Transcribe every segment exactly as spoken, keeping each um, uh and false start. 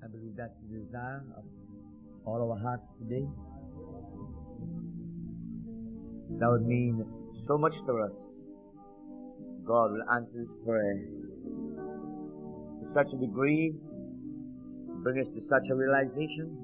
I believe that's the desire of all our hearts today. That would mean so much to us. God will answer this prayer to such a degree, bring us to such a realization.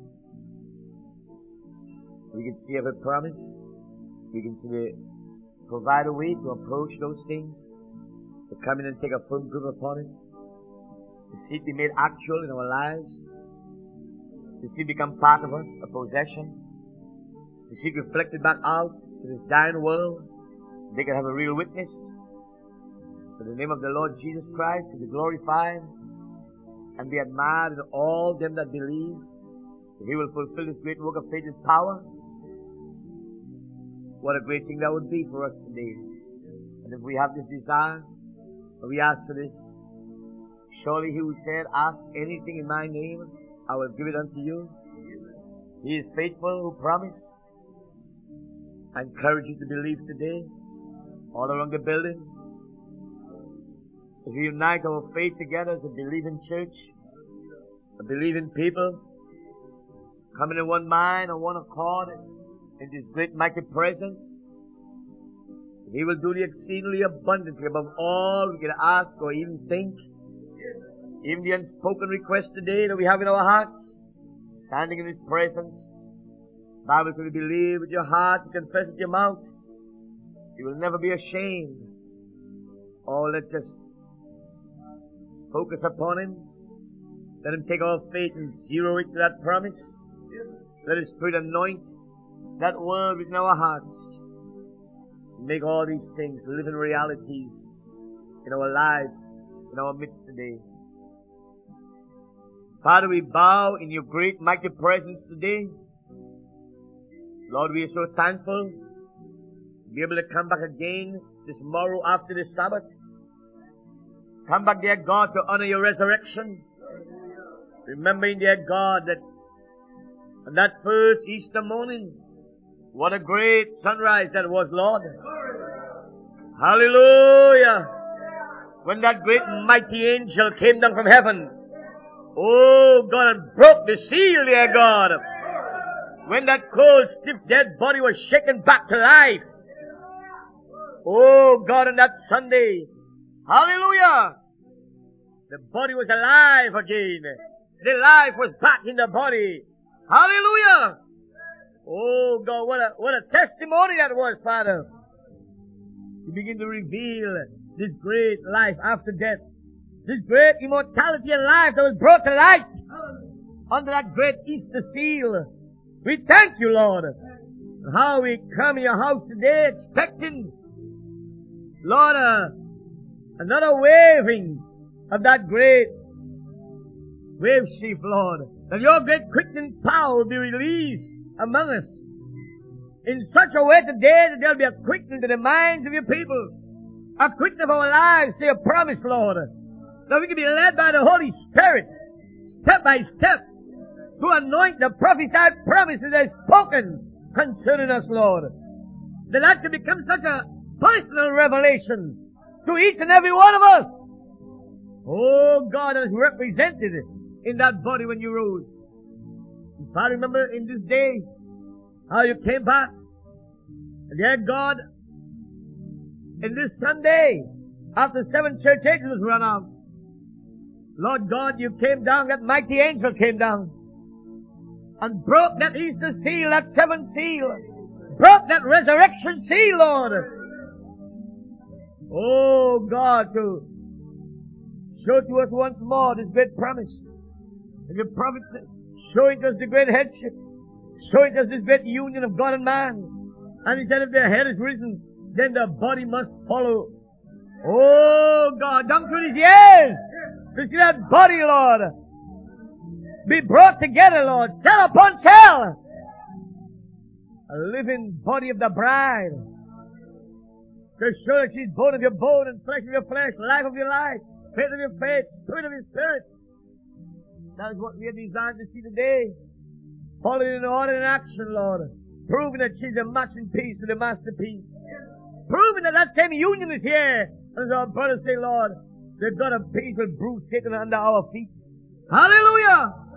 We can see every promise. We can see the provide a way to approach those things, to come in and take a firm grip upon it, to see it be made actual in our lives, to see it become part of us, a possession, to see it reflected back out to this dying world. They can have a real witness. For the name of the Lord Jesus Christ to be glorified and be admired in all them that believe, that He will fulfill this great work of faith and power. What a great thing that would be for us today. And if we have this desire, we ask for this. Surely He who said, ask anything in my name, I will give it unto you. He is faithful who promised. I encourage you to believe today, all around the building. As we unite our faith together as a believing church, a believing people, coming in one mind and one accord in this great mighty presence, He will do the exceedingly abundantly above all we can ask or even think. Even the unspoken request today that we have in our hearts, standing in His presence. The Bible says, believe with your heart and confess with your mouth, you will never be ashamed. Oh, let's just focus upon Him. Let Him take our faith and zero it to that promise. Let His Spirit anoint that word within our hearts. Make all these things living realities in our lives, in our midst today. Father, we bow in your great mighty presence today. Lord, we are so thankful to be able to come back again this morrow after the Sabbath. Come back, dear God, to honor your resurrection. Remembering, dear God, that on that first Easter morning, what a great sunrise that was, Lord. Hallelujah. When that great mighty angel came down from heaven, oh God, and broke the seal, dear God. When that cold, stiff, dead body was shaken back to life. Oh God, on that Sunday, hallelujah, the body was alive again. The life was back in the body. Hallelujah. Oh God, what a, what a testimony that was, Father. You begin to reveal this great life after death. This great immortality and life that was brought to light under that great Easter seal. We thank you, Lord. How we come in your house today expecting, Lord, uh, another waving of that great wave sheaf, Lord. That your great quickening power will be released among us in such a way today that there will be a quickening to the minds of your people. A quickening of our lives to your promise, Lord. That we can be led by the Holy Spirit, step by step, to anoint the prophesied promises that are spoken concerning us, Lord. That that can become such a personal revelation to each and every one of us. Oh God, that is represented in that body when you rose. If I remember in this day how you came back, and dear God, in this Sunday, after seven church ages was run out, Lord God, you came down, that mighty angel came down, and broke that Easter seal, that seventh seal, broke that resurrection seal, Lord. Oh God, to show to us once more this great promise. And the prophet showing us the great headship, showing us this great union of God and man. And he said, if the head is risen, then the body must follow. Oh God, down through these years, to see that body, Lord, be brought together, Lord, cell upon cell. A living body of the bride. To show that she's bone of your bone and flesh of your flesh, life of your life, faith of your faith, spirit of your spirit. That is what we are designed to see today. Following in order and action, Lord. Proving that she's a matching piece to the masterpiece. Proving that that same union is here. As our brothers say, Lord, the God of peace will bruise Satan under our feet. Hallelujah!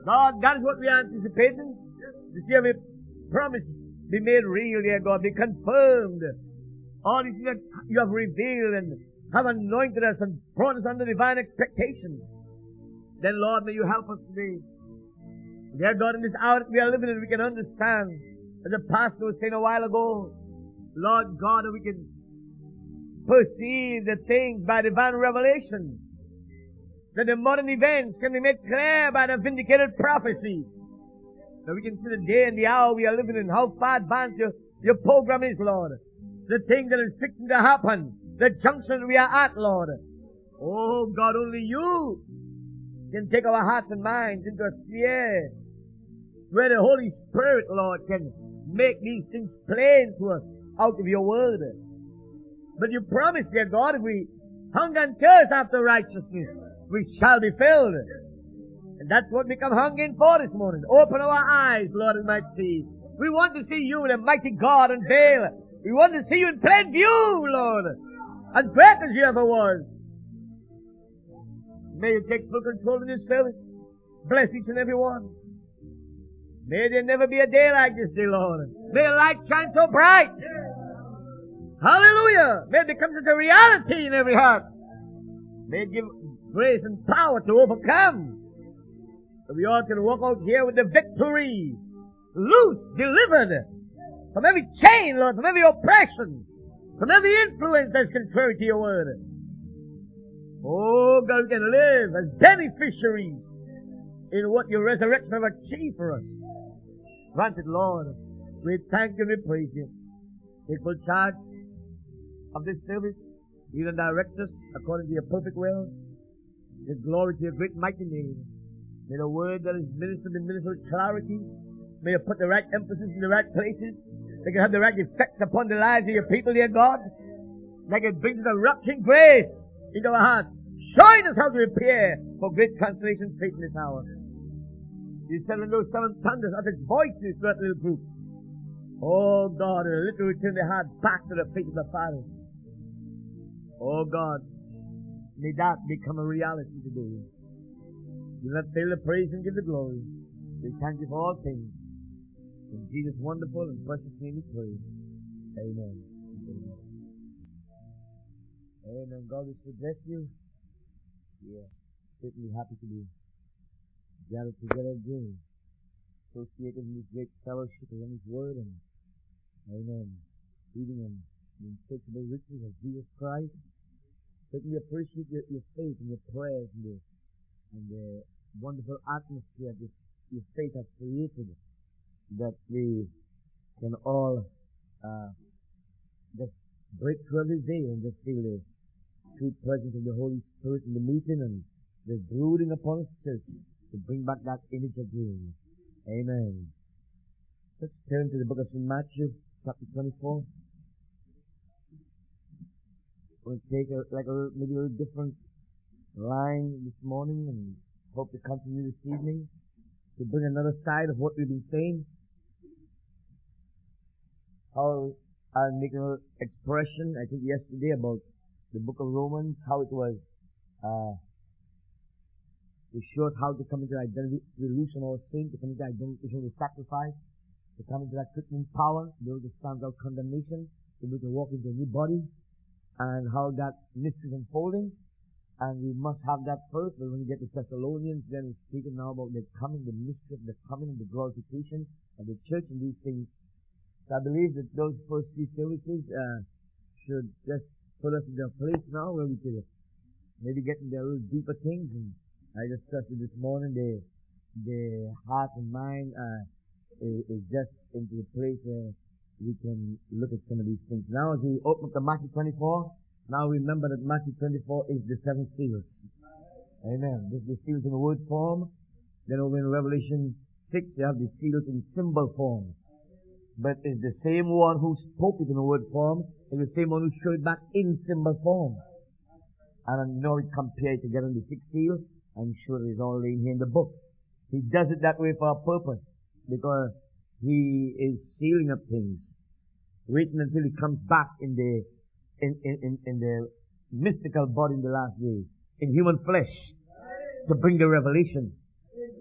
God, that is what we are anticipating. To see every promise be made real, dear God, be confirmed. All these things that you have revealed and have anointed us and brought us under divine expectation. Then, Lord, may you help us today. Dear God, in this hour that we are living in, we can understand, as the pastor was saying a while ago, Lord God, that we can perceive the things by divine revelation. That the modern events can be made clear by the vindicated prophecy. That we can see the day and the hour we are living in, how far advanced your, your program is, Lord. The things that is fixing to happen, the junction we are at, Lord. Oh God, only you can take our hearts and minds into a sphere where the Holy Spirit, Lord, can make these things plain to us out of your word. But you promised, dear God, if we hunger and thirst after righteousness, we shall be filled. And that's what we come hungering for this morning. Open our eyes, Lord, and might see. We want to see you, the mighty God, unveil. We want to see you in plain view, Lord, as great as you ever was. May you take full control of this service. Bless each and every one. May there never be a day like this, dear Lord. May the light shine so bright. Hallelujah. May it become such a reality in every heart. May it give grace and power to overcome. So we all can walk out here with the victory. Loose, delivered from every chain, Lord, from every oppression, from every influence that's contrary to your word. Oh, God, we can live as beneficiaries in what your resurrection have achieved for us. Granted, Lord, we thank you and we praise you. Take full charge of this service. Lead and direct us according to your perfect will. Give glory to your great and mighty name. May the word that is ministered be ministered with clarity. May you put the right emphasis in the right places. They can have the right effects upon the lives of your people, dear God. Like it brings the rushing grace into our hearts, showing us how to prepare for great translation faith in this hour. You said when those seven thunders uttered voices to that little group. Oh God, and literally turn their heart back to the faith of the Father. Oh God, may that become a reality today. Do not fail to praise and give the glory. We thank you for all things. In Jesus' wonderful and precious name we pray. Amen. Amen. Amen. God will bless you. Yeah. Certainly happy to be gathered together again. Associated in this great fellowship of His Word and Amen. Reading and the unsearchable riches of Jesus Christ. Certainly appreciate your, your faith and your prayers and the, and the wonderful atmosphere that your faith has created, that we can all uh, just break through every day and just feel the sweet presence of the Holy Spirit in the meeting and the brooding upon His church to bring back that image again. Amen. Let's turn to the book of Saint Matthew, chapter twenty-four. We'll take a, like a maybe a little different line this morning and hope to continue this evening to bring another side of what we've been saying. How I'll make an expression, I think yesterday, about the book of Romans, how it was uh, to show us how to come into identity, to lose from our sin, to come into identification with sacrifice, to come into that quickening power, to be able to stand out condemnation, to be able to walk into a new body, and how that mystery is unfolding. And we must have that first, but when we get to Thessalonians, then it's speaking now about the coming, the mystery, the coming, and the glorification of the church and these things. So I believe that those first three services uh, should just put us in a place now where we could maybe get into a little deeper things. And I discussed it this morning, the, the heart and mind uh, is, is just into a place where we can look at some of these things. Now as we open up to Matthew twenty-four, now remember that Matthew twenty-four is the seven seals. Amen. This is the seals in the word form. Then over in Revelation six, you have the seals in symbol form. But it's the same one who spoke it in the word form, and the same one who showed it back in symbol form. And now we compare it together in the sixth seal. I'm sure it's all laying here in the book. He does it that way for a purpose, because He is sealing up things, waiting until He comes back in the in, in, in the mystical body in the last days, in human flesh, to bring the revelation.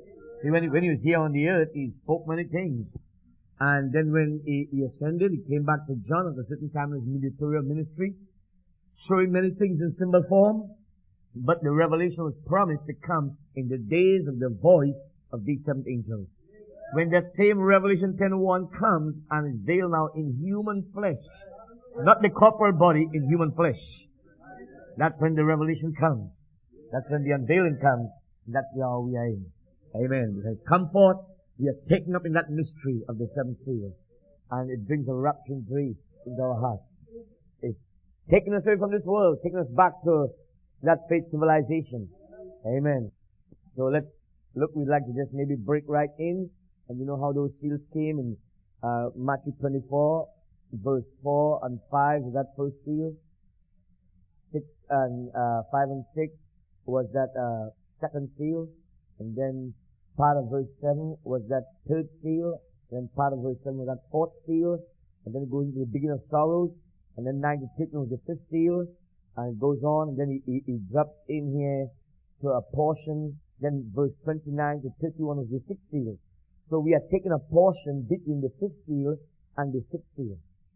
See, when he, when he was here on the earth, he spoke many things. And then when he, he ascended, he came back to John at a certain time in his ministerial ministry, showing many things in symbol form. But the revelation was promised to come in the days of the voice of these seventh angels. When that same Revelation ten one comes and is veiled now in human flesh, not the corporal body, in human flesh. That's when the revelation comes. That's when the unveiling comes. That's the hour we are in. Amen. Because come forth, we are taken up in that mystery of the seventh seal. And it brings a rapturing grace into our hearts. It's taking us away from this world, taking us back to that faith civilization. Amen. So let's look, we'd like to just maybe break right in. And you know how those seals came in uh, Matthew twenty-four, verse four and five was that first seal. Six and uh, five and six was that uh, second seal. And then part of verse seven was that third seal. Then part of verse seven was that fourth seal. And then it goes into the beginning of sorrows. And then nine to thirteen was the fifth seal. And it goes on. And then he, he, he drops in here to a portion. Then verse twenty-nine to thirty-one was the sixth seal. So we are taking a portion between the fifth seal and the sixth seal.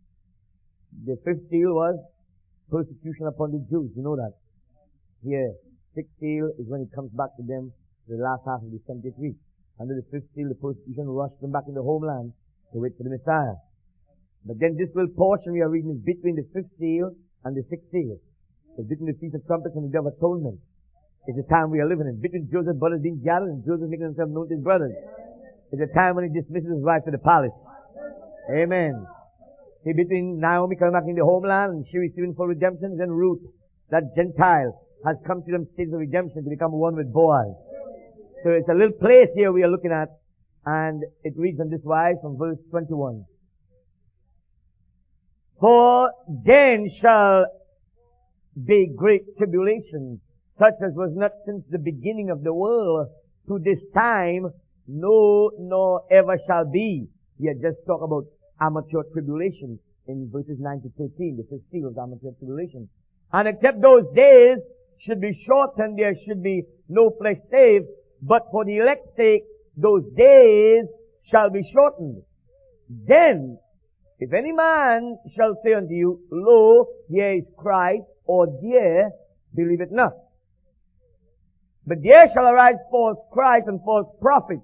The fifth seal was persecution upon the Jews. You know that. Here, sixth seal is when it comes back to them, the last half of the seventy-three. Under the fifth seal, the persecution rushed them back in the homeland to wait for the Messiah. But then this little portion we are reading is between the fifth seal and the sixth seal. It's between the Feast of Trumpets and the Day of Atonement. It's the time we are living in. Between Joseph's brothers being gathered and Joseph making himself known to his brothers. It's a time when he dismisses his wife to the palace. Amen. See, between Naomi coming back in the homeland and she receiving full redemption, then Ruth, that Gentile, has come to them stages of redemption to become one with Boaz. So it's a little place here we are looking at, and it reads on this wise from verse twenty-one. For then shall be great tribulation, such as was not since the beginning of the world to this time, no, nor ever shall be. We had just talked about amateur tribulation in verses nine to thirteen, the fifth seal of amateur tribulation. And except those days should be shortened, there should be no flesh saved, but for the elect's sake, those days shall be shortened. Then, if any man shall say unto you, Lo, here is Christ, or there, believe it not. But there shall arise false Christ and false prophets,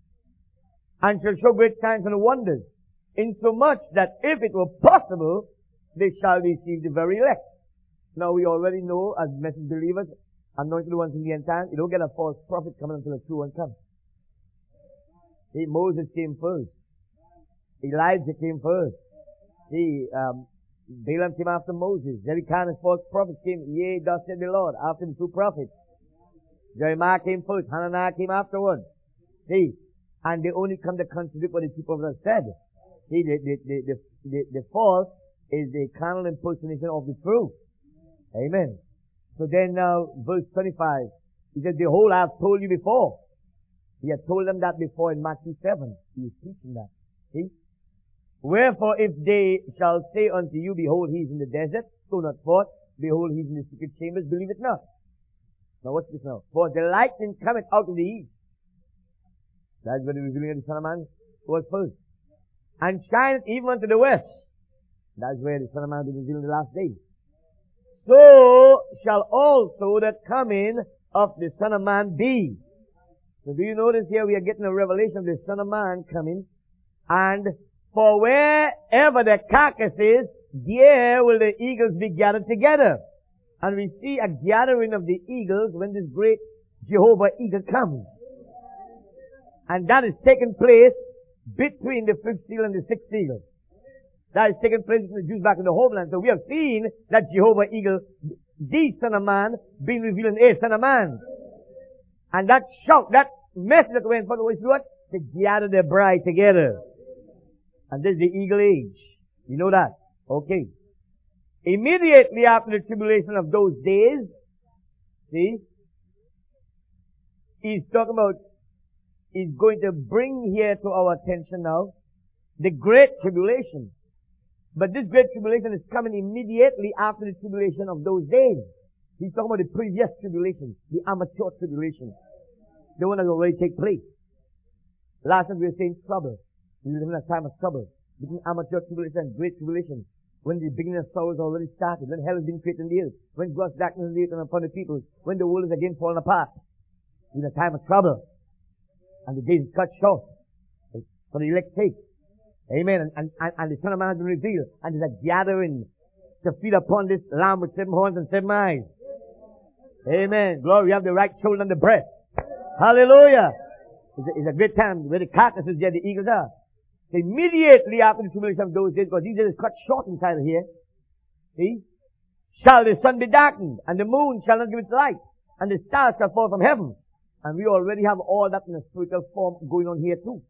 and shall show great signs and wonders, insomuch that if it were possible, they shall receive the very elect. Now we already know, as message believers, anointed ones in the end time, you don't get a false prophet coming until a true one comes. See, Moses came first. Elijah came first. See, um, Balaam came after Moses. Every kind of false prophet came, yea, thus said the Lord, after the true prophet. Jeremiah came first. Hananiah came afterwards. See, and they only come to contradict what the true prophet has said. See, the, the, the, the, the, the false is the carnal impersonation of the truth. Amen. So then now, verse twenty-five, he said, behold, I have told you before. He had told them that before in Matthew seven. He was teaching that. See? Wherefore, if they shall say unto you, behold, he is in the desert, go not forth. Behold, he is in the secret chambers, believe it not. Now watch this now. For the lightning cometh out of the east. That's where the revealing of the Son of Man was first. And shineth even unto the west. That's where the Son of Man will be revealed in the last days. So shall also the coming of the Son of Man be. So do you notice here we are getting a revelation of the Son of Man coming. And for wherever the carcass is, there will the eagles be gathered together. And we see a gathering of the eagles when this great Jehovah eagle comes. And that is taking place between the fifth seal and the sixth seal. That is taking place between the Jews back in the homeland. So we have seen that Jehovah eagle, the Son of Man, being revealed in a Son of Man. And that shout, that message that went forth was what? To gather the bride together. And this is the eagle age. You know that? Okay. Immediately after the tribulation of those days, see, he's talking about, he's going to bring here to our attention now, the great tribulation. But this great tribulation is coming immediately after the tribulation of those days. He's talking about the previous tribulation, the amateur tribulation, the one that will already take place. Last time we were saying trouble. We live in a time of trouble. Between amateur tribulation and great tribulation. When the beginning of sorrows already started. When hell has been created in the earth. When God's darkness is laid upon the people. When the world is again falling apart. We're in a time of trouble. And the days is cut short. For the elect's sake. Amen. And, and, and the Son of Man has been revealed. And there's a gathering to feed upon this lamb with seven horns and seven eyes. Amen. Glory. We have the right shoulder and the breast. Hallelujah. It's a, it's a great time where the carcass is there, the eagles are. So immediately after the tribulation of those days, because these days is cut short inside of here. See? Shall the sun be darkened, and the moon shall not give its light, and the stars shall fall from heaven. And we already have all that in a spiritual form going on here too.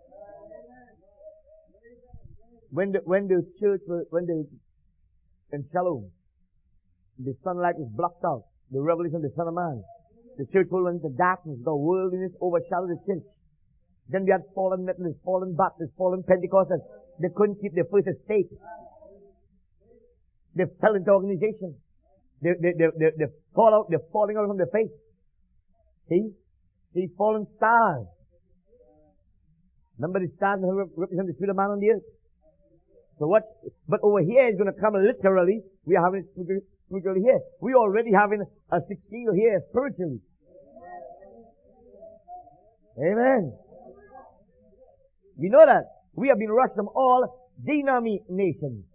When the, when the church, when the, in Shalom, the sunlight is blocked out, the revelation of the Son of Man, the church will went into darkness, the worldliness overshadowed the church. Then we had fallen Methodists, fallen Baptists, fallen Pentecostals. They couldn't keep their first estate. They fell into organization. They, they, they, they, they fall out, they're falling out from their faith. See? These fallen stars. Remember the stars represent the spirit of man on the earth. So what, but over here is going to come literally, we are having it spiritually here. We already having a sixteen here spiritually. Amen. We know that. We have been rushed from all denominations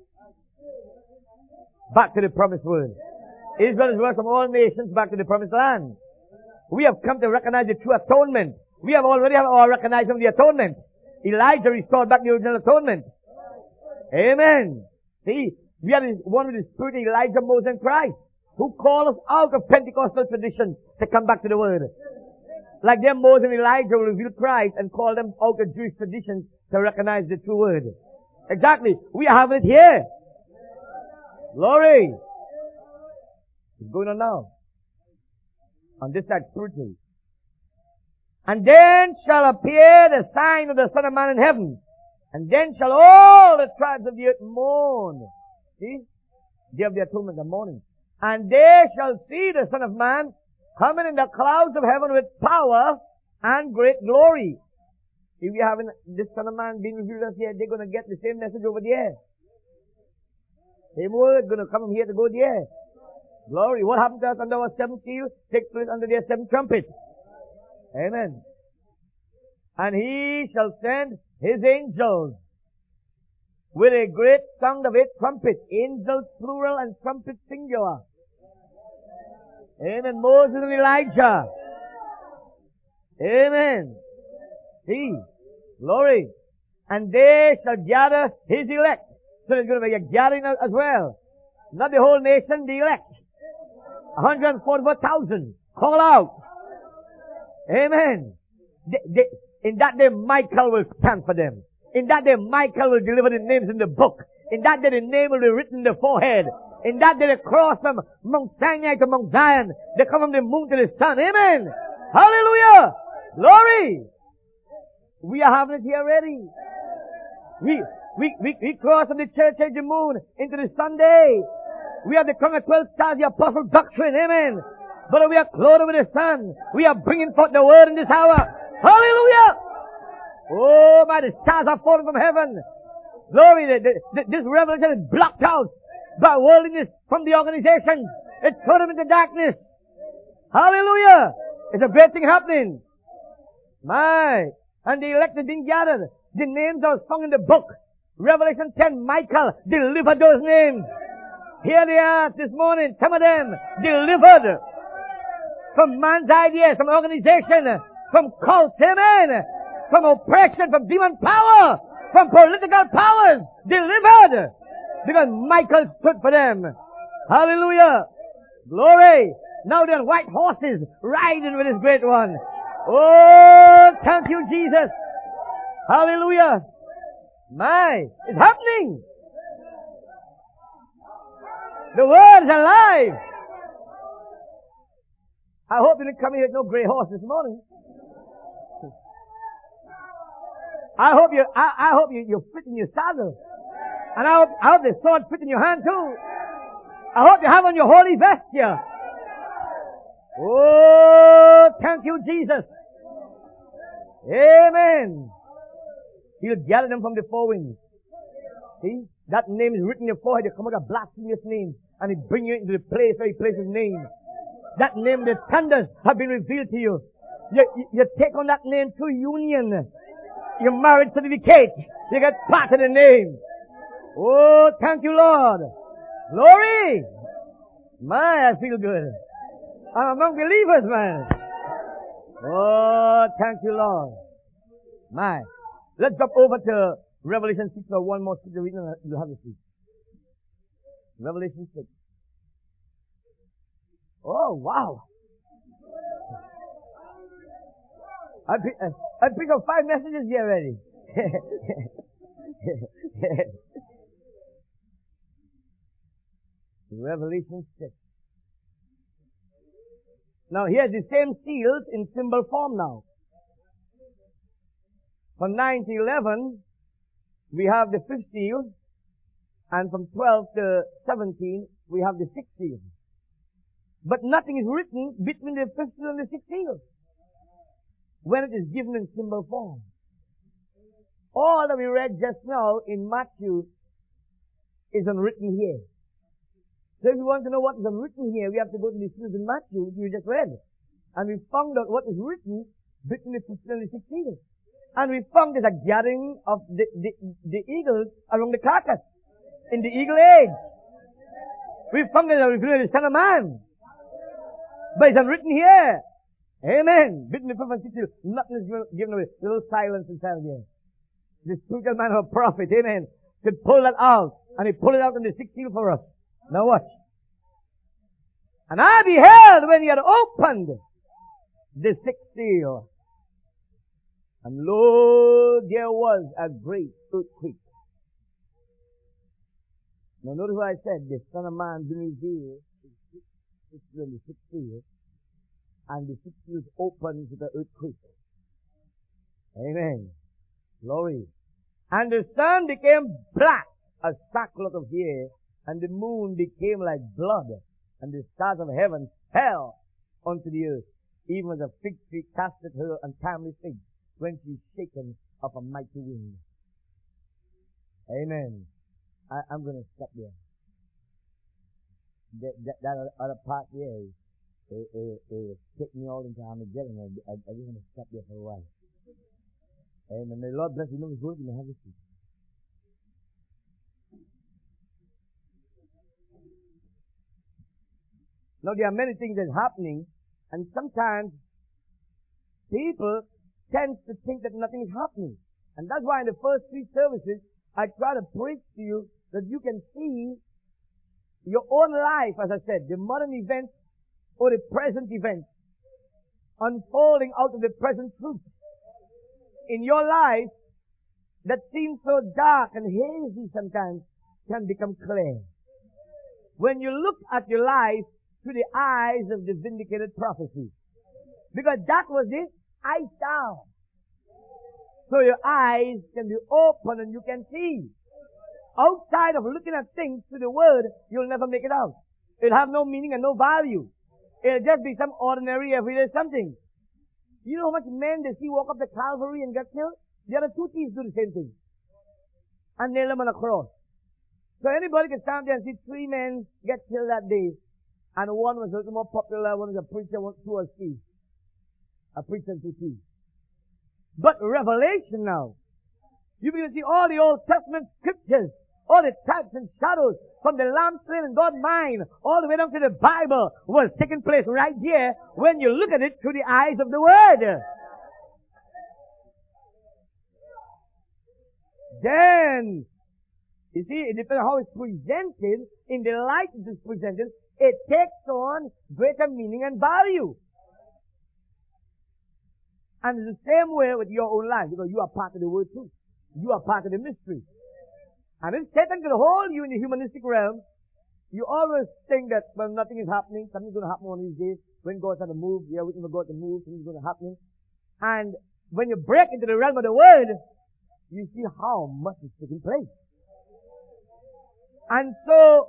back to the promised word. Israel is rushed from all nations back to the promised land. We have come to recognize the true atonement. We have already have our recognition of the atonement. Elijah restored back the original atonement. Amen. See, we are one with the spirit of Elijah, Moses, and Christ, who call us out of Pentecostal tradition to come back to the word. Like them, Moses and Elijah will reveal Christ and call them out of Jewish traditions to recognize the true word. Exactly. We are having it here. Glory. It's going on now. On this side spiritually. And then shall appear the sign of the Son of Man in heaven. And then shall all the tribes of the earth mourn. See? Day of the atonement, the morning. And they shall see the Son of Man coming in the clouds of heaven with power and great glory. If we having this Son of Man being revealed to us here, they're going to get the same message over there. Same word going to come from here to go there. Glory. What happened to us under our seventh seal takes place under their seventh trumpet. Amen. And he shall send his angels with a great sound of a trumpet. Angels plural and trumpet singular. Amen. Moses and Elijah. Amen. See. Glory. And they shall gather his elect. So there's going to be a gathering as well. Not the whole nation, the elect. one hundred forty-four thousand. Call out. Amen. They, they, in that day, Michael will stand for them. In that day, Michael will deliver the names in the book. In that day, the name will be written in the forehead. In that day, they cross from Mount Sinai to Mount Zion. They come from the moon to the sun. Amen. Hallelujah. Glory. We are having it here already. We, we, we, we cross from the church age, the moon, into the Sunday. We have the crown of twelve stars, the apostle doctrine. Amen. But we are clothed with the sun. We are bringing forth the word in this hour. Hallelujah. Oh my, the stars are falling from heaven. Glory. The, the, the, this revelation is blocked out by worldliness from the organization. It put them into darkness. Hallelujah. It's a great thing happening. My. And the elect is being gathered. The names are sung in the book. Revelation ten, Michael delivered those names. Here they are this morning. Some of them delivered from man's ideas, from organization, from cults, amen, from oppression, from demon power, from political powers, delivered. Because Michael stood for them. Hallelujah. Glory. Now they're on white horses riding with this great one. Oh, thank you, Jesus. Hallelujah. My, it's happening. The word is alive. I hope you didn't come here with no gray horse this morning. I hope you, I, I hope you, you fit in your saddle. And I hope, I hope the sword fit in your hand too. I hope you have on your holy vesture. Oh, thank you, Jesus. Amen. He'll gather them from the four winds. See? That name is written in your forehead. You come out a blasphemous name. And he bring you into the place where he places his name. That name, the thunders have been revealed to you. You, you, you take on that name through union. Your marriage certificate. You get part of the name. Oh, thank you, Lord. Glory. My, I feel good. I'm among believers, man. Oh, thank you, Lord. My. Let's jump over to Revelation six or one more scripture reading and you'll have a seat. Revelation six. Oh, wow. I pick, uh, I pick up five messages here already. Revelation six. Now here's the same seals in symbol form now. From nine to eleven, we have the fifth seal, and from twelve to seventeen, we have the sixth seal. But nothing is written between the fifth seal and the sixth seal when it is given in symbol form. All that we read just now in Matthew is unwritten here. So if you want to know what is unwritten here, we have to go to the seals in Matthew, which we just read. And we found out what is written between the fifth seal and the sixth seal. And we found there's a gathering of the, the, the eagles around the carcass in the eagle age. We found there's a revealing of the Son of Man. But it's unwritten here. Amen. Between the fifth and sixth seal, nothing is given away. A little silence inside of here. The spiritual man of a prophet, amen, could pull that out. And he pulled it out in the sixth seal for us. Now watch. And I beheld when he had opened the sixth seal. And lo, there was a great earthquake. Now notice what I said. The Son of Man being revealed in the sixth seal. And the sixth seal opens with an earthquake. Amen. Glory. And the sun became black as sackcloth of hair. And the moon became like blood. And the stars of heaven fell unto the earth. Even as a fig tree casteth her untimely figs, when she is shaken of a mighty wind. Amen. I, I'm going to stop there. That, that, that other part there is, it, it, it took me all into Armageddon. I, I, I just want to stop there for a while. Amen. May the Lord bless you. Know His word and have a seat. Now there are many things that's happening, and sometimes people tend to think that nothing is happening. And that's why in the first three services, I try to preach to you that you can see your own life, as I said, the modern events or the present events unfolding out of the present truth. In your life, that seems so dark and hazy sometimes, can become clear. When you look at your life through the eyes of the vindicated prophecy. Because that was it, eyes down. So your eyes can be open and you can see. Outside of looking at things through the Word, you'll never make it out. It'll have no meaning and no value. It'll just be some ordinary everyday something. You know how much men they see walk up the Calvary and get killed? The other two thieves do the same thing. And nail them on a cross. So anybody can stand there and see three men get killed that day. And one was a little more popular, one was a preacher, one, two was thieves. A preacher and two thieves. But Revelation now, you begin to see all the Old Testament scriptures, all the types and shadows from the Lamb slain and God mine, all the way down to the Bible was taking place right here when you look at it through the eyes of the Word. Then, you see, it depends on how it's presented, in the light it is presented, it takes on greater meaning and value. And it's the same way with your own life, because you are part of the Word too. You are part of the mystery. And if Satan could hold you in the humanistic realm, you always think that, well, nothing is happening, something's going to happen one of these days. When God's going to move, yeah, we can go to move, something's going to happen. And when you break into the realm of the Word, you see how much is taking place. And so,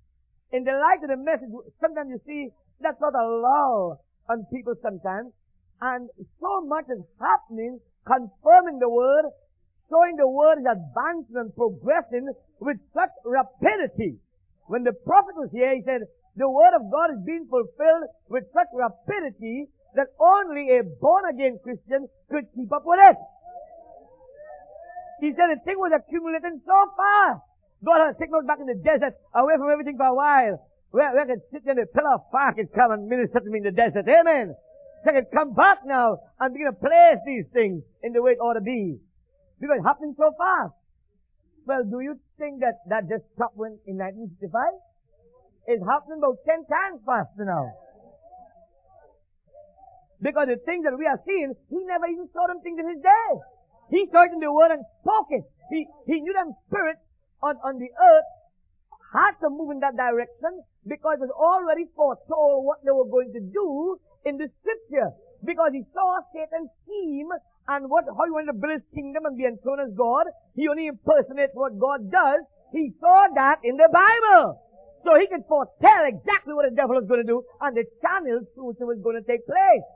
in the light of the message, sometimes you see that sort of lull on people sometimes. And so much is happening, confirming the word, showing the word is advancing and progressing with such rapidity. When the prophet was here, he said, the word of God is being fulfilled with such rapidity that only a born-again Christian could keep up with it. He said the thing was accumulating so fast. God had taken us back in the desert, away from everything for a while. Where, where I could sit there and the pillar of fire could come and minister to me in the desert. Amen. So I could come back now and begin to place these things in the way it ought to be. Because it's happening so fast. Well, do you think that that just stopped when, in nineteen sixty-five? It's happening about ten times faster now. Because the things that we are seeing, he never even saw them things in his day. He saw it in the word and spoke it. He, he knew them spirits on, on the earth had to move in that direction because it was already foretold what they were going to do in the scripture. Because he saw Satan's scheme and what, how he wanted to build his kingdom and be enthroned as God. He only impersonates what God does. He saw that in the Bible. So he could foretell exactly what the devil was going to do and the channels through which it was going to take place.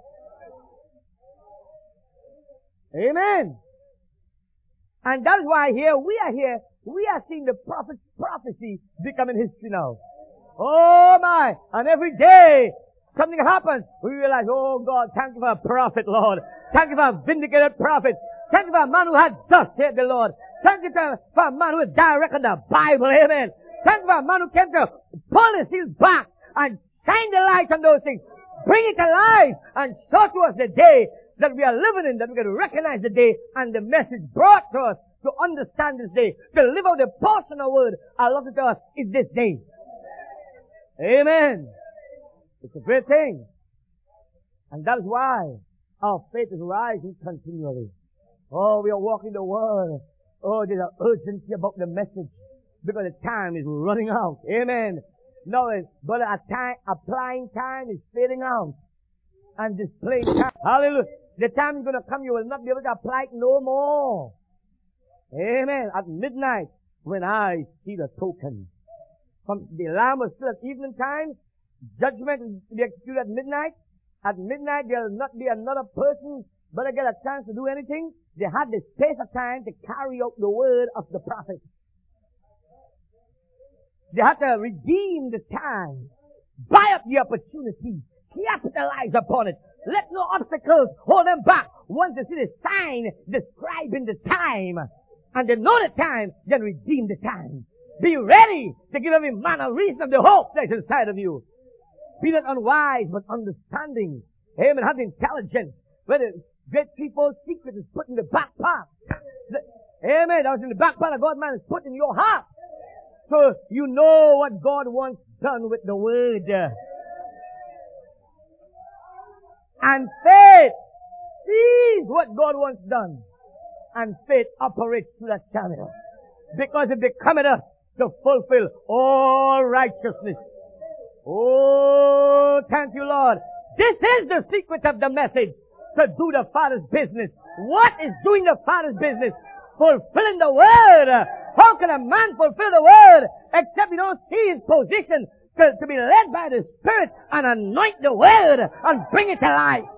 Amen. And that's why here, we are here, we are seeing the prophet's prophecy becoming history now. Oh my! And every day, something happens. We realize, oh God, thank you for a prophet, Lord. Thank you for a vindicated prophet. Thank you for a man who had thus said the Lord. Thank you for a man who is direct in the Bible. Amen. Thank you for a man who came to pull the seals back and shine the light on those things. Bring it alive and show to us the day that we are living in, that we can recognize the day and the message brought to us to understand this day, to live out the portion of word allotted to us is this day. Amen. It's a great thing. And that's why our faith is rising continually. Oh, we are walking the word. Oh, there's an urgency about the message because the time is running out. Amen. No, but a time, applying time is fading out. And displaying time. Hallelujah. The time is going to come, you will not be able to apply it no more. Amen. At midnight, when I see the token. From the alarm was still at evening time. Judgment will be executed at midnight. At midnight, there will not be another person but to get a chance to do anything. They had the space of time to carry out the word of the prophet. They had to redeem the time. Buy up the opportunity. Capitalize upon it. Let no obstacles hold them back. Once they see the sign describing the time, and they know the time, then redeem the time. Be ready to give every man a reason of the hope that's inside of you. Be not unwise, but understanding. Amen. Have intelligence. Where the great threefold secret is put in the back part. The, amen. That was in the back part of God, man, is put in your heart. So you know what God wants done with the word. And faith sees what God wants done. And faith operates through that channel. Because it becometh us to fulfill all righteousness. Oh, thank you, Lord. This is the secret of the message. To do the Father's business. What is doing the Father's business? Fulfilling the Word. How can a man fulfill the Word except he don't see his position to, to be led by the Spirit and anoint the Word and bring it to life?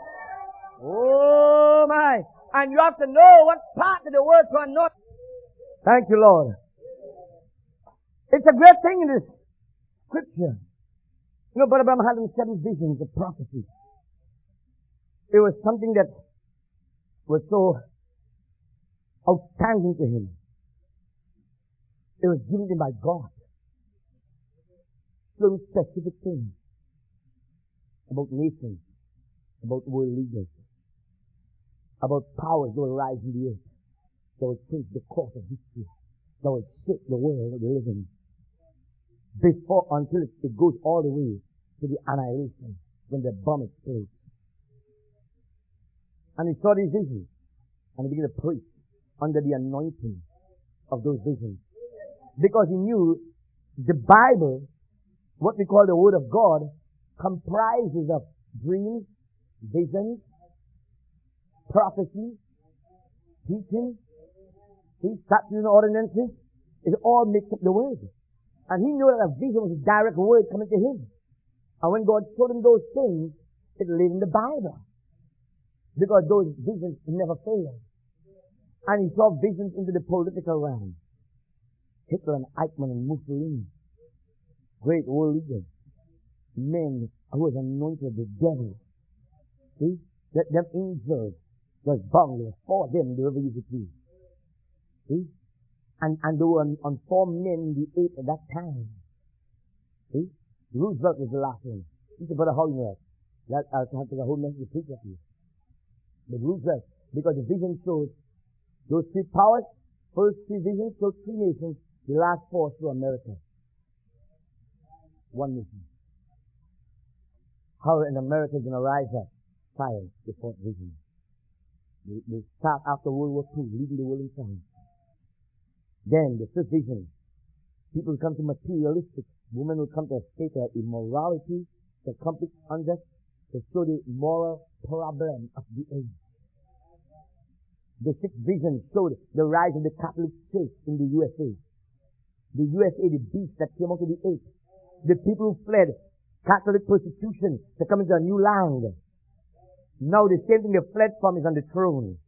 Oh my. And you have to know what part of the Word to anoint. Thank you, Lord. It's a great thing in this scripture. You know, Brother Abraham had them seven visions of prophecy. It was something that was so outstanding to him. It was given to him by God. Some specific things about nations, about world leaders, about powers that will rise in the earth, that will change the course of history, that will shape the world that we live in. Before, until it, it goes all the way to the annihilation when the bomb explodes. And he saw these visions, and he began to preach under the anointing of those visions. Because he knew the Bible, what we call the Word of God, comprises of dreams, visions, prophecy, teaching, these statutes and ordinances. It all makes up the Word. And he knew that a vision was a direct word coming to him. And when God showed him those things, it lay in the Bible. Because those visions never fail. And he saw visions into the political realm. Hitler and Eichmann and Mussolini. Great world leaders. Men who was anointed of the devil. See? That them angels was bound for them, they ever used to be. See? And, and there were on, on four men in the eight at that time. See? Roosevelt was the last one. He said, Brother, how you know that? That I'll have to take a whole message to preach at you. But Roosevelt, because the vision shows those three powers, first three visions, those three nations, the last four through America. One nation. How in America is going to rise up, science, the fourth vision. They, they start after World War Two, leading the world in science. Then the fifth vision, people will come to materialistic. Women will come to a state of immorality, the complete unjust, to show the moral problem of the age. The sixth vision showed the rise of the Catholic Church in the U S A. The U S A, the beast that came out of the earth. The people who fled Catholic persecution to come into a new land. Now the same thing they fled from is on the throne.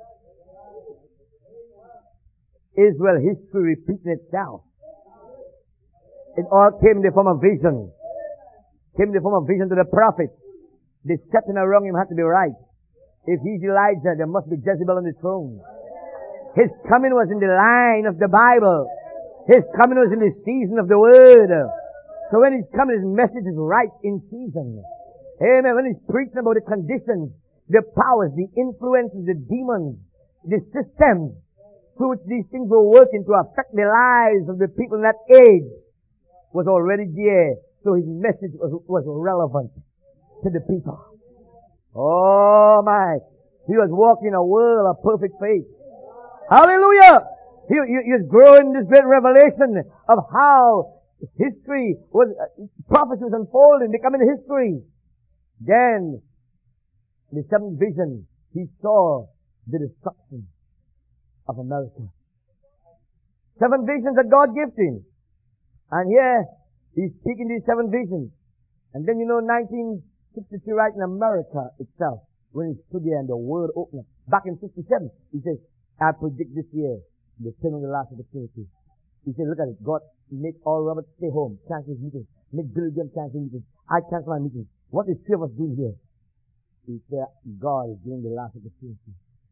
Israel history repeating itself. It all came in the form of vision. Came in the form of vision to the prophet. The setting around him had to be right. If he's Elijah, there must be Jezebel on the throne. His coming was in the line of the Bible. His coming was in the season of the Word. So when he's coming, his message is right in season. Amen. When he's preaching about the conditions, the powers, the influences, the demons, the systems through which these things were working to affect the lives of the people in that age was already there. So his message was, was relevant to the people. Oh my. He was walking a world of perfect faith. Hallelujah! He, he, he was growing this great revelation of how history was, uh, prophecy was unfolding, becoming history. Then, the seventh vision, he saw the destruction of America. Seven visions that God gave him. And here, he's speaking these seven visions. And then you know, nineteen sixty-three, right in America itself, when he stood there and the world opened up. Back in sixty-seven, he says, I predict this year, the ten of the last opportunity. He said, look at it, God, make all Robert stay home, cancel his meetings, make Billy Graham cancel meetings. I cancel my meetings. What is three of us doing here? He said, God is doing the last opportunity.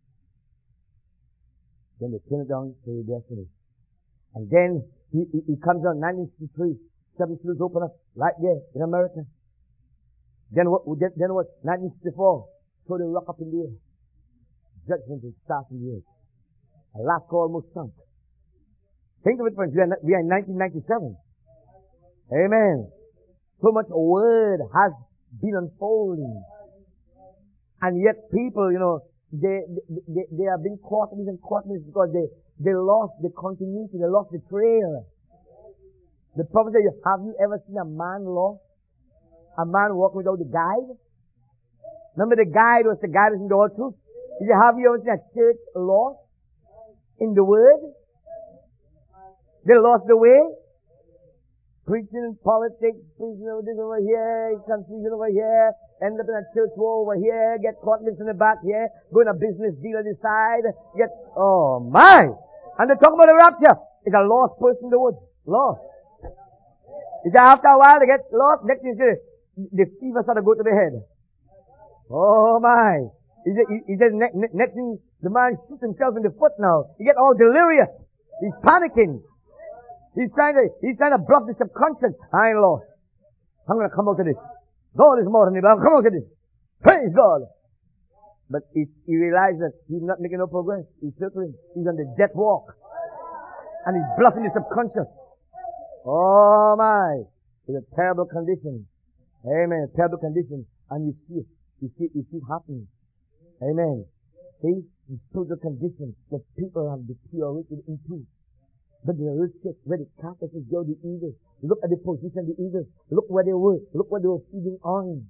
Then they turn it down to their destiny. And then he, he, he comes on nineteen sixty-three, seven schools open up right there in America. Then what, then what, nineteen sixty-four, so they rock up in the air. Judgment will start in the earth. Alaska almost sunk. Think of it, friends, we are, we are in nineteen ninety-seven. Amen. So much word has been unfolding. And yet people, you know, they, they, they have been caught in and caught in because they, they lost the continuity, they lost the trail. The prophet said, have you ever seen a man lost? A man walking without the guide? Remember the guide was the guide in the all truth? Did you have you ever seen a church lost in the word? They lost the way. Preaching politics, preaching over this over here, confusion over here, end up in a church war over here, get caught in the back here, go in a business deal on the side, get, oh my! And they talk about the rapture. It's a lost person in the woods. Lost. It's after a while they get lost, next thing you the fever start to go to the head. Oh my! He said, he said next, next thing, the man shoots himself in the foot now. He get all delirious. He's panicking. He's trying to, he's trying to block the subconscious. I ain't lost. I'm gonna come out of this. God is more than me, but I'm coming out of this. Praise God. But he, he realized that he's not making no progress. He's circling. He's on the death walk. And he's blocking the subconscious. Oh my. It's a terrible condition. Amen. A terrible condition. And you see it. You see it, you see it happening. Amen. See? The spiritual condition that people have deteriorated into. But the rich church, where the carcasses go, the eagles. Look at the position of the eagles. Look where they were. Look what they were feeding on.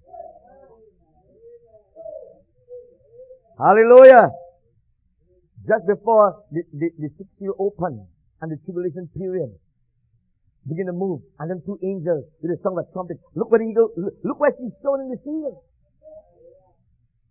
Hallelujah. Just before the, the, the sixth year open and the tribulation period begin to move, and them two angels with the song of trumpet. Look where the eagle, look, look where she's shown in the field.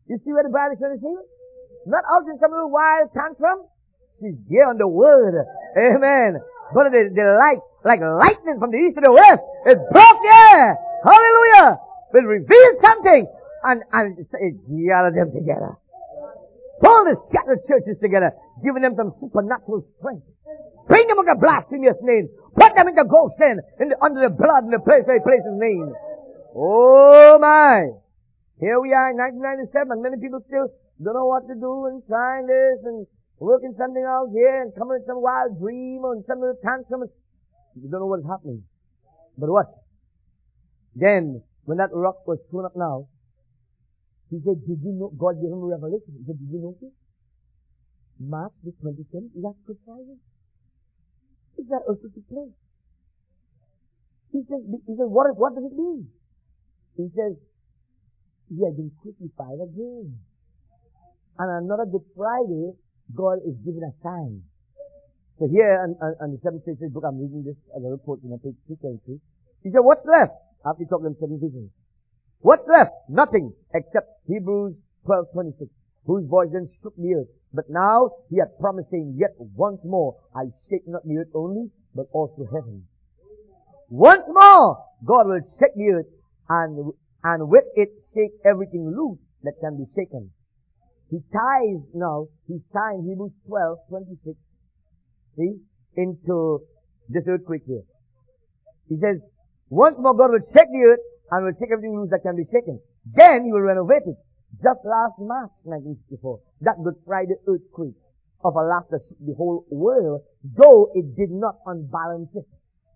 You see where the bride is trying to see? Not out in some little wild tantrum. She's there on the word. Amen. But the, the light, like lightning from the east to the west, it broke there. Hallelujah. Will reveal something. And, and it gathered them together. Pull the scattered churches together, giving them some supernatural strength. Bring them with a blasphemous name. Put them into Goshen, in the, under the blood in the place where he placed his name. Oh my. Here we are in nineteen ninety-seven, and many people still don't know what to do and trying this and working something out here and coming with some wild dream or some little tantrum. You don't know what is happening. But what? Then, when that rock was thrown up now, he said, did you know, God gave him a revelation. He said, did you notice? March the twenty-seventh, is that Good Friday? Is that also to place? He says, he says, what, what does it mean? He says, he has been crucified again. And another Good Friday, God is giving a sign. So here, on, on, on the seventh church's book, I'm reading this as a report on page two twenty-two. He said, what's left? After he talked to them seven visions. What's left? Nothing, except Hebrews twelve twenty-six, whose voice then shook the earth. But now he had promised, saying, yet once more, I shake not the earth only, but also heaven. Once more, God will shake the earth, and, and with it shake everything loose that can be shaken. He ties now, he's tying Hebrews twelve twenty-six, see, into this earthquake here. He says, once more God will shake the earth, and will shake everything loose that can be shaken. Then he will renovate it. Just last March nineteen sixty-four, that Good Friday earthquake of Alaska shook the whole world, though it did not unbalance it.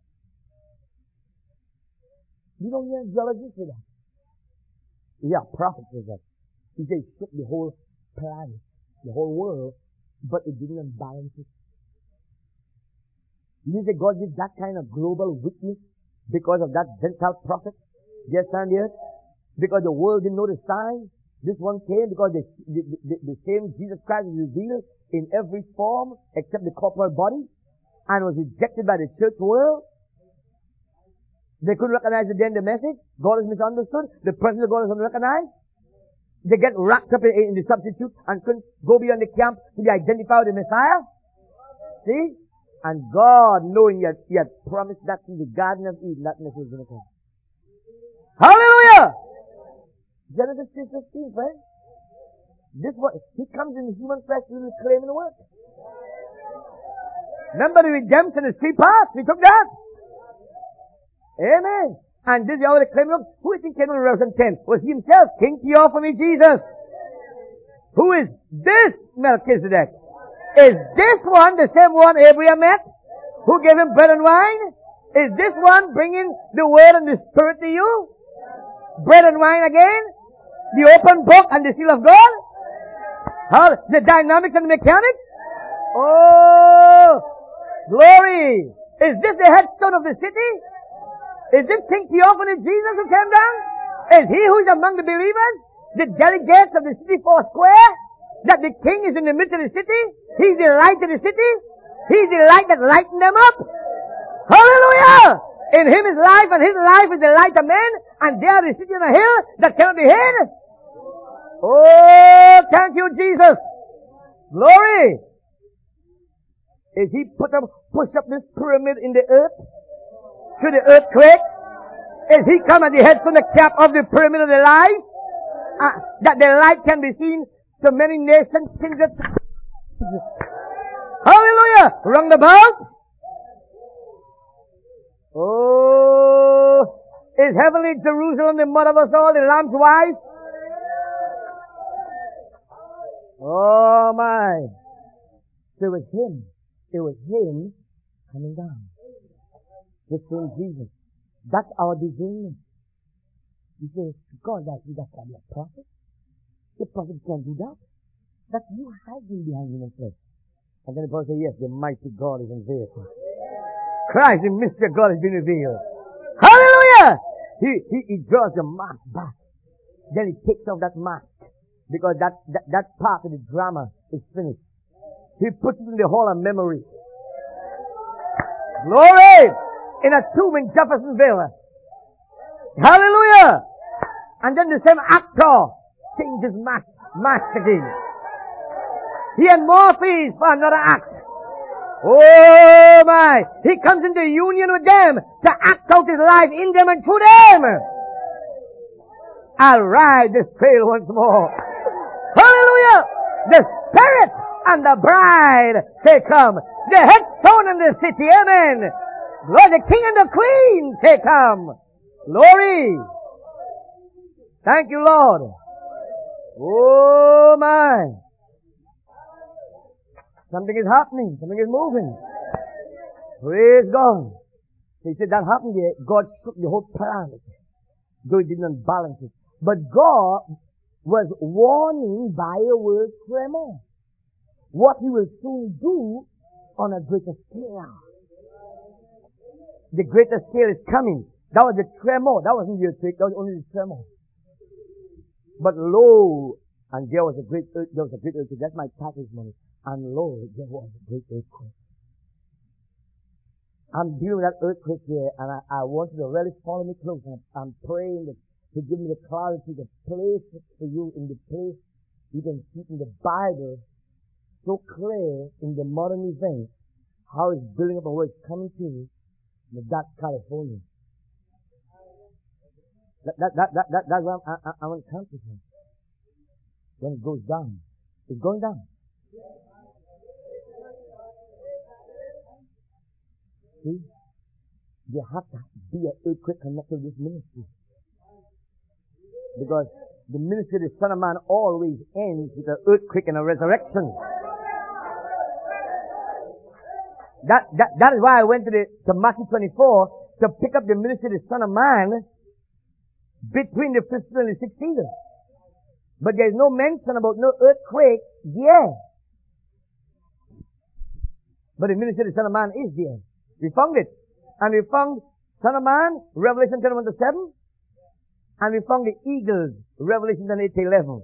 You don't hear geologists say that. Yeah, prophets say that. He said it shook the whole planet, the whole world, but it didn't unbalance it. You say God gives that kind of global witness because of that Gentile prophet? Yes, and yes. Because the world didn't know the sign. This one came because the, the, the, the same Jesus Christ is revealed in every form except the corporal body and was rejected by the church world. They couldn't recognize again the message. God is misunderstood. The presence of God is unrecognized. They get wrapped up in, in the substitute and couldn't go beyond the camp to be identified with the Messiah. See? And God, knowing he had, he had promised that in the Garden of Eden, that message was going to come. Hallelujah! Genesis three fifteen, friend. This one, he comes in the human flesh to claim the work. Remember the redemption is three parts. We took that. Amen. And this is how they claim the work. Who is he came in Revelation ten? Was he himself, King Theophany Jesus. Who is this Melchizedek? Is this one the same one Abraham met? Who gave him bread and wine? Is this one bringing the word and the spirit to you? Bread and wine again? The open book and the seal of God? How, the dynamics and the mechanics? Oh, glory! Is this the headstone of the city? Is this King Theophany Jesus who came down? Is he who is among the believers? The delegates of the city four square? That the king is in the midst of the city? He's the light of the city? He's the light that lightened them up? Hallelujah! In him is life, and his life is the light of men, and there is city on a hill that cannot be hid. Oh, thank you, Jesus. Glory. Is he put up, push up this pyramid in the earth? To the earthquake? Is he come at the head from the cap of the pyramid of the light? Uh, that the light can be seen to many nations, kindred. Hallelujah! Rung the bell? Oh, is heavenly Jerusalem the mother of us all, the Lamb's wife? Oh my. So it was him. It was him coming down. The same Jesus. That's our discernment. You say, God, that, that can be a prophet? The prophet can't do that. That's you hiding behind human flesh. And then the prophet says, yes, the mighty God is unveiled. Christ, the mystery of God has been revealed. Hallelujah! He, he, he draws the mask back. Then he takes off that mask. Because that, that, that part of the drama is finished. He puts it in the hall of memory. Glory! In a tomb in Jeffersonville. Hallelujah! And then the same actor changes mask Master King. He had more fees for another act. Oh my! He comes into union with them to act out his life in them and through them. I'll ride this trail once more. Hallelujah! The Spirit and the bride, say come. The headstone and the city, amen. Lord, the King and the Queen, say come. Glory. Thank you, Lord. Oh my. Something is happening. Something is moving. Praise God. He said that happened there. God shook the whole planet. Though it didn't balance it. But God was warning by a word tremor. What he will soon do on a greater scale. The greater scale is coming. That was the tremor. That wasn't the earthquake. That was only the tremor. But lo, and there was a great earth, there was a great earthquake. That's my package money. And lo, there was a great earthquake. I'm dealing with that earthquake here, and I, I want you to really follow me close. I'm, I'm praying that to give me the clarity to place it for you in the place you can see in the Bible so clear in the modern event how it's building up and where it's coming to in that California. That, that, that, that, that, that's why I, I, I want to come to him. When it goes down. It's going down. See? There has to be an earthquake connected with this ministry. Because the ministry of the Son of Man always ends with an earthquake and a resurrection. That, that, that is why I went to the, to Matthew twenty-four to pick up the ministry of the Son of Man between the fifth and the sixth season. But there's no mention about no earthquake there. But the ministry of the Son of Man is there. We found it. And we found Son of Man, Revelation twenty-one to seven. And we found the eagles, Revelation twenty-eight to eleven.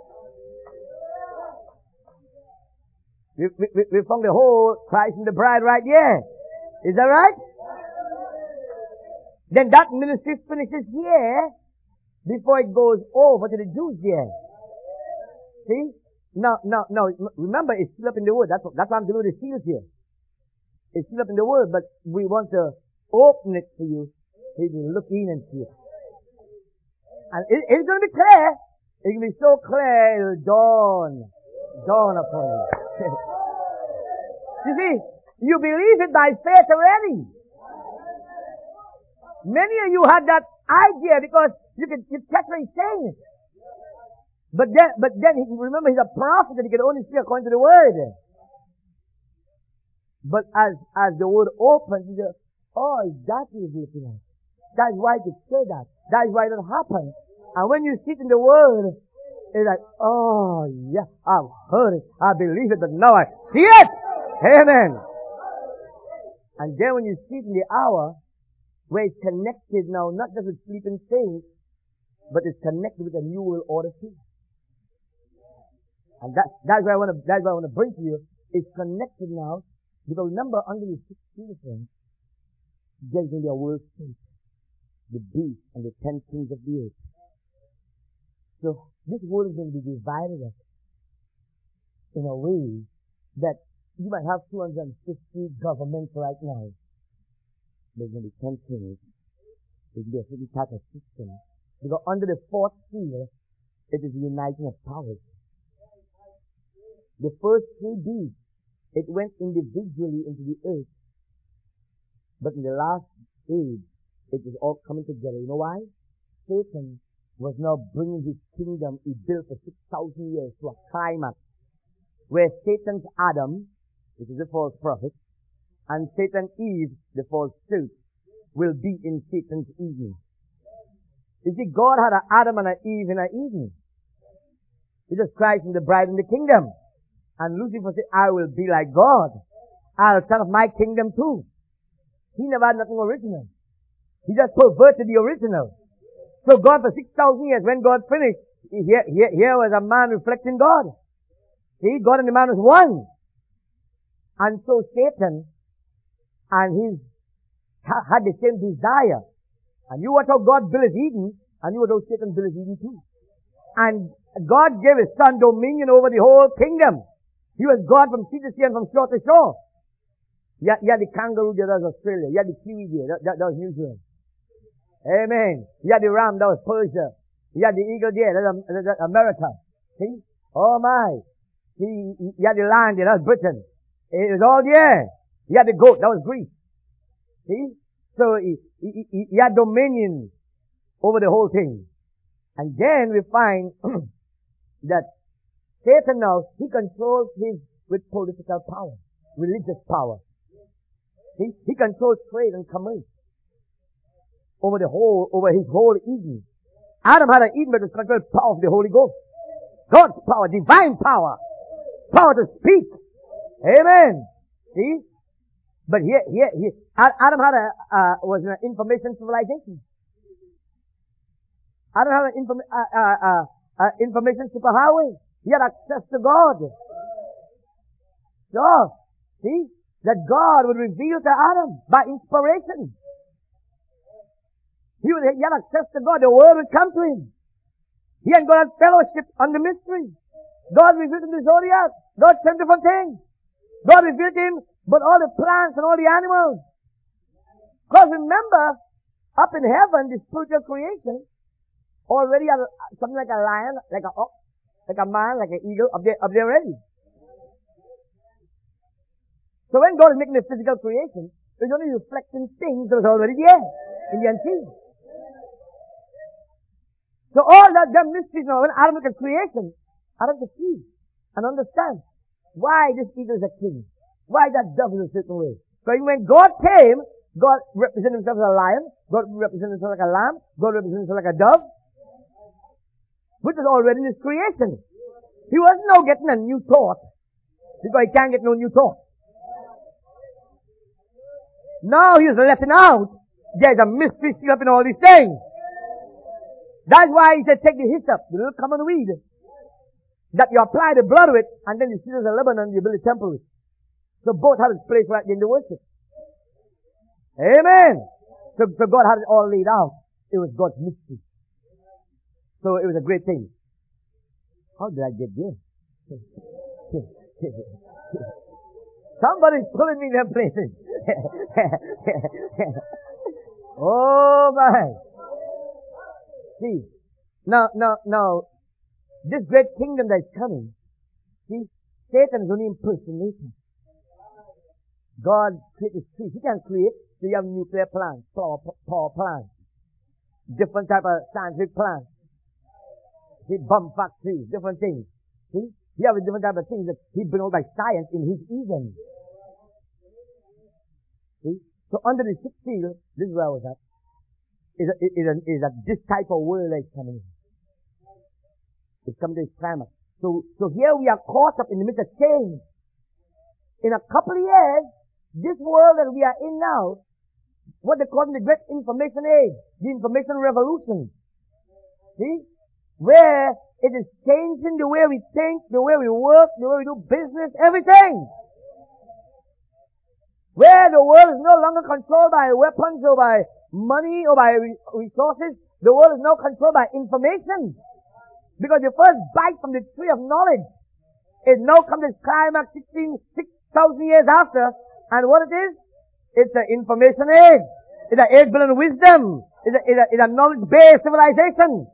We, we, we found the whole Christ and the bride right there. Is that right? Then that ministry finishes here before it goes over to the Jews there. See? Now, now, now, remember, it's still up in the Word. That's, that's why I'm dealing with the seals here. It's still up in the Word, but we want to open it for you so you can look in and see it. And it, it's going to be clear. It can be so clear, it'll dawn, dawn upon you. You see, you believe it by faith already. Many of you had that idea because you can you catch what he's saying. But then, but then, he, remember, he's a prophet and he can only speak according to the Word. But as, as the Word opens, you go, oh, that is looking like. That's why you say that. That's why it happens. And when you sit in the Word, it's like, oh, yeah, I've heard it. I believe it, but now I see it. Amen. And then when you sit in the hour, where it's connected now, not just with sleeping saints, but it's connected with a new world order too. And that, that's what I want to, that's what I want to bring to you. It's connected now, because remember, under the six seasons, there's going to be a world state. The beast and the ten kings of the earth. So, this world is going to be divided up in a way that you might have two hundred fifty governments right now. There's going to be ten kings. There's going to be a certain type of system. Because under the fourth seal, it is the uniting of powers. The first three beasts, it went individually into the earth. But in the last age, it is all coming together. You know why? Satan was now bringing his kingdom he built for six thousand years to a climax. Where Satan's Adam, which is the false prophet, and Satan Eve, the false spirit, will be in Satan's Eden. You see, God had an Adam and an Eve in an Eden. Jesus Christ and the bride in the kingdom. And Lucifer said, I will be like God. I'll set up my kingdom too. He never had nothing original. He just perverted the original. So God, for six thousand years, when God finished, here, here, here was a man reflecting God. See, God and the man was one. And so Satan and his ha- had the same desire. And you watch how God built his Eden, and you watch how Satan built his Eden too. And God gave His Son dominion over the whole kingdom. He was God from sea to sea and from shore to shore. You had, you had the kangaroo there, that was Australia. You had the kiwi there, that, that, that was New Zealand. Amen. You had the ram, that was Persia. You had the eagle there, that was, that was America. See? Oh my. See, you had the lion there, that was Britain. It was all there. You had the goat, that was Greece. See? So he, he, he, he had dominion over the whole thing. And then we find that Satan now, he controls his with political power, religious power. See? He controls trade and commerce over the whole, over his whole Eden. Adam had an Eden, but it was controlled power of the Holy Ghost. God's power, divine power. Power to speak. Amen. See? But here, here, here, Adam had a, uh, was an information civilization. Adam had an inform, uh, uh, uh, uh, information superhighway. He had access to God. So, see? That God would reveal to Adam by inspiration. He would, he had access to God. The word would come to him. He and God had fellowship on the mystery. God revealed him the zodiac. God sent different things. God revealed him but all the plants and all the animals. Because remember, up in heaven, the spiritual creation already had something like a lion, like a ox, like a man, like an eagle up there, up there already. So when God is making the physical creation, it's only reflecting things that was already there in the unseen. So all that, that mysteries now, when Adam looked at creation, Adam could see and understand why this eagle is a king, why that dove is a certain way. So when God came, God represented himself as a lion, God represented himself like a lamb, God represented himself like a dove, which is already in his creation. He wasn't now getting a new thought, because he can't get no new thoughts. Now he's letting out. There's a mystery still up in all these things. That's why he said, take the hyssop, the little common weed, that you apply the blood with, and then the cedars of Lebanon, you build a temple with. So both have its place right in the worship. Amen. So, so God had it all laid out. It was God's mystery. So it was a great thing. How did I get there? Somebody's pulling me in their places. Oh my. See, now, now, now, this great kingdom that is coming, see, Satan is only impersonating. God created trees. He can create, so you have nuclear plants, power, power plants, different type of scientific plants, see, bomb factories, different things. See, you have a different type of things that he been out by science in his Eden. See? So under the sixth seal, this is where I was at, is, a, is, a, is that this type of world that is coming in. It's coming to its climax. So, so here we are caught up in the midst of change. In a couple of years, this world that we are in now, what they call the great information age, the information revolution. See? Where it is changing the way we think, the way we work, the way we do business, everything. Where the world is no longer controlled by weapons or by money or by resources. The world is now controlled by information. Because the first bite from the tree of knowledge, it now comes to climax sixteen, six thousand years after. And what it is? It's an information age. It's an age built on wisdom. It's a, it's a, it's a knowledge-based civilization.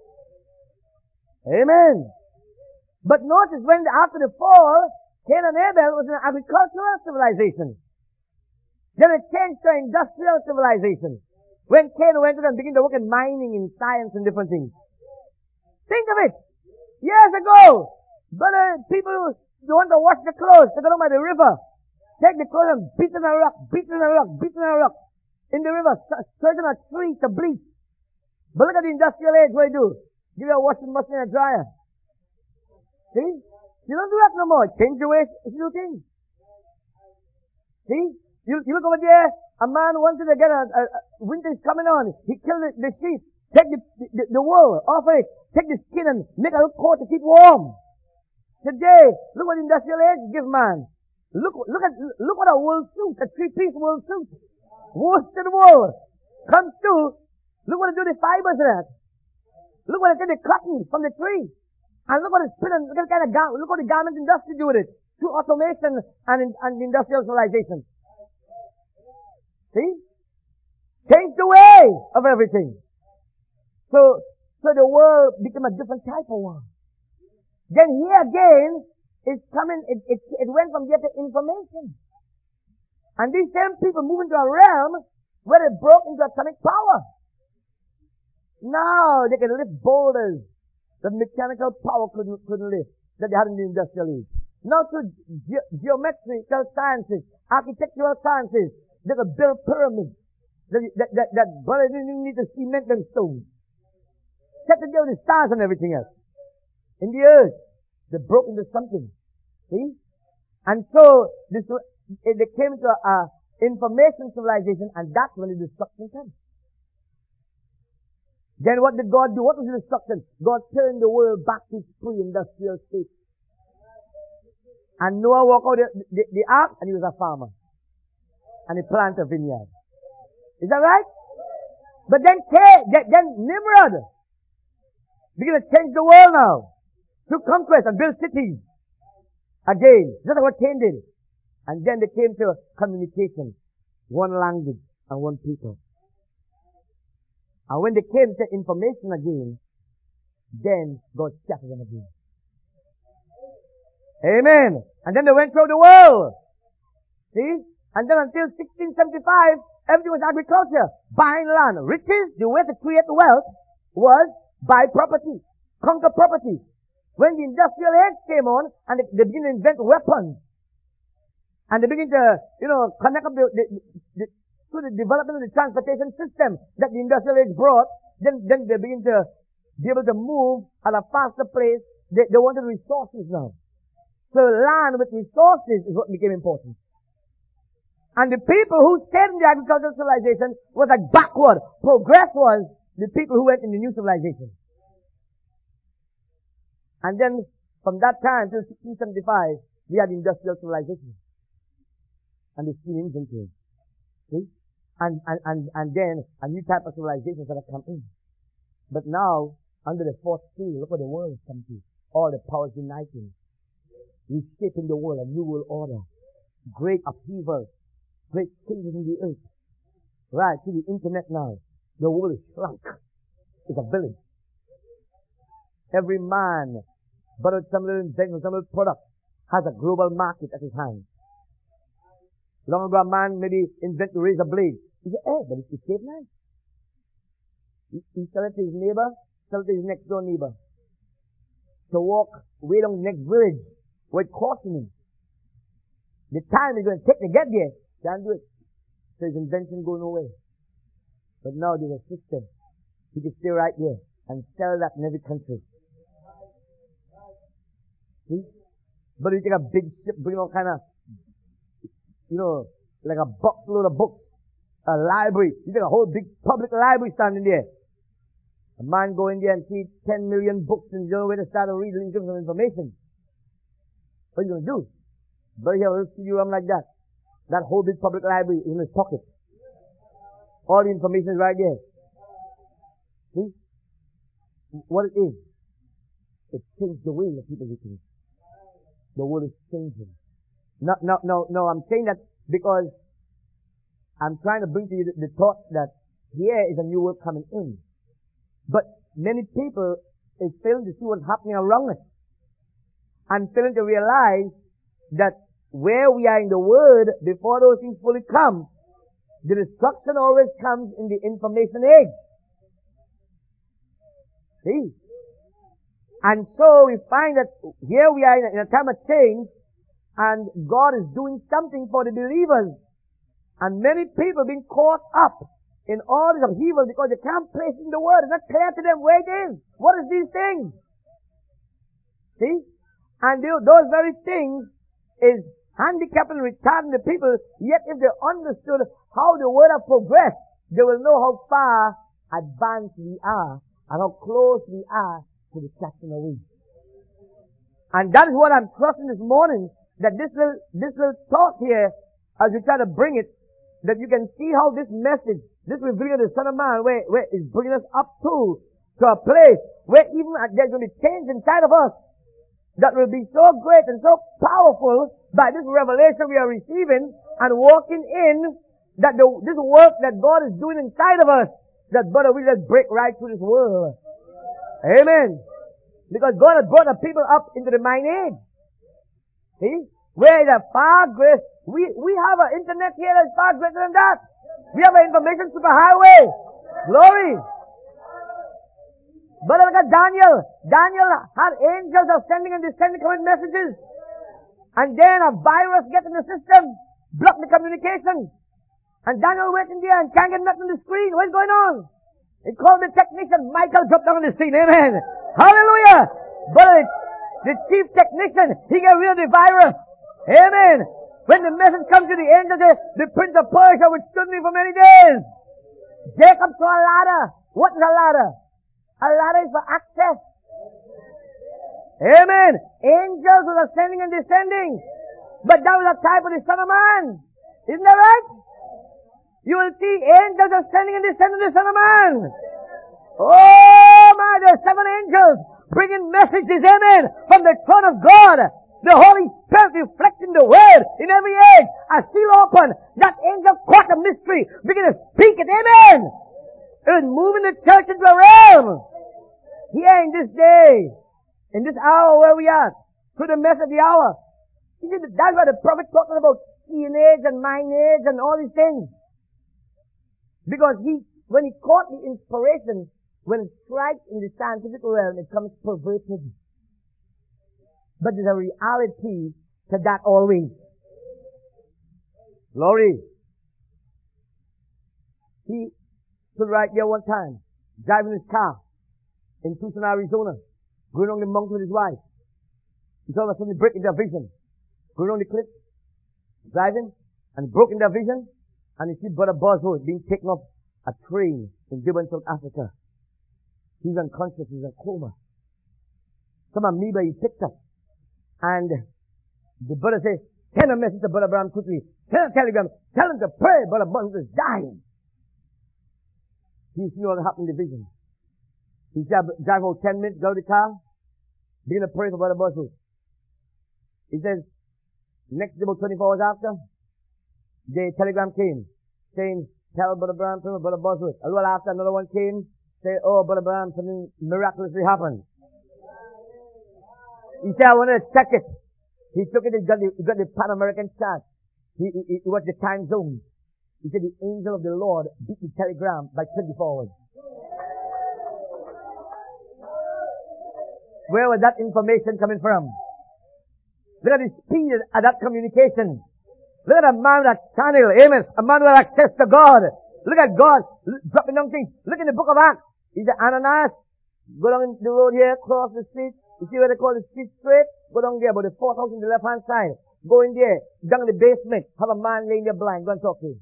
Amen. But notice when after the fall, Cain and Abel was an agricultural civilization. Then it changed to an industrial civilization. When Cain went to and began to work in mining, in science and different things. Think of it. Years ago, brother, people who want to wash the clothes, they go down by the river. Take the clothes and beat it on a rock, beat it on a rock, beat it on a rock. In the river, straighten a tree to bleach. But look at the industrial age, what do you do? Give you a washing machine and a dryer. See? You don't do that no more. Change the way you do things. See? You, you look over there, a man wanted to get a, a, a winter is coming on. He killed the, the sheep. Take the, the, the wool off of it. Take the skin and make a little coat to keep warm. Today, look what industrial age give man. Look, look at, look what a wool suit, a three-piece wool suit. Worsted wool. Comes to, look what they do the fibers of that. Look what they do the cotton from the tree. And look what it's put in, look at the kind of gar- look what the garment industry do with it. Through automation and, in, and industrial civilization. See? Change the way of everything. So, so the world became a different type of world. Then here again, it's coming, it, it, it went from here to information. And these same people move into a realm where they broke into atomic power. Now they can lift boulders that mechanical power couldn't, couldn't lift, that they had in the industrial age. Now through ge- geometrical sciences, architectural sciences, they could build pyramids. That, that, that, that brother didn't need to cement them stones. Set it down with the stars and everything else. In the earth, they broke into something. See? And so, this, they came to a, a information civilization, and that's when the destruction came. Then what did God do? What was the destruction? God turned the world back to its pre-industrial state. And Noah walked out the, the, the ark, and he was a farmer. And he planted a vineyard. Is that right? But then Cain, then Nimrod began to change the world now. Through conquest and build cities. Again. Just like what Cain did. And then they came to communication. One language and one people. And when they came to information again, then God scattered them again. Amen. And then they went through the world. See? And then until sixteen seventy-five, everything was agriculture. Buying land. Riches, the way to create wealth was buy property. Conquer property. When the industrial age came on, and they, they began to invent weapons. And they begin to, you know, connect up the, the, the through the development of the transportation system that the industrial age brought, then, then they begin to be able to move at a faster pace. They, they wanted resources now. So land with resources is what became important. And the people who stayed in the agricultural civilization was like backward. Progress was the people who went in the new civilization. And then, from that time till sixteen seventy-five, we had industrial civilization. And the steam engine came. See? And, and, and, and then a new type of civilization that have come in. But now, under the fourth seal, look what the world has come to. All the powers uniting. Reshaping the world, a new world order. Great upheaval. Great changes in the earth. Right, see the internet now. The world is shrunk. It's a village. Every man, but some little invention, some little product, has a global market at his hand. Long ago, a man maybe invent to raise a blade. He said, eh, but it's to save life. He, he sell it to his neighbor, sell it to his next door neighbor. To walk way down the next village, where it's costing him. The time he's going to take to get there, can't do it. So his invention goes nowhere. But now there's a system. He can stay right there and sell that in every country. See? But you take a big ship, bring all kind of, you know, like a box load of books, a library. You take a whole big public library standing there. A man go in there and see ten million books and you don't know where to start to read and give some information. What are you going to do? But you have a little C D ROM like that. That whole big public library is in his pocket. All the information is right there. See? What it is, it changed the way that people do things. The world is changing. No, no, no, no, I'm saying that because I'm trying to bring to you the, the thought that here is a new world coming in. But many people is failing to see what's happening around us. And failing to realize that where we are in the world, before those things fully come, the destruction always comes in the information age. See? And so we find that here we are in a, in a time of change, and God is doing something for the believers. And many people being caught up in all this upheaval because they can't place in the word. It's not clear to them where it is. What is these things? See? And they, those very things is handicapping and retarding the people, yet if they understood how the word has progressed, they will know how far advanced we are and how close we are to the catching away. And that is what I'm trusting this morning, that this little, this little thought here, as we try to bring it, that you can see how this message, this revealing of the Son of Man, where, where is bringing us up to to a place where even there's going to be change inside of us that will be so great and so powerful by this revelation we are receiving and walking in, that the, this work that God is doing inside of us, that brother, we just break right through this world. Amen. Because God has brought the people up into the mind age. See? Where the far great, we, we have an internet here that's far greater than that. We have an information superhighway. Glory. But look at Daniel. Daniel had angels ascending and descending coming messages. And then a virus gets in the system, block the communication. And Daniel waiting there and can't get nothing on the screen. What's going on? He called the technician. Michael dropped down on the scene. Amen. Hallelujah. But the chief technician, he got rid of the virus. Amen. When the message comes to the angel, the, the prince of Persia withstood me for many days. Jacob saw a ladder. What is a ladder? A ladder is for access. Amen. Angels were ascending and descending. But that was a type of the Son of Man. Isn't that right? You will see angels ascending and descending the Son of Man. Oh my, there's seven angels bringing messages, amen, from the throne of God. The Holy Spirit reflecting the Word in every age. A seal open. That angel caught the mystery, begin to speak it, amen. It was moving the church into a realm. Here in this day, in this hour where we are, through the mess of the hour. You see, that's why the prophet talking about seeing age and mind age and all these things. Because he, when he caught the inspiration, when it strikes in the scientific realm, it comes perverted. But there's a reality to that always. Glory. He stood right there one time, driving his car in Tucson, Arizona, going on the mountain with his wife. He saw suddenly break into vision, going on the cliff, driving, and broke into vision, and he see Brother Bosworth being taken off a train in Durban, South Africa. He's unconscious, he's in a coma. Some amoeba he picked up. And the brother says, send a message to Brother Branham quickly. Send a telegram. Tell him to pray. Brother Branham is dying. He see what happened in the vision. He drive, drive about ten minutes, go to the car, begin to pray for Brother Bosworth. He says, next about twenty-four hours after, the telegram came, saying, tell Brother Branham, pray for Brother Bosworth. A little after, another one came, say, oh, Brother Branham, something miraculously happened. He said, I want to check it. He took it, he got the, he got the Pan American chart. He, he, he watched the time zone. He said, the angel of the Lord beat the telegram by twenty-four hours. Where was that information coming from? Look at the speed of that communication. Look at a man with a channel, amen. A man with access to God. Look at God dropping down things. Look in the book of Acts. He said, Ananias, go down the road here, cross the street. You see where they call the street straight? Go down there, about the fourth house on the left hand side. Go in there, down in the basement, have a man laying there blind. Go and talk to him.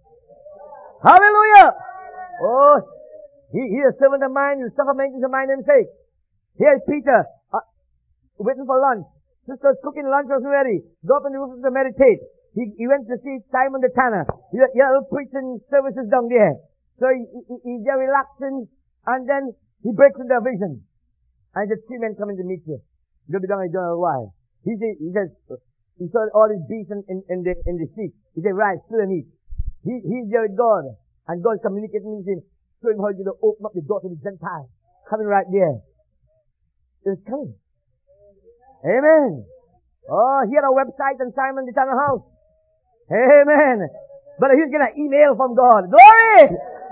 Hallelujah! Oh, he, he is servant of mine, you suffer maintenance of mine and sake. Here's Peter, uh, waiting for lunch. Sister's cooking lunch wasn't ready. Go up on the roof to meditate. He, he went to see Simon the Tanner. He had little preaching services down there. So he, he, he's there relaxing, and then he breaks into a vision. And he said, three men coming to meet you. You'll be down here doing a while. He said, he says, he saw all his beasts in, in, in the, in the sheep. He said, right, still and eat. He, he's there with God. And God communicating with him, showing how he's going to open up the door to the Gentiles. Coming right there. It's coming. Amen. Oh, he had a website on Simon the Tanner House. Amen. But he's getting an email from God. Glory!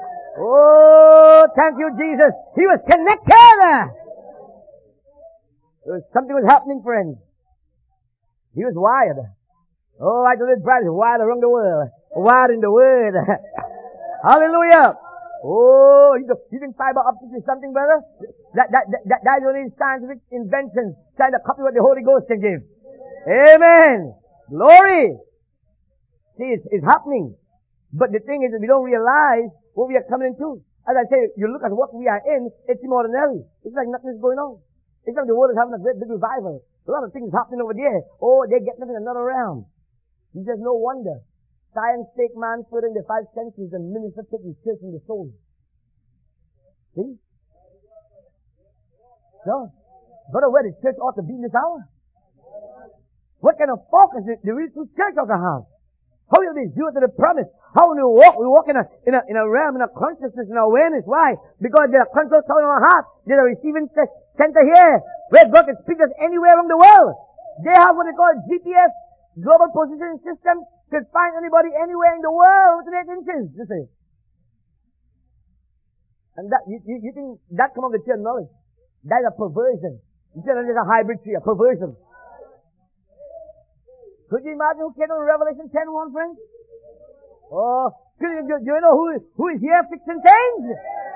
Oh, thank you, Jesus. He was connected. There was, something was happening, friends. He was wired. Oh, I told his bride, he's wired around the world. Wired in the word. Hallelujah. Oh, you think fiber optics is something, brother? That, that, that, that, that's only scientific inventions trying to copy what the Holy Ghost can give. Amen. Glory. See, it's, it's happening. But the thing is that we don't realize what we are coming into. As I say, you look at what we are in, it's ordinary. It's like nothing is going on. It's like the world is having a great big revival. A lot of things happening over there. Oh, they're getting in another realm. It's just no wonder. Science take man further in the five senses and minister take the church in the soul. See? So, brother, where the church ought to be in this hour? What kind of focus the, the real true church ought to have? How will we do it to the promise? How will we walk? We walk in a, in a, in a realm, in a consciousness, in awareness. Why? Because there's a control tower in our heart. There's a receiving center here, where God can speak to us anywhere around the world. They have what they call G P S, Global Positioning System, can find anybody anywhere in the world within eight inches, you see. And that, you, you, you think that come on the tree of knowledge? That is a perversion. You see, that is a hybrid tree, a perversion. Could you imagine who came on Revelation ten one, friends? Oh, do you, do you know who, who is here fixing things?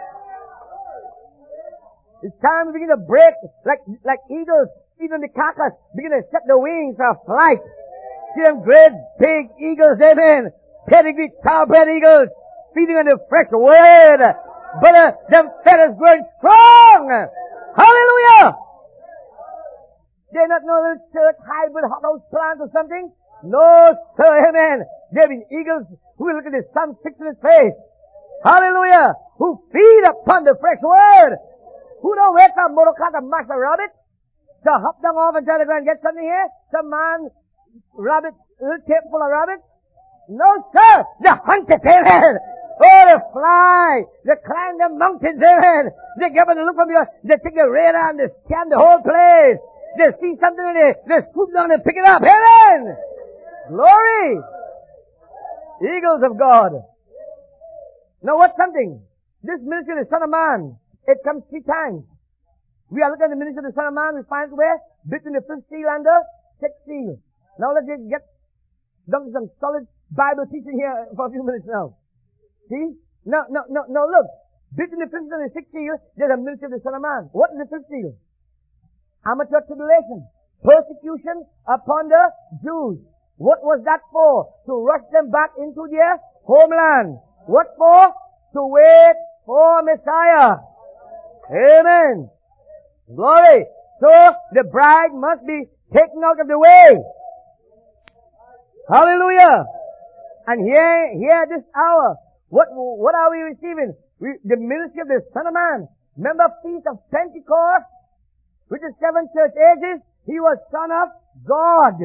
It's time we begin to break like, like eagles, even the carcass, begin to set the wings for flight. See them great big eagles, amen. Pedigree, thoroughbred eagles, feeding on the fresh word. But uh, them feathers growing strong. Hallelujah! They're not no little church hybrid hothouse plants or something. No, sir, amen. They've been eagles who look at the sun fixed in his face. Hallelujah! Who feed upon the fresh word. Who don't wake up motorcar to mash a rabbit? To hop down off and try to go and get something here? Some man, rabbit, little tape full of rabbits? No, sir! They hunt it, amen! Oh, they fly! They climb the mountains, amen! They get up and look from your, they take the radar and they scan the whole place. They see something and they, they swoop down and pick it up. Amen! Glory! Eagles of God. Now what's something? This ministry of the Son of Man, it comes three times. We are looking at the ministry of the Son of Man, we find where? Between the fifth seal and the sixth seal. Now let's get down to some solid Bible teaching here for a few minutes now. See? Now, now, now, now look. Between the fifth and the sixth seal, there's a ministry of the Son of Man. What is the fifth seal? Amateur tribulation. Persecution upon the Jews. What was that for? To rush them back into their homeland. What for? To wait for Messiah. Amen. Glory. So, the bride must be taken out of the way. Hallelujah. And here, here this hour, what, what are we receiving? We, the ministry of the Son of Man. Remember Feast of Pentecost? Which is seven church ages, he was Son of God.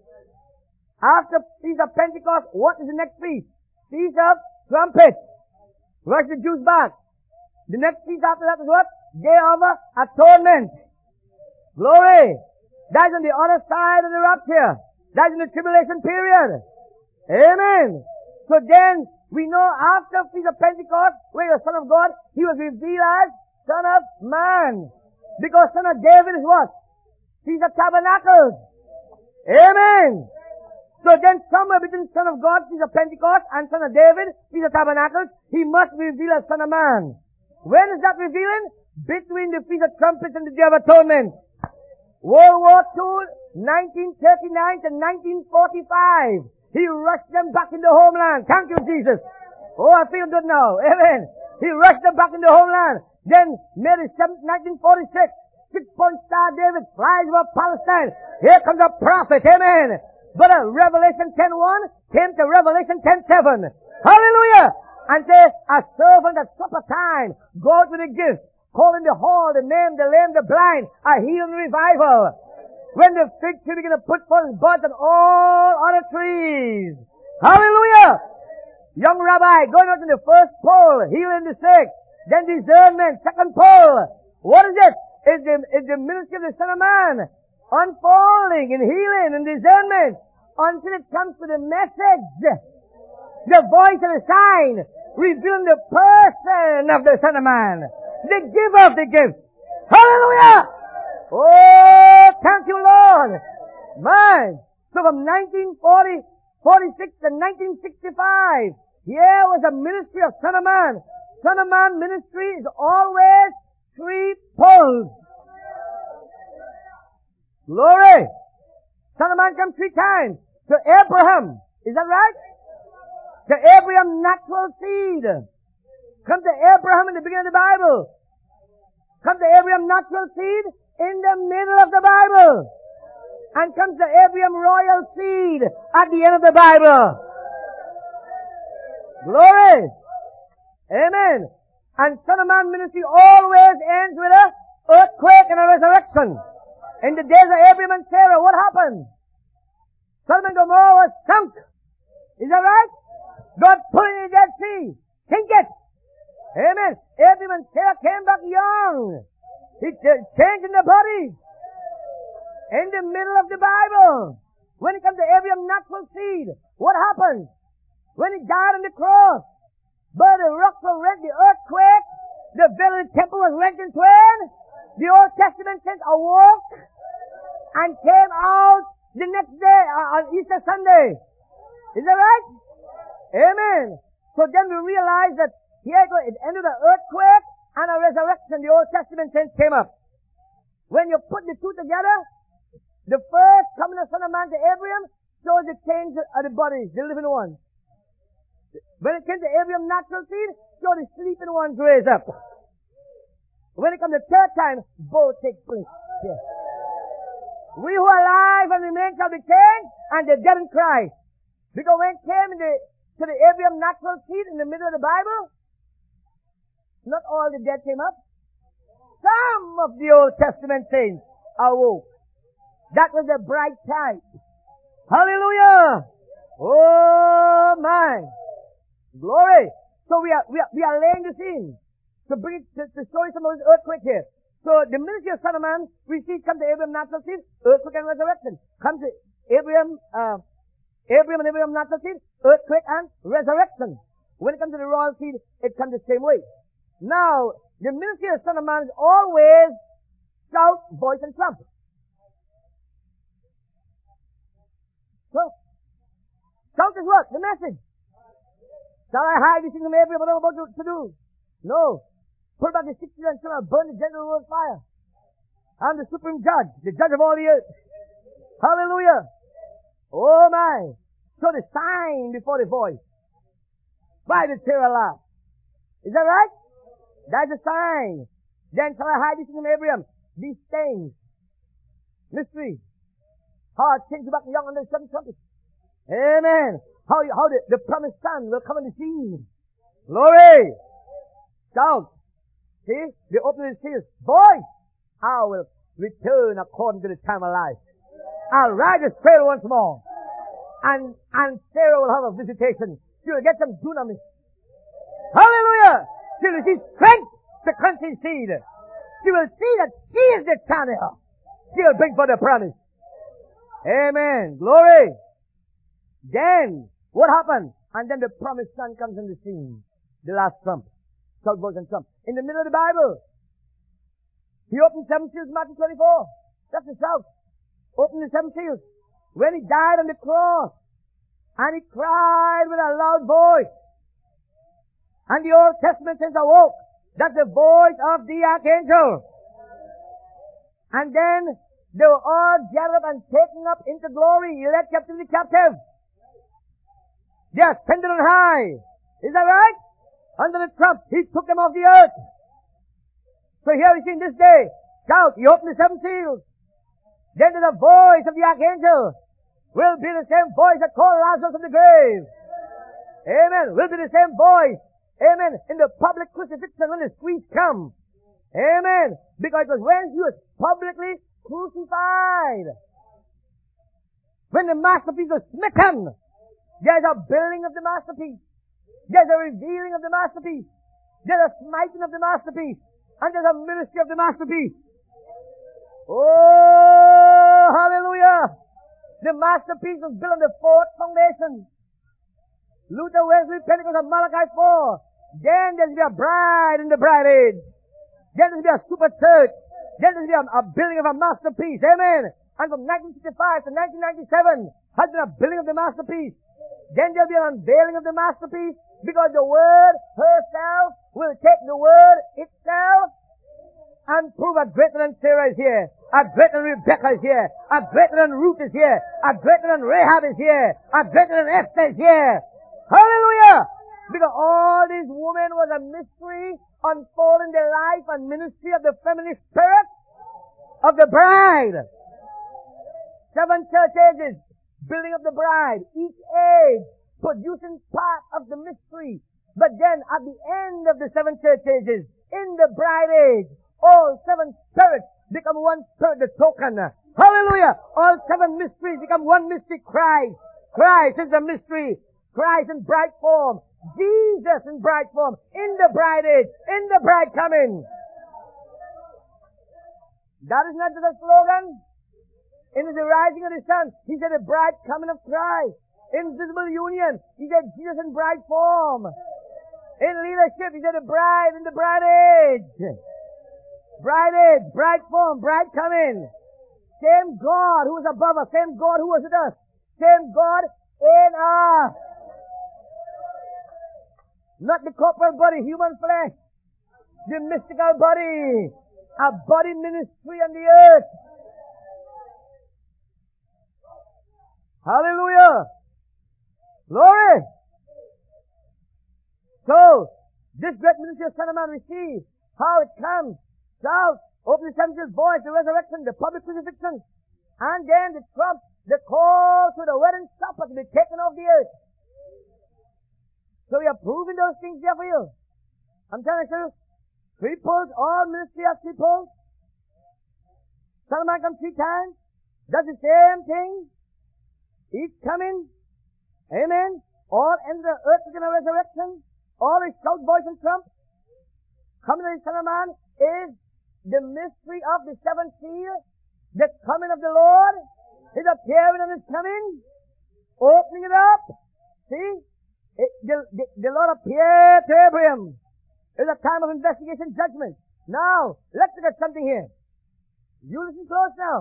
After Feast of Pentecost, what is the next feast? Feast of Trumpets. Rush the Jews back. The next feast after that is what? Day of Atonement. Glory. That's on the other side of the rapture. That's in the tribulation period. Amen. So then, we know after Feast of Pentecost, where he was Son of God, he was revealed as Son of Man. Because Son of David is what? Feast of Tabernacles. Amen. So then somewhere between Son of God, Feast of Pentecost, and Son of David, Feast of Tabernacles, he must be revealed as Son of Man. When is that revealing? Between the Feast of Trumpets and the Day of Atonement. World War Two, nineteen thirty-nine to nineteen forty-five. He rushed them back in the homeland. Thank you, Jesus. Oh, I feel good now. Amen. He rushed them back in the homeland. Then, May the seventh, nineteen forty-six, six-point star David flies over Palestine. Here comes a prophet. Amen. But uh, Revelation ten one came to Revelation ten seven. Hallelujah. And says, a servant at supper time, go out with a gift, call in the hall, the maimed, the lame, the blind, a healing revival. When the fig tree began to put forth buds on all other trees. Hallelujah. Young rabbi going out in the first pole, healing the sick. Then discernment, second pole. What is it? It's the, it's the ministry of the Son of Man. Unfolding and healing and discernment. Until it comes to the message. The voice and the sign. Revealing the person of the Son of Man. The giver of the gift. Hallelujah! Oh, thank you, Lord. Man. So from nineteen forty, forty-six to nineteen sixty-five, here was a ministry of Son of Man. Son of Man ministry is always three poles. Glory! Son of Man comes three times. To Abraham. Is that right? To Abraham, natural seed. Come to Abraham in the beginning of the Bible. Come to Abraham, natural seed in the middle of the Bible. And comes to Abraham, royal seed at the end of the Bible. Glory! Amen. And Son of Man ministry always ends with a earthquake and a resurrection. In the days of Abraham and Sarah, what happened? Sodom and Gomorrah was sunk. Is that right? God put it in the Dead Sea. Think it. Amen. Abraham and Sarah came back young. He changed in the body. In the middle of the Bible. When it comes to Abraham's natural seed, what happened? When he died on the cross, but the rocks were rent, the earthquake, the veil of the temple was rent in twain, the Old Testament saints awoke and came out the next day uh, on Easter Sunday. Is that right? Amen. So then we realize that here it was, it ended an earthquake and a resurrection. The Old Testament saints came up. When you put the two together, the first coming of the Son of Man to Abraham shows the change of the bodies, the living ones. When it came to Abraham's natural seed, showed the sleeping ones raised up. When it comes to the third time, both take place. Yes. We who are alive and remain shall be changed, and the dead in Christ. Because when it came in the, to the Abraham natural seed in the middle of the Bible, not all the dead came up. Some of the Old Testament saints awoke. That was the bright time. Hallelujah! Oh my! Glory! So we are, we are, we are laying this in to bring it, to, to show you some of this earthquake here. So the ministry of Son of Man, we see come to Abraham natural seed, earthquake and resurrection. Come to Abraham, uh, Abraham and Abraham natural seed, earthquake and resurrection. When it comes to the royal seed, it comes the same way. Now, the ministry of Son of Man is always shout, voice, and trump. So, shout is what? The message. Shall I hide this thing from Abraham? What I'm about to, to do? No. Put back the sixty and shall I burn the general world fire. I'm the supreme judge, the judge of all the earth. Hallelujah. Oh my. So the sign before the voice. Why did Sarah laugh? Is that right? That's a sign. Then shall I hide this from Abraham? These things. Mystery. How I change back young under the seven trumpets. Amen. How, how the, the promised son will come on the scene. Glory. Shout. See? The opening says, voice, I will return according to the time of life. I'll ride the trail once more. And, and Sarah will have a visitation. She will get some dunamis. Hallelujah! She will receive strength to conceive seed. She will see that she is the channel. She will bring for the promise. Amen. Glory. Then, what happened? And then the promised son comes on the scene. The last trump. Shout, voice, and trump. In the middle of the Bible. He opened seven seals, Matthew twenty-four. That's the shout. Opened the seven seals. When he died on the cross. And he cried with a loud voice. And the Old Testament says awoke. That's the voice of the archangel. And then they were all gathered up and taken up into glory. He led captivity captive. They ascended on high. Is that right? Under the trump, he took them off the earth. So here we see in this day, shout, he opened the seven seals. Then the voice of the archangel will be the same voice that called Lazarus from the grave. Amen. Will be the same voice. Amen. In the public crucifixion when the squeeze come. Amen. Because it was when he was publicly crucified. When the masterpiece was smitten. There's a building of the masterpiece. There's a revealing of the masterpiece. There's a smiting of the masterpiece. And there's a ministry of the masterpiece. Oh, hallelujah. The masterpiece was built on the fourth foundation. Luther, Wesley, Pentecost, and Malachi four. Then there's going to be a bride in the bride age. Then there's going to be a super church. Then there's going to be a, a building of a masterpiece. Amen. And from nineteen sixty-five to nineteen ninety-seven has been a building of the masterpiece. Then there'll be an unveiling of the masterpiece because the Word herself will take the Word itself and prove a greater than Sarah is here, a greater than Rebecca is here, a greater than Ruth is here, a greater than Rahab is here, a greater than Esther is here. Hallelujah! Because all these women was a mystery unfolding the life and ministry of the feminine spirit of the bride. Seven church ages. Building of the bride, each age producing part of the mystery. But then at the end of the seven church ages, in the bride age, All seven spirits become one spirit, the token. Hallelujah! All seven mysteries become one mystery, Christ. Christ is the mystery. Christ in bride form. Jesus in bride form. In the bride age. In the bride coming. That is not just a slogan. In the rising of the sun, he said the bride coming of Christ. In visible union, he said Jesus in bride form. In leadership, he said the bride in the bride age. Bride age, bride form, bride coming. Same God who is above us, same God who was with us, same God in us. Not the corporal body, human flesh. The mystical body. A body ministry on the earth. Hallelujah. Glory. So, this great ministry of Son of Man received. How it comes. Shout. Open the seventh voice, the resurrection, the public crucifixion. And then the trump, the call to the wedding supper to be taken off the earth. So we are proving those things here for you. I'm telling you, three poles, all ministry has three poles. Son of Man comes three times, does the same thing. Each coming, amen. All enter the earth in a resurrection. All is shout, voice, and trump. Coming of the Son of Man is the mystery of the seventh seal, the coming of the Lord, His appearing and His coming, opening it up. See? It, the, the, the Lord appeared to Abraham. It was a time of investigation, judgment. Now, let's look at something here. You listen close now.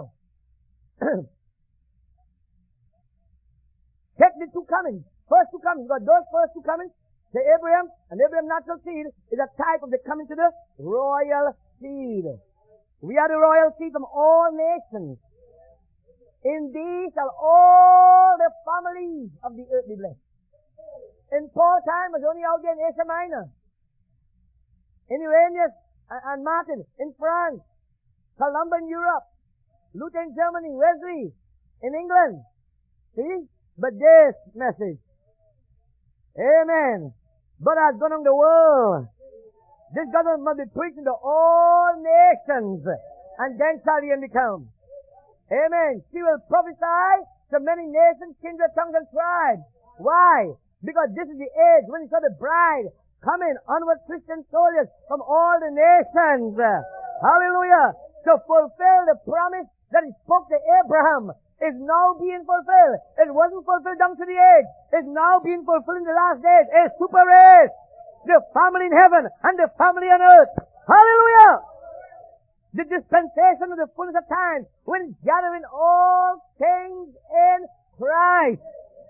Take the two comings. First two comings. But those first two comings to Abraham and Abraham's natural seed is a type of the coming to the royal seed. We are the royal seed from all nations. In these shall all the families of the earth be blessed. In Paul's time, was only out there in Asia Minor. In Irenaeus and, and Martin in France. Columba in Europe. Luther in Germany. Wesley in England. See? But this message. Amen. But has gone on the world. This gospel must be preached to all nations. And then shall the end become. Amen. She will prophesy to many nations, kindred, tongues, and tribes. Why? Because this is the age when you saw the bride coming, onward Christian soldiers from all the nations. Hallelujah. To fulfill the promise that He spoke to Abraham is now being fulfilled. It wasn't fulfilled down to the age. It's now being fulfilled in the last days. A super race. The family in heaven and the family on earth. Hallelujah. The dispensation of the fullness of time when gathering all things in Christ.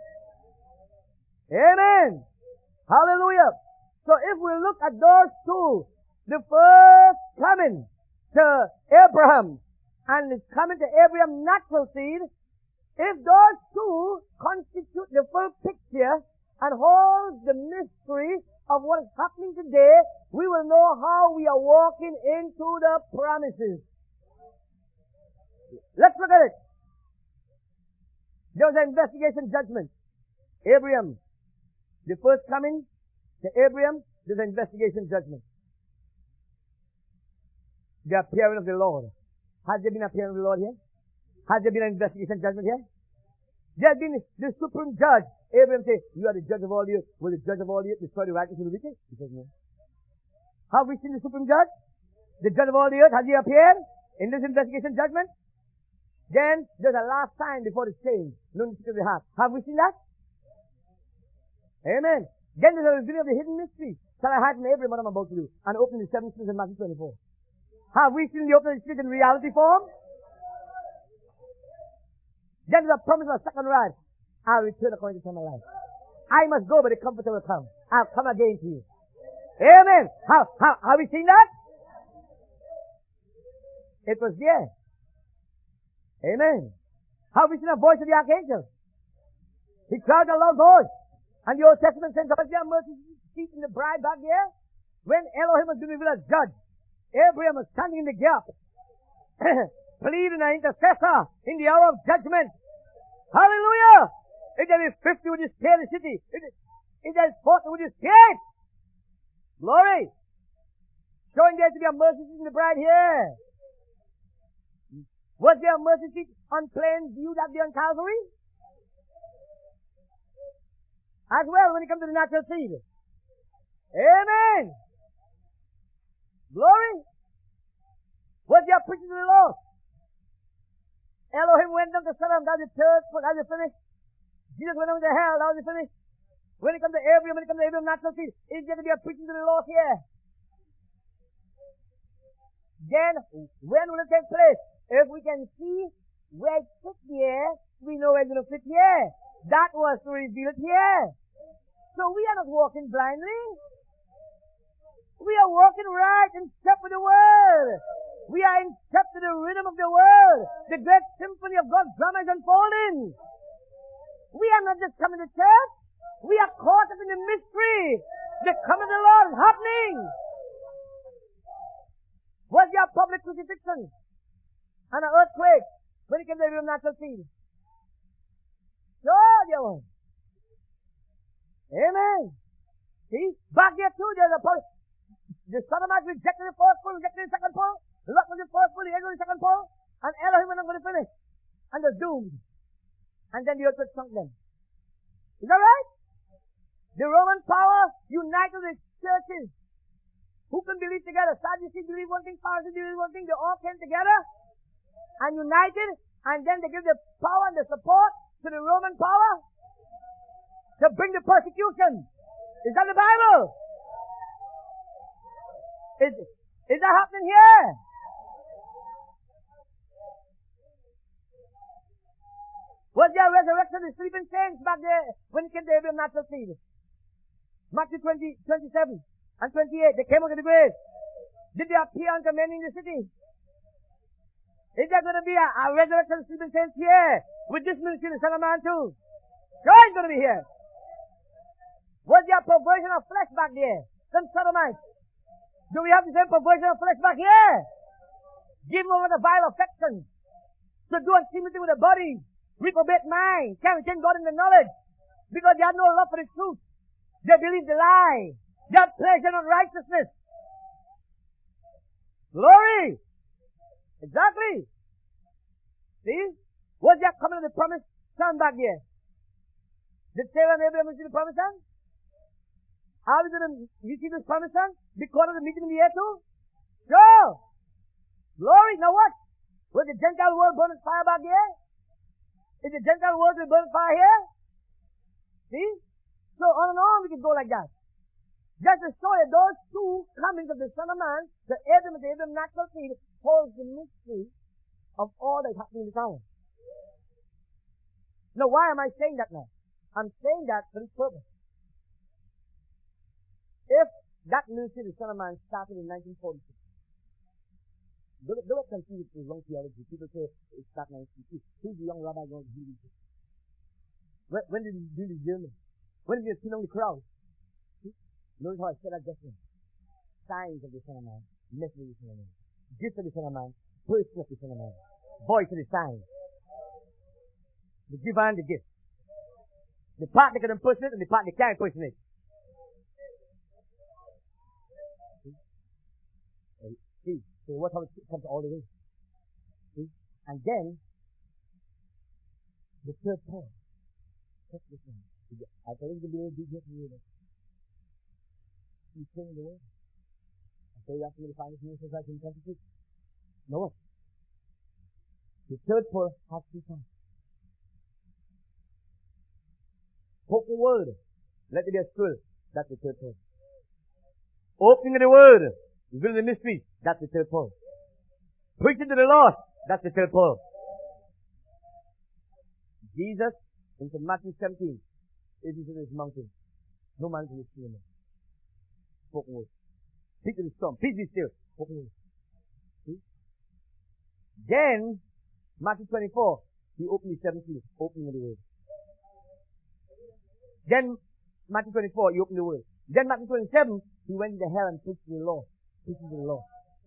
Amen. Hallelujah. So if we look at those two, the first coming to Abraham and the coming to Abraham's natural seed, if those two constitute the full picture and hold the mystery of what is happening today, we will know how we are walking into the promises. Let's look at it. There was an investigation judgment. Abraham. The first coming to Abraham, there's an investigation judgment. The appearing of the Lord. Has there been an appearing of the Lord here? Has there been an investigation judgment here? There has been the supreme judge. Abraham says, you are the judge of all the earth. Will the judge of all the earth destroy the righteous and the wicked? He says no. Have we seen the supreme judge? The judge of all the earth, has he appeared in this investigation judgment? Then there's a last sign before the change. Known to the heart. Have we seen that? Amen. Then there's a revealing of the hidden mystery. Shall I hide from Abraham what I'm about to do? And open the seven seals in Matthew twenty-four. Have we seen the opening of the spirit in reality form? Then there's a promise of a second ride. I'll return according to my life. I must go, but the Comforter will come. I'll come again to you. Amen. How, how, have we seen that? It was there. Amen. Have we seen a voice of the archangel? He cried a loud voice. And the Old Testament says, "Was there mercy seat in the bride back there?" When Elohim was being revealed as judge, Abraham was standing in the gap, pleading an intercessor in the hour of judgment. Hallelujah! If there is fifty, would you spare the city? If there is forty, would you spare it? Glory! Showing there to be a mercy seat in the bride here. Was there a mercy seat on plain view that day on Calvary? As well when it comes to the natural seed. Amen. Glory. Was there a preaching to the Lord? Elohim went down to Sodom, that was the third, that was the finish. Jesus went down to hell, that was the finish. When it comes to Abraham, when it comes to Abraham natural seed, is there to be a preaching to the Lord here? Then, when will it take place? If we can see where it fits here, we know where it's going to fit here. That was to reveal it here. So we are not walking blindly. We are walking right in step with the world. We are in step to the rhythm of the world. The great symphony of God's drama is unfolding. We are not just coming to church. We are caught up in the mystery. The coming of the Lord is happening. Was there a public crucifixion and an earthquake when it came to the natural seed? Sure, there was. Amen. See, back there too, there's a public. The Sodomites rejected the first pull, rejected the second pull. Lot was the first pull, the other was the second pull. And Elohim went on for the finish. And they're doomed. And then the earthquake sunk them. Is that right? The Roman power united the churches. Who can believe together? Sadducees believe one thing, Pharisees believe one thing. They all came together and united. And then they give the power and the support to the Roman power to bring the persecution. Is that the Bible? Is, is that happening here? Was there a resurrection of the sleeping saints back there when it came to Abraham natural seed? Matthew twenty, twenty-seven and twenty-eight, they came out of the grave. Did they appear unto many in the city? Is there going to be a, a resurrection of the sleeping saints here with this ministry, the Son of Man too? Sure, it's going to be here. Was there a perversion of flesh back there? Some sodomites. Do we have the same perversion of flesh back here? Give over the vile affections. To do unseemly with the body. Reprobate mind. Can't retain God in the knowledge. Because they have no love for the truth. They believe the lie. They have pleasure in righteousness. Glory. Exactly. See? Was there coming of the promised son back here? Did Sarah and Abraham receive the promised son? Are we going to receive this promised son? Because of the meeting in the air too? Sure. Glory. Now what? Will the Gentile world burn with fire back here? Is the Gentile world will burn fire here? See? So on and on we can go like that. Just to show you those two comings of the Son of Man, the Adam and the Adam natural seed, holds the mystery of all that's happening in this hour. Now why am I saying that now? I'm saying that for this purpose. If that ministry, the Son of Man, started in nineteen forty-six, don't, don't get confused with wrong theology. People say it started in nineteen fifty. Who's the young rabbi going to do this? When, when did he do the German? When did he appeal on the crowd? See? Notice how I said that just now. Signs of the Son of Man, message of the Son of Man, gift of the Son of Man, person of the Son of Man, voice of the sign, the giver and the gift. The part that can impersonate and the part that can't impersonate. See, so what how it comes all the way. See? And then, the third part. Check this one. I tell you to be able to do this here. He's saying the word. I tell you after you find this new society in twenty-six. No what? The third part has two parts. Spoken word. Let it be a scroll. That's the third part. Opening of the word. Reveal the mystery. That's the third part. Preaching to the lost. That's the third part. Jesus, in Matthew seventeen, is in this mountain. No man can see him. Spoken word. Speak to the storm. Peace be still. Spoken word. See? Then, Matthew twenty-four, he opened the seven seals. Opening of the word. Then, Matthew twenty-four, he opened the word. Then, Matthew twenty-seven, he went into hell and preached the law. Preaching the law.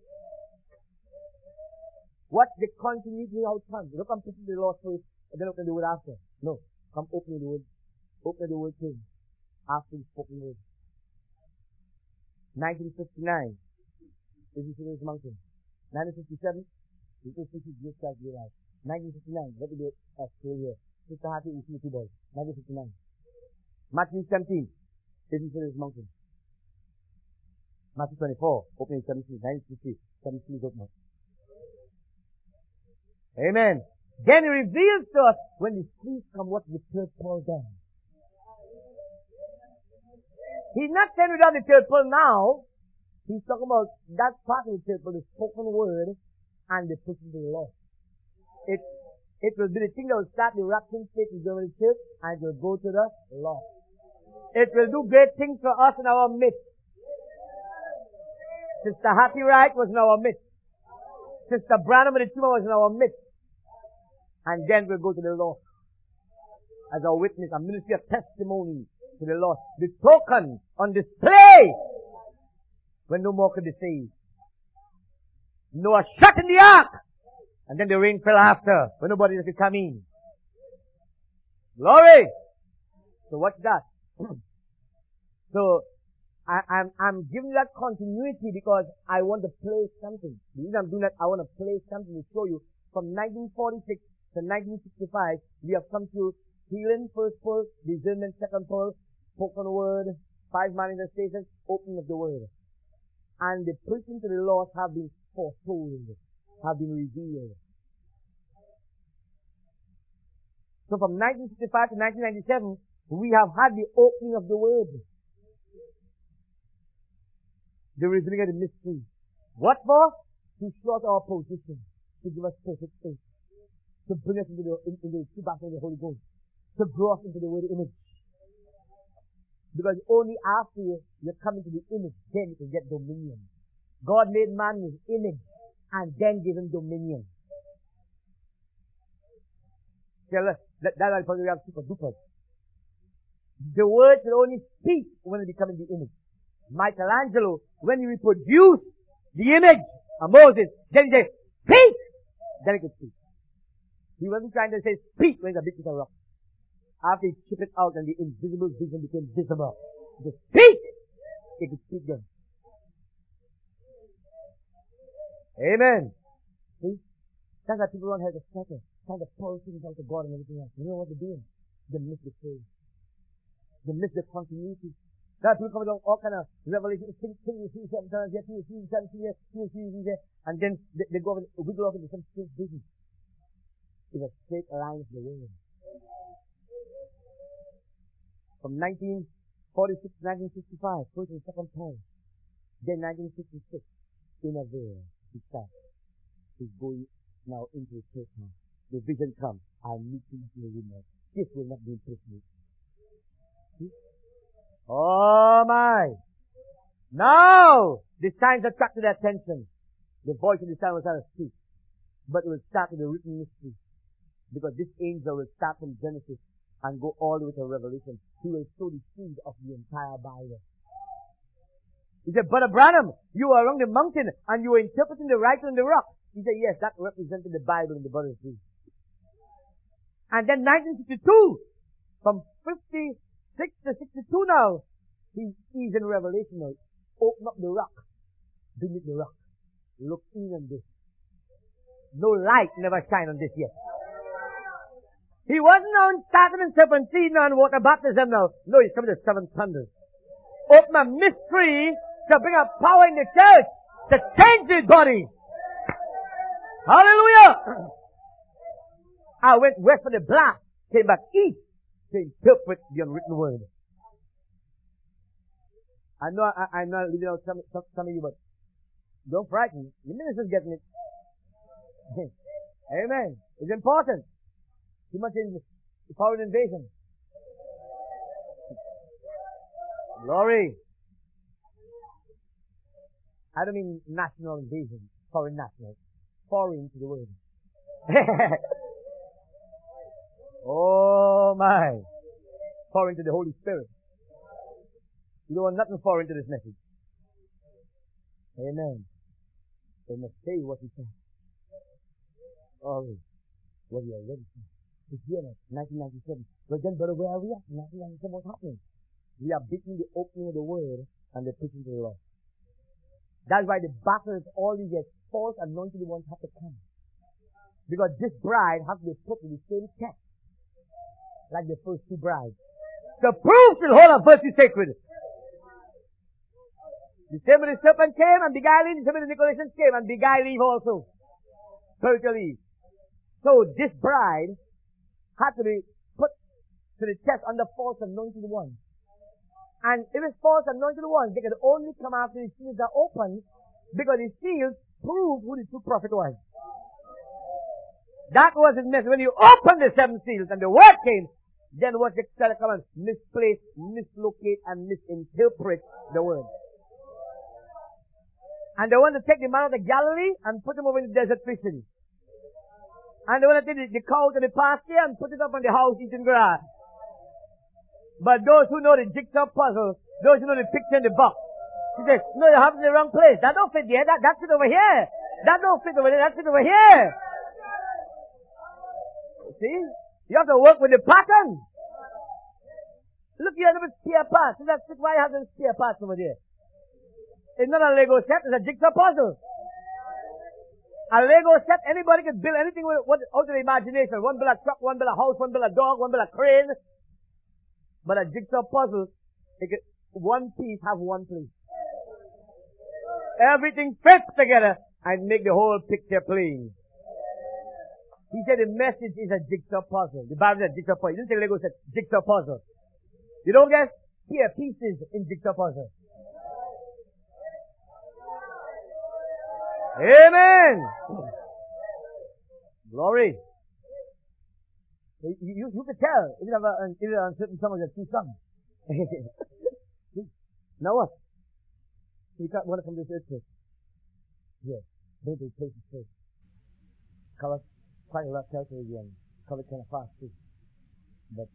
What's the continuity how it comes? You don't come preaching the law first and then open the word after. No. Come opening the word. Open the word thing. After the spoken word. nineteen fifty-nine. This is this mountain. nineteen fifty-seven, this is just like your life. nineteen fifty-nine, let me do it as clear here. Sister Hattie is T boy. nineteen fifty-nine. Matthew seventeen, this is this mountain. Matthew twenty-four, opening seventeen, nineteen fifty, seventeen is open. Amen. Then he reveals to us when the priest come what the third pearl done. He's not saying without the third pearl now. He's talking about that part of the third pearl, the spoken word and the pushing to the law. It, it will be the thing that will start the rapturing state in the church and it will go to the law. It will do great things for us in our midst. Sister Happy Wright was in our midst. Sister Branham and the tumor was in our midst. And then we'll go to the Lord as a witness, a ministry of testimony to the Lord. The token on display when no more could be saved. Noah shut in the ark, and then the rain fell after when nobody could come in. Glory! So what's that? So I, I'm I'm giving that continuity because I want to play something. The reason I'm doing that, I want to play something to show you from nineteen forty-six to nineteen sixty-five, we have come to healing, first pearl, discernment, second pearl, spoken word, five manifestations, opening of the word. And the preaching to the Lord have been foretold, have been revealed. So from nineteen sixty-five to nineteen ninety-seven, we have had the opening of the word. The revealing of the mystery. What for? To show us our position, to give us perfect faith, to bring us into the, into the true battle of the Holy Ghost, to grow us into the word image. Because only after you, you come into the image, then you can get dominion. God made man in his image, and then gave him dominion. So that, that's why we have super dupers. The word will only speak when it becomes the image. Michelangelo, when he reproduced the image of Moses, then he said, speak! Then he could speak. He wasn't trying to say speak when it's a big piece of rock. After he chipped it out and the invisible vision became visible. He said, speak! He could speak then. Amen. See? That's why people don't have the second. Trying to pull things out of God and everything else. You know what they're doing? They miss the faith. They miss the continuity. That's why people come with all kind of revelation. Think, think, you see seven times, yes, you see seven, see, yes, you see, you see, and then they, they go over, wiggle off into some strange business. It's a straight line of the word. From nineteen forty-six to nineteen sixty-five, first and second time. Then nineteen sixty-six, in a veil, he starts. He's going now into the church now. The vision comes. I'll meet you in the room now. This will not be impersonal. See? Oh my! Now, the signs attracted their attention. The voice of the sign was not a speak. But it will start with a written mystery. Because this angel will start from Genesis and go all the way to Revelation. He will sow the seed of the entire Bible. He said, Brother Branham, you were around the mountain and you were interpreting the writing on the rock. He said, yes, that represented the Bible in the bottom of the tree. And then nineteen sixty-two, from fifty-six to sixty-two now, he, he's in Revelation now. Open up the rock. Beneath the rock. Look in on this. No light never shine on this yet. He wasn't on starting in serpentine and water baptism now. No, he's coming to seven thunders. Open a mystery to bring a power in the church to change the body. Hallelujah! I went west for the blast, came back east to interpret the unwritten word. I know I, I'm not leaving out some, some, some of you, but don't frighten. The minister's getting it. Amen. It's important. Too much in foreign invasion. Glory. I don't mean national invasion, foreign national. Foreign to the word. Oh my. Foreign to the Holy Spirit. You don't want nothing foreign to this message. Amen. They must say what he said. Always. What he already said. It's here now, nineteen ninety-seven. But then, brother, where are we at? nineteen ninety-seven, what's happening? We are beating the opening of the word and the preaching to the Lord. That's why the battle is all these years. False anointed ones have to come. Because this bride has to be put in the same test like the first two brides. The proof to the whole of virtue sacred. The same with the serpent came and beguiled Eve. The same with the Nicolaitans came and beguiled Eve also. Spiritual Eve. So this bride had to be put to the test under false anointed ones. And if it's false anointed ones, they could only come after the seals are opened because the seals prove who the true prophet was. That was his message. When you open the seven seals and the word came, then what they started come and misplace, mislocate, and misinterpret the word. And they want to take the man out of Galilee and put him over in the desert fishing. And they want to take the, the cow to the pasture and put it up on the house eating grass. But those who know the jigsaw puzzle, those who know the picture in the box, he says, no, you have it in the wrong place. That don't fit there. That, that fit over here. That don't fit over there. That fit over here. See? You have to work with the pattern. Look here, look at spare parts. That's why you have them spare parts over there. It's not a Lego set, it's a jigsaw puzzle. A Lego set, anybody can build anything with, with, out of the imagination. One build a truck, one build a house, one build a dog, one build a crane. But a jigsaw puzzle, it can, one piece have one place. Everything fits together and make the whole picture plain. He said the message is a jigsaw puzzle. The Bible said jigsaw puzzle. He didn't say Lego set, jigsaw puzzle. You don't get here pieces in jigsaw puzzle. Amen! Glory. You, you, you could tell if you have a, an, if you have a certain song or two songs. Now what? You can't want to come to this earthquake. Here. Maybe places first. Cover quite a lot of territory and cover kind of fast too. But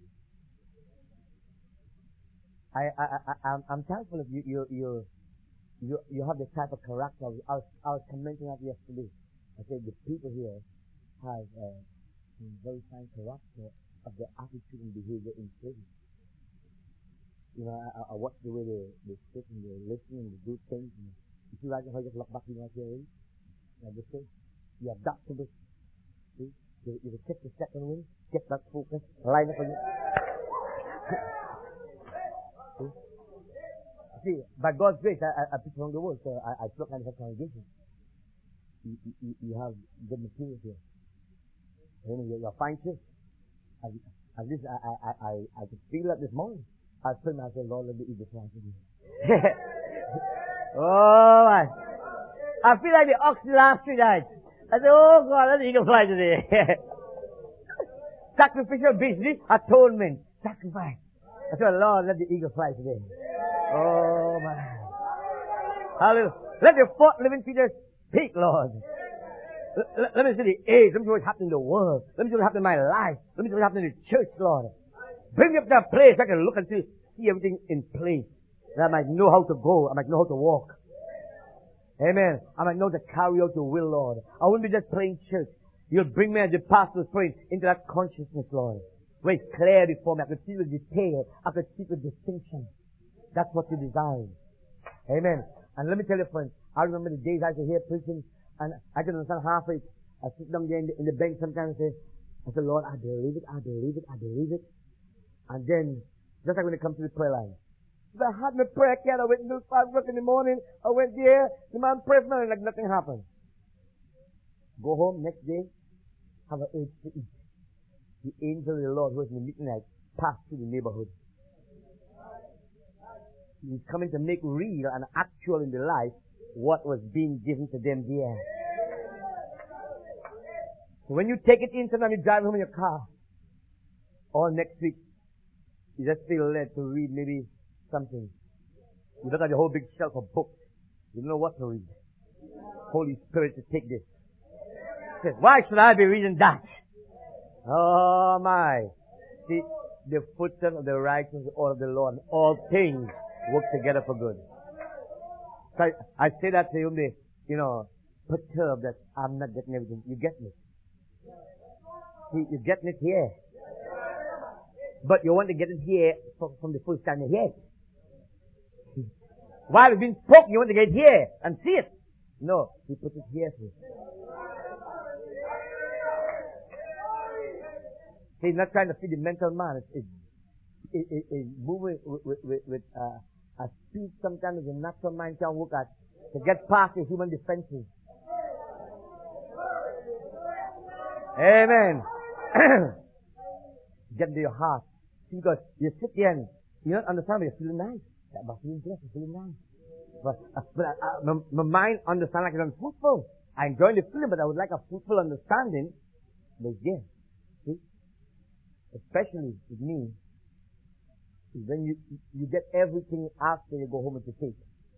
I, I, I, I'm, I'm thankful if you, you, you, you, you have the type of character. I was, I was commenting on yesterday. I said the people here have uh, a very fine character of their attitude and behavior in prison. You know, I, I watch the way they, they sit and they listen and they do things. And you see right now how you just look back in your ears? Like they say, you adapt to this. See? You, you take the second wing, get that focus, line up on you. See? See, by God's grace, I, I, I preach around the world, so I, I flock and have congregations. You, you, you have good material here. You know, you're, you're fine church. At, at least I, I, I, I, I could feel that this morning. I told myself, Lord, let me eat this one today. Oh, my. I feel like the ox last three nights. I said, oh, God, let the eagle fly today. Sacrificial beast, atonement, sacrifice. I said, Lord, let the eagle fly today. Oh, my. Hallelujah. Let the fourth living creature speak, Lord. Let, let me see the age. Let me see what's happening in the world. Let me see what's happening in my life. Let me see what's happening in the church, Lord. Bring me up to that place I can look and see, see everything in place. That I might know how to go. I might know how to walk. Amen. I might know to carry out your will, Lord. I wouldn't be just playing church. You'll bring me as the pastor's praying into that consciousness, Lord. Where it's clear before me. I could see with detail. I could see with distinction. That's what you desire. Amen. And let me tell you, friends, I remember the days I was here preaching and I could understand half of it. I sit down there in the, in the bench sometimes and say, I said, Lord, I believe it, I believe it, I believe it. And then, just like when it comes to the prayer line, if I had my prayer card, I went to five o'clock in the morning, I went there, the man prayed for me like nothing happened. Go home next day, have an urge to eat. The angel of the Lord who was in the midnight passed through the neighborhood. He's coming to make real and actual in the life what was being given to them there. So when you take it in, sometimes you drive home in your car, or next week, you just feel led to read maybe something. You look at the whole big shelf of books. You don't know what to read. Holy Spirit to take this. Says, why should I be reading that? Oh my. See, the footsteps of the righteous or of the Lord, all things work together for good. So I, I say that to you, you know, perturbed that I'm not getting everything. You get me. See, you're getting it here. But you want to get it here from, from the first time you hear it. While it's being spoken, you want to get here and see it. No, he put it here for you. He's not trying to feed the mental man. It's, it's, it, it, it's moving with, with, with, with uh, a speed sometimes the natural mind can't work at to get past the human defenses. Amen. Get into your heart. Because you sit there and you don't understand, but you're feeling nice. Yeah, but feeling blessed, you're feeling nice. But, uh, but uh, uh, my, my mind understands like it's unfruitful. I enjoy the feeling, but I would like a fruitful understanding. But yeah, see? Especially with me, is when you, you get everything after you go home and you take.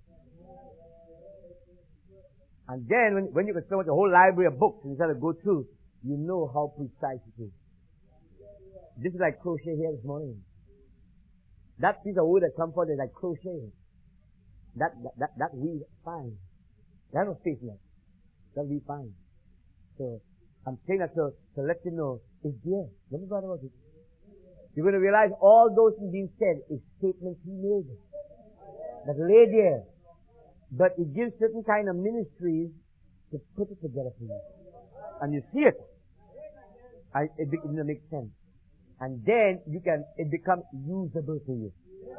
And then when, when you can spend a whole library of books instead of go through, you know how precise it is. This is like crochet here this morning. That piece of wood that comes out is like crochet. That, that, that, that we find. That's no faith left. That we find. So, I'm saying that to, to let you know, it's there. Don't bother about it. You're going to realize all those things being said is statements he made. That lay there. But it gives certain kind of ministries to put it together for you. And you see it. I, it begins to make sense. And then you can, it becomes usable to you.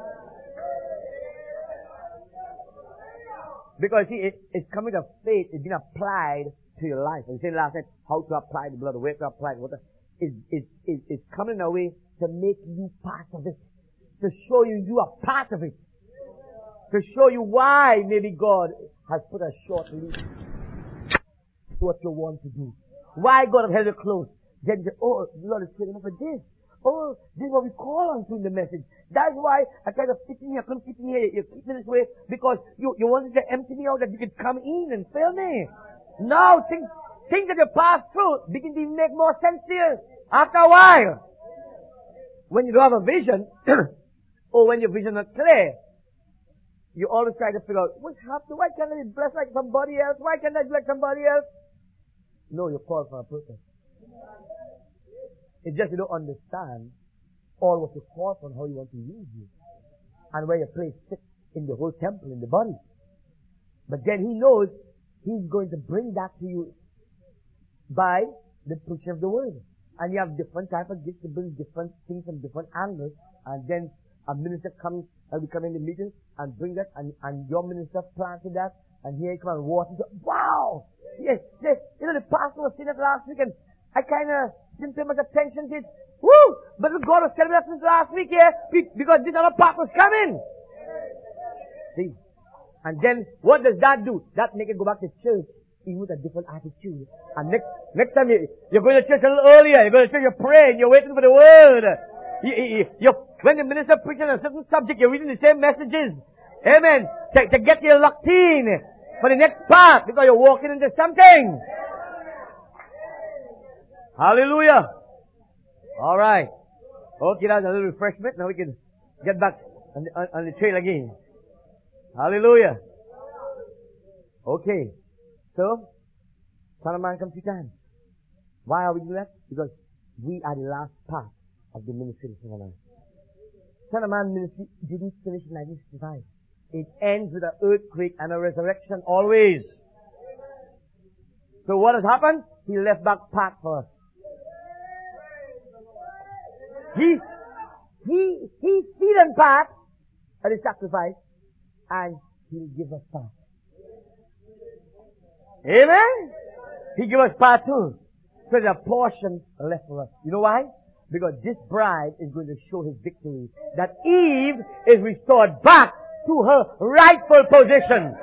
Because see, it, it's coming of faith, it's been applied to your life. And you said last night, how to apply the blood, where to apply it, what to, it's, it's, it's, it's coming in a way to make you part of it. To show you you are part of it. To show you why maybe God has put a short leash to what you want to do. Why God has held you close. Then you say, oh, the Lord is training up for this. Oh, this is what we call on to in the message. That's why I try to fit in here, come fit in here. You keep me this way because you, you wanted to empty me out that you could come in and fill me. Now, things, things that you pass through begin to make more sense to you after a while. When you don't have a vision, or when your vision is not clear, you always try to figure out, what's happening? Why can't I be blessed like somebody else? Why can't I be like somebody else? No, you're called for a purpose. It's just you don't understand all what you call for and how you want to use you. And where your place sits in the whole temple, in the body. But then he knows he's going to bring that to you by the preaching of the word. And you have different type of gifts to bring different things from different angles. And then a minister comes, and we come in the meeting and bring that, and, and your minister planted that, and here he comes and water. Wow! Yes, yes. You know, the pastor was saying that last week, and I kind of didn't pay much attention to it. Woo! But God was telling me that since last week here, because this other part was coming. See? And then, what does that do? That make it go back to church, even with a different attitude. And next, next time you, you're going to church a little earlier, you're going to church, you're praying, you're waiting for the word. You, you, you're, when the minister preaches on a certain subject, you're reading the same messages. Amen. To, to get you locked in for the next part, because you're walking into something. Hallelujah. All right. Okay, that's a little refreshment. Now we can get back on the, on, on the trail again. Hallelujah. Okay. So, Son of Man comes three times. Why are we doing that? Because we are the last part of the ministry of Son of Man. Son of Man ministry didn't finish in nineteen sixty-five. It ends with an earthquake and a resurrection always. So what has happened? He left back part for us. He, he, he feed them part of the sacrifice, and he'll give us part. Amen? He give us part too. So there's a portion left for us. You know why? Because this bride is going to show his victory. That Eve is restored back to her rightful position.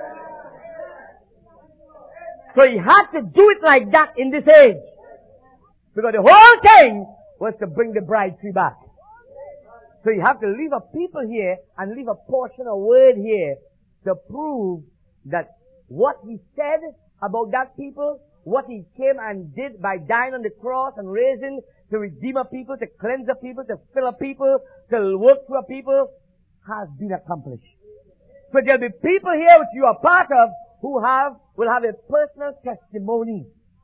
So he had to do it like that in this age. Because the whole thing was to bring the bride tree back. So you have to leave a people here and leave a portion of word here to prove that what he said about that people, what he came and did by dying on the cross and raising to redeem a people, to cleanse a people, to fill a people, to work for a people, has been accomplished. So there'll be people here which you are part of who have, will have a personal testimony.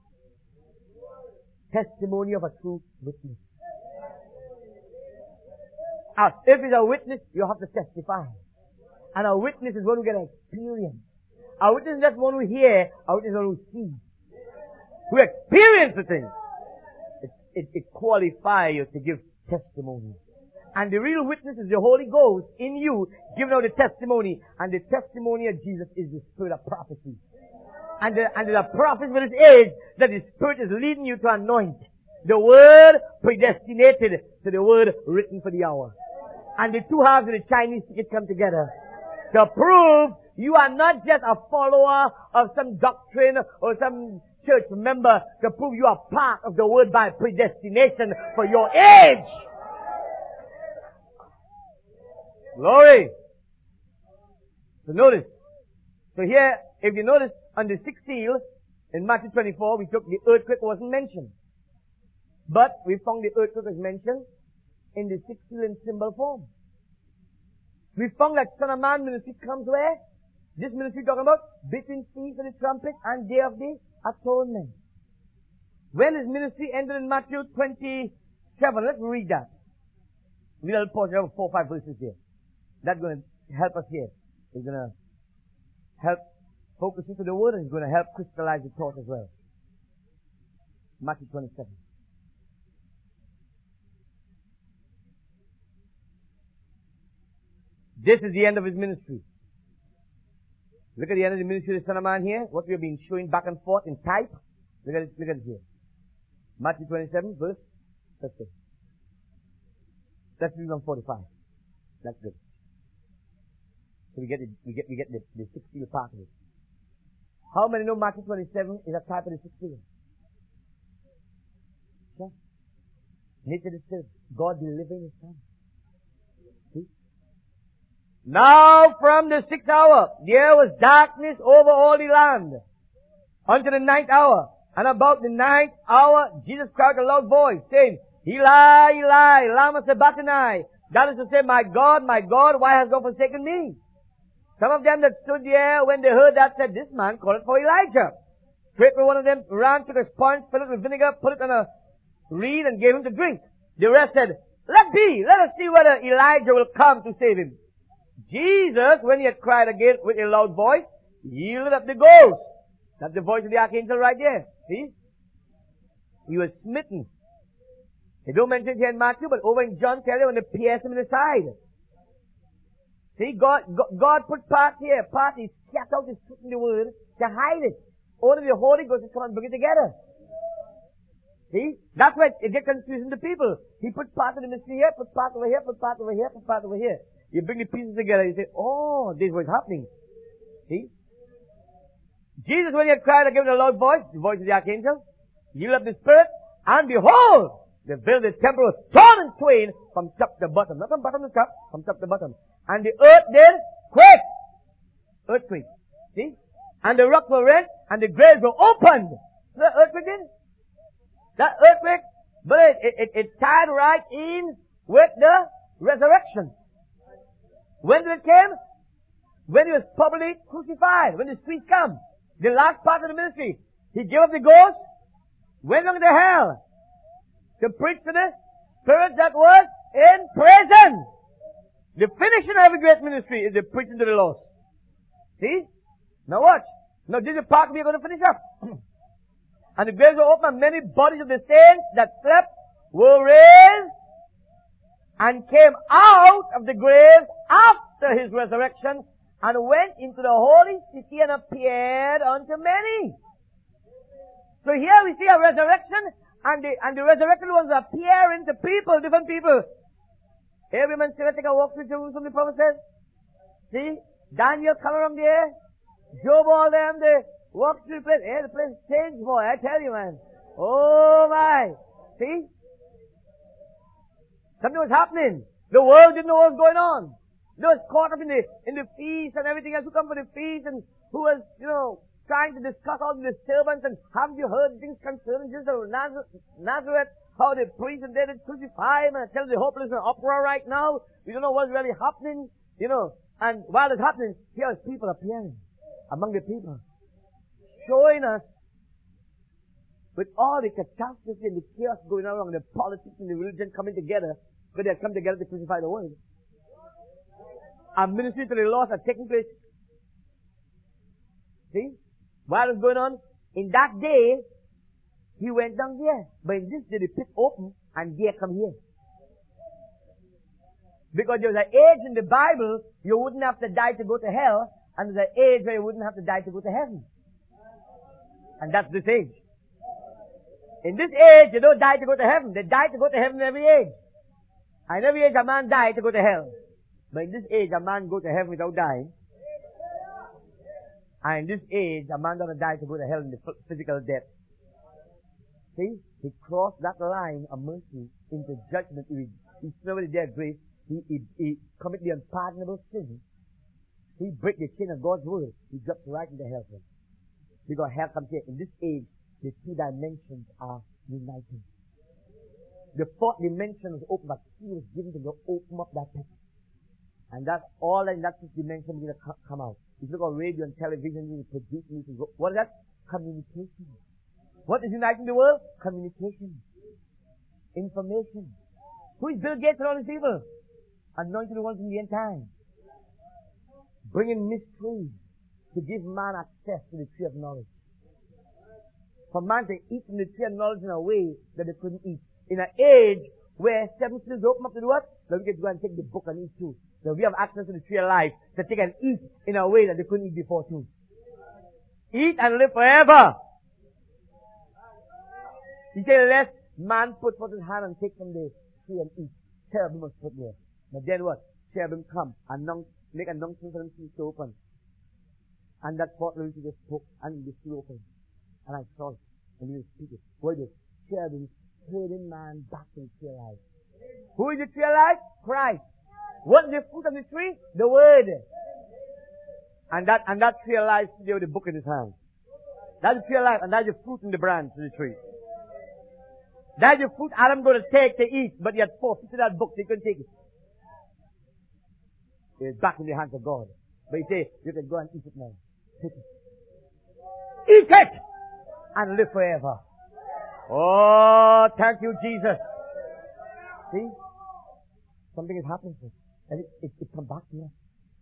Testimony of a true witness. As if it's a witness, you have to testify. And a witness is one who gets experience. A witness is not one who hears, a witness is one who sees. Who experience the thing. It, it, it qualifies you to give testimony. And the real witness is the Holy Ghost in you, giving out the testimony. And the testimony of Jesus is the spirit of prophecy. And the, and the prophet for this age, that the Spirit is leading you to anoint. The word predestinated to the word written for the hour. And the two halves of the Chinese ticket come together to prove you are not just a follower of some doctrine or some church member, to prove you are part of the word by predestination for your age. Glory. So notice. So here, if you notice, on the sixth seal, in Matthew twenty-four, we took the earthquake wasn't mentioned. But we found the earthquake was mentioned in the sixth seal in symbol form. We found that Son of Man ministry comes where? This ministry talking about between feast of the trumpet and day of the atonement. When his ministry ended in Matthew twenty-seven, let's read that. We will pause over four or five verses here. That's going to help us here. It's going to help focus into the word, and it's going to help crystallize the thought as well. Matthew twenty-seven. This is the end of his ministry. Look at the end of the ministry of the Son of Man here. What we have been showing back and forth in type. Look at it, look at it here. Matthew twenty-seven, verse fifty. Let's read on forty-five. That's good. So we get it, we get, we get the, the sixth seal part of it. How many know Matthew twenty-seven is a type of the sixth seal? Yeah. Nature is still God delivering his Son. See? Now from the sixth hour, there was darkness over all the land until the ninth hour. And about the ninth hour, Jesus cried with a loud voice, saying, Eli, Eli, lama sabachthani. That is to say, my God, my God, why hast thou forsaken me? Some of them that stood there when they heard that said, this man called for Elijah. Straightway one of them ran, took a sponge, filled it with vinegar, put it on a reed, and gave him to drink. The rest said, let be, let us see whether Elijah will come to save him. Jesus, when he had cried again with a loud voice, yielded up the ghost. That's the voice of the archangel right there. See? He was smitten. They don't mention it here in Matthew, but over in John, tell you when they pierced him in the side. See, God, God, God put part here, part he scat out his truth in the word to hide it. Only the Holy Ghost is come and bring it together. See? That's why it gets confusing to people. He put part of the mystery here, put part over here, put part over here, put part over here. You bring the pieces together, you say, oh, this is what's happening. See? Jesus, when he had cried again with a loud voice, the voice of the archangel, yielded up the Spirit, and behold, the veil of the temple was torn in twain from top to bottom. Not from bottom to top, from top to bottom. And the earth did quake. Earthquake. See? And the rocks were rent, and the graves were opened. The earthquake did? That earthquake, but it, it, it, it tied right in with the resurrection. When did it came? When he was publicly crucified. When the streets come. The last part of the ministry. He gave up the ghost, went on to hell, to preach to the spirit that was in prison. The finishing of every great ministry is the preaching to the lost. See? Now watch. Now this is the part we are going to finish up. And the graves were opened, and many bodies of the saints that slept were raised and came out of the graves after his resurrection and went into the holy city and appeared unto many. So here we see a resurrection, and the, and the resurrection was appearing to people, different people. Every man still take a walk through Jerusalem, the prophet says. See? Daniel coming from there. Job, all them, they walk through the place. Hey, the place changed, boy, I tell you, man. Oh my. See? Something was happening. The world didn't know what was going on. They was caught up in the, in the feast and everything else. Who come for the feast and who was, you know, trying to discuss all the disturbance, and haven't you heard things concerning Jesus of Nazareth? How the priests and they did crucify him, and tell the hopeless in uproar right now. We don't know what's really happening, you know. And while it's happening, here is people appearing among the people, showing us with all the catastrophe and the chaos going on, the politics and the religion coming together, but they come together to crucify the world. and ministry to the lost are taking place. See? While it's going on, in that day, he went down there. But in this day, the pit opened, and there come here. Because there was an age in the Bible, you wouldn't have to die to go to hell, and there's an age where you wouldn't have to die to go to heaven. And that's this age. In this age, you don't die to go to heaven. They die to go to heaven in every age. And in every age, a man died to go to hell. But in this age, a man go to heaven without dying. And in this age, a man doesn't die to go to hell in the physical death. See? He crossed that line of mercy into judgment. He, he served their grace. He, he, he commit the unpardonable sin. He break the chain of God's word. He drops right into hell. Because hell comes here. In this age, the two dimensions are united. The fourth dimension was open, but he was given to go open up that pit. And that's all in that fifth dimension is going to come out. If you look on radio and television, you produce music. What is that? Communication. What is uniting the world? Communication. Information. Who is Bill Gates and all these people? Anointed ones in the end time. Bringing mysteries to give man access to the tree of knowledge. For man to eat from the tree of knowledge in a way that they couldn't eat. In an age where seven seals open up to do what? That we can go and take the book and eat too. That we have access to the tree of life to take and eat in a way that they couldn't eat before too. Eat and live forever. He said, lest man put forth his hand and take from the tree and eat. Cherubim was put there. But then what? Cherubim come and make announcement for them to open. And that fourth Leviticus just spoke and the seal opened. And I saw it. And he was speaking. What is it? Cherubim turning man back to the tree of life. Who is the tree of life? Christ. What is the fruit of the tree? The word. And that, and that tree of life is there with the book in his hand. That's the tree of life, and that's the fruit in the branch of the tree. That's the fruit Adam going to take to eat, but he had forfeited that book, so he couldn't take it. It's back in the hands of God. But he said, you can go and eat it now. Take it. Eat it! And live forever. Oh, thank you, Jesus. See? Something is happening to us. And it, it, it come back to us.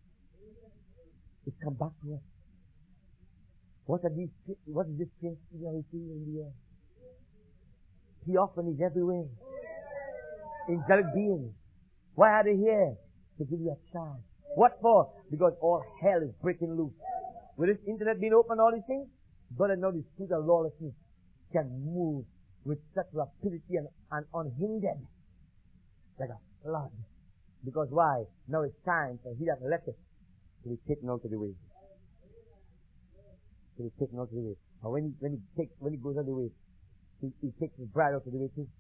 It come back to us. What are these, what is this strange thing we see in the air? Theophanies everywhere. Angelic beings. Why are they here? To give you a chance. What for? Because all hell is breaking loose. With this internet being open, all these things, God and now the spirit of lawlessness can move with such rapidity and, and unhindered. Like a flood. Because why? Now it's time for he that left it to be taken out of the way. To be taken out of the way. And when he, when he takes, when he goes out of the way, he, he takes his bride out of the way too.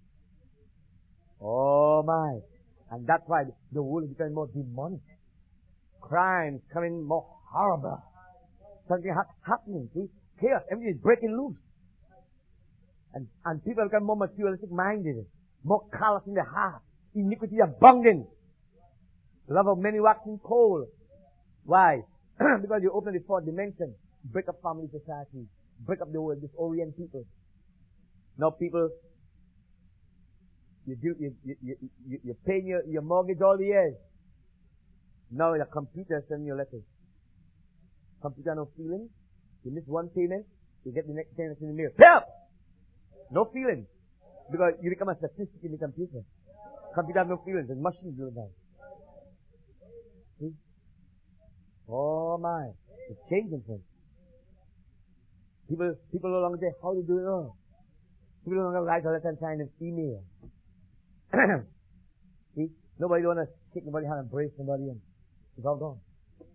Oh my. And that's why the world is becoming more demonic. Crimes coming more horrible. Something ha- happening, see? Chaos. Everything is breaking loose. And, and people become more materialistic minded. More callous in the heart. Iniquity abounding. Love of many waxing cold. Why? Because you open the fourth dimension. Break up family society. Break up the world. Disorient people. Now people, you do, you, you, you, you, you're paying your, your mortgage all the years. Now the computer sending you letters. Computer no feeling. You miss one payment, you get the next payment in the mail. Help! No feeling. Because you become a statistic in the computer. Computer have no feelings. The machines do that. See? Oh my. It's changing things. People, people no longer say, how do you do it all? People no longer write a letter and sign an email. See? Nobody don't want to take nobody's hand and embrace somebody and it's all gone.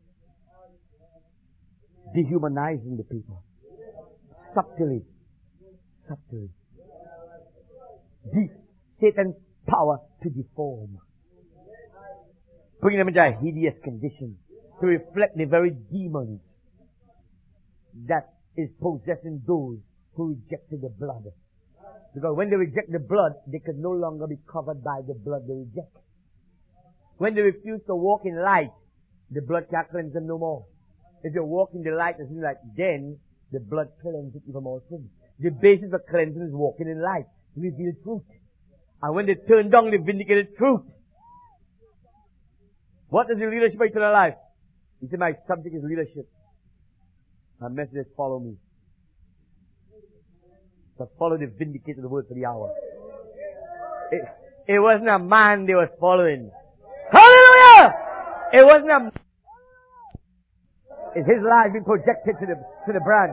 Dehumanizing the people. Subtly. Subtly. De- Satan's power to deform. Bringing them into a hideous condition to reflect the very demons that is possessing those who rejected the blood. Because when they reject the blood, they could no longer be covered by the blood they reject. When they refuse to walk in light, the blood can't cleanse them no more. If you walk in the light, as in like, then the blood cleanses you from all sin. The basis of cleansing is walking in light, reveal truth. And when they turn down the vindicated truth, What is the leadership of eternal life? He said, my subject is leadership. My message is follow me. So follow the vindicator of the word for the hour. It, it wasn't a man they were following. Hallelujah! It wasn't a man. It's his life being projected to the, to the branch.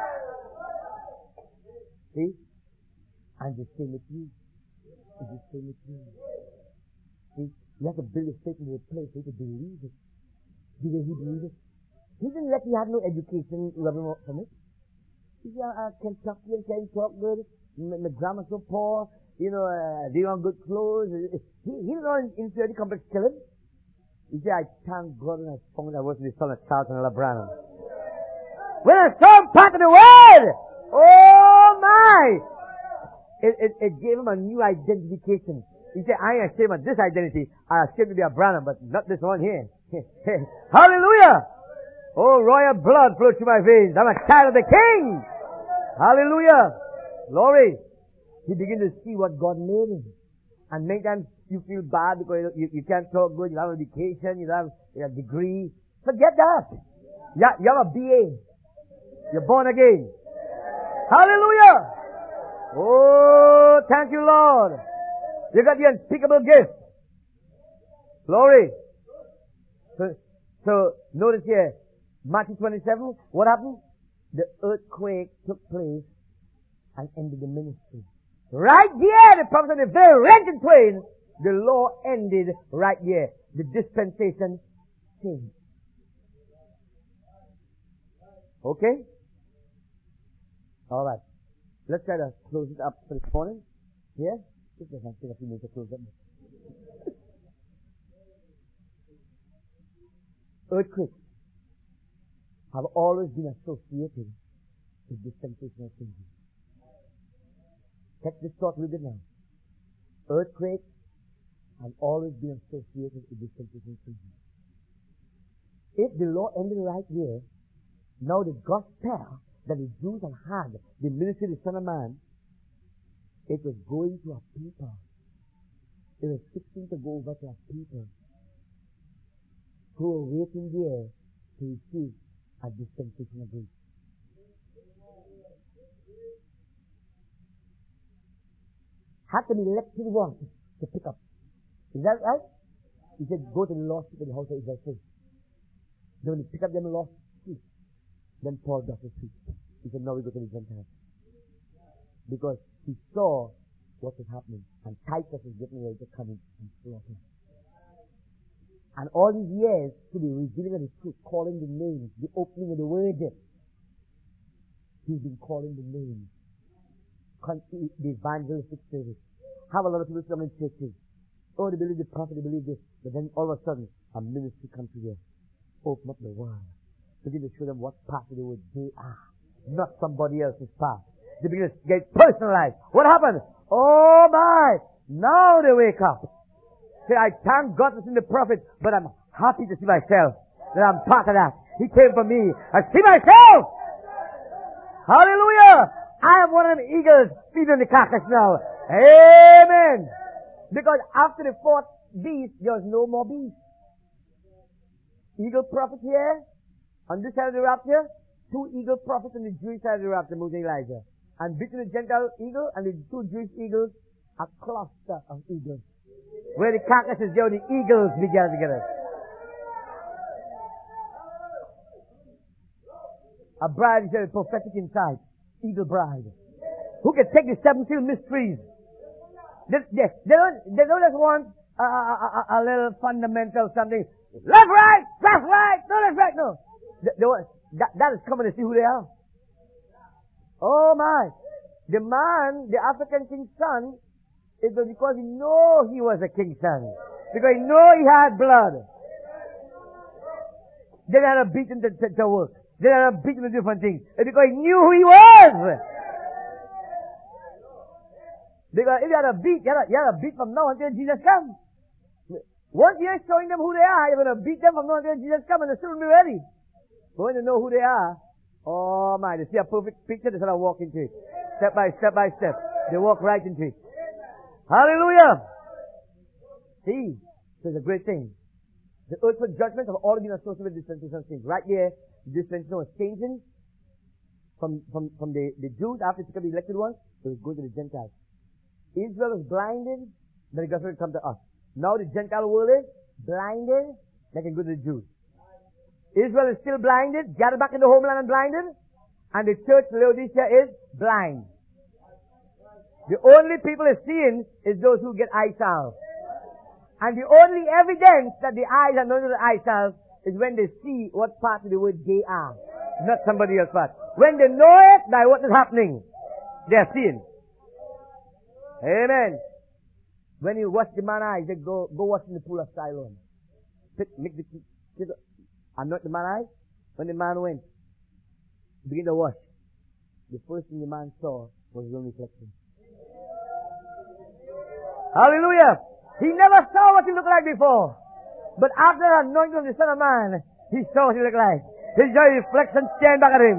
See? And the same with you. It's the same with you. See? You have to build your faith into a place where you can believe it. Do they he believe it? He didn't let me have no education rubbing off from it. He said, uh, Kentucky can't talk good. My, my grandma's so poor. You know, uh, they don't have good clothes. He, he didn't know inferiority complex kill him. He said, I thank God when I found I was the son of Charles and Branham. When I saw part of the word, oh my! It, it, it gave him a new identification. He said, I ain't ashamed of this identity. I'm ashamed to be a Branham, but not this one here. Hallelujah! Oh, royal blood flows through my veins. I'm a child of the King. Hallelujah! Glory! He began to see what God made him. And many times you feel bad because you, you can't talk good, you have an education, you have a degree. Forget that. You, you have a B A. You're born again. Hallelujah! Oh, thank you, Lord. You got the unspeakable gift. Glory. So, so notice here, Matthew twenty-seven, what happened? The earthquake took place and ended the ministry. Right there, the prophet said, if they rent in twain, the law ended right there. The dispensation changed. Okay? Alright. Let's try to close it up for this morning. Yeah? Just a few minutes to close it up. Earthquakes have always been associated with dispensational changes. Catch this thought a little bit now. Earthquakes have always been associated with dispensational changes. If the law ended right here, now the gospel that the Jews had had, the ministry of the Son of Man, it was going to a people. It was fixing to go over to a people who were waiting there to receive a dispensation of grace. Had to be elected one to pick up. Is that right? He said, go to the lost sheep in the house of Israel first. Then when he pick up them lost sheep, then Paul got his feet. He said, now we go to the Gentiles. Because he saw what was happening. And Titus is getting ready to come in and slaughter. And all these years, to be revealing of the truth, calling the names, the opening of the word, he's been calling the names. The evangelistic service. Have a lot of people come in churches. Oh, they believe the prophet, they believe this. But then all of a sudden, a ministry comes to them. Open up the word. Begin to show them what part of the word they are. Not somebody else's part. They begin to get personalized. What happened? Oh my! Now they wake up. Say, I thank God to see the prophet, but I'm happy to see myself. That I'm part of that. He came for me. I see myself! Hallelujah! I am one of them eagles feeding the carcass now. Amen! Because after the fourth beast, there's no more beast. Eagle prophet here, on this side of the rapture, two eagle prophets on the Jewish side of the rapture, Moses and Elijah. And between the Gentile eagle and the two Jewish eagles, a cluster of eagles. Where the carcass is there, the eagles be gathered together. A bride is very prophetic inside. Eagle bride. Who can take the seven seal mysteries. They, they, they, don't, they don't just want a, a, a, a little fundamental something. Left, right, left, right, no, left, right, no. They, they want, that, that is coming to see who they are. Oh my. The man, the African king's son, it was because he knew he was a king's son. Because he knew he had blood. They had a beat him to, to, to work. They had a beat him to different things. It's because he knew who he was. Because if you had a beat, you had a, you had a beat from now until Jesus comes. Once you're showing them who they are, you're going to beat them from now until Jesus comes and they still will be ready. But when they know who they are, oh my, they see a perfect picture, they sort of walk into it. Step by step by step. They walk right into it. Hallelujah! See, so it's a great thing. The earthquake judgments have all been associated with dispensational change. Right there, the dispensation was changing from, from, from the, the Jews after they took up the elected ones, it was going to the Gentiles. Israel was blinded, then the gospel would come to us. Now the Gentile world is blinded, they can go to the Jews. Israel is still blinded, gathered back in the homeland and blinded, and the church Laodicea is blind. The only people is seeing is those who get eye salve. And the only evidence that the eyes are known to the eye salve is when they see what part of the word they are, not somebody else's part. When they know it by what is happening, they are seeing. Amen. When you wash the man's eyes, they go, go wash in the pool of Siloam. Pick, make the, pick, anoint the man's eyes. When the man went, begin to wash. The first thing the man saw was his own reflection. Hallelujah! He never saw what he looked like before. But after the anointing of the Son of Man, he saw what he looked like. His very reflection staring back at him.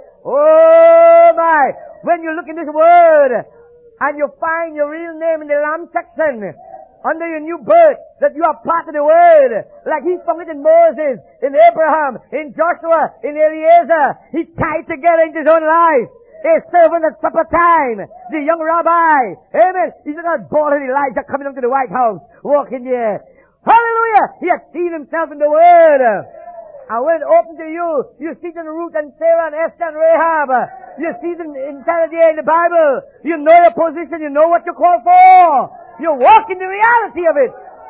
Oh my! When you look in this word, and you find your real name in the Lamb section, under your new birth, that you are part of the word, like he found it in Moses, in Abraham, in Joshua, in Eliezer. He tied together into his own life. A servant at supper time, the young rabbi, amen. He's not born in Elijah coming up to the White House, walking there. Hallelujah! He had seen himself in the word. And when it opened to you, you see them Ruth and Sarah and Esther and Rahab. You see them inside there in the Bible. You know your position. You know what you're called for. You walk in the reality of it.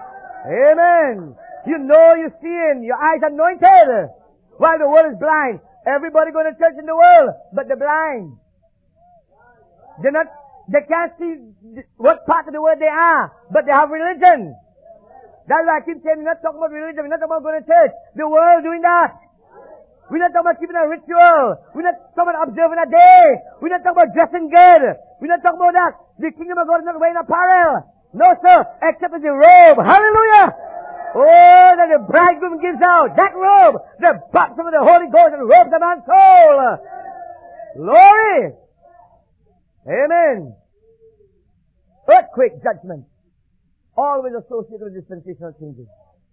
Amen. You know you're seeing. Your eyes are anointed. While the world is blind. Everybody going to church in the world, but they're blind. They're not, they can't see what part of the world they are, but they have religion. That's why I keep saying we're not talking about religion, we're not talking about going to church. The world doing that. We're not talking about keeping a ritual. We're not talking about observing a day. We're not talking about dressing good. We're not talking about that. The kingdom of God is not wearing apparel. No, sir, except as a robe. Hallelujah! Oh, that the bridegroom gives out. That robe, the baptism of the Holy Ghost and robes a man's soul. Glory! Amen. Earthquake judgment. Always associated with dispensational changes.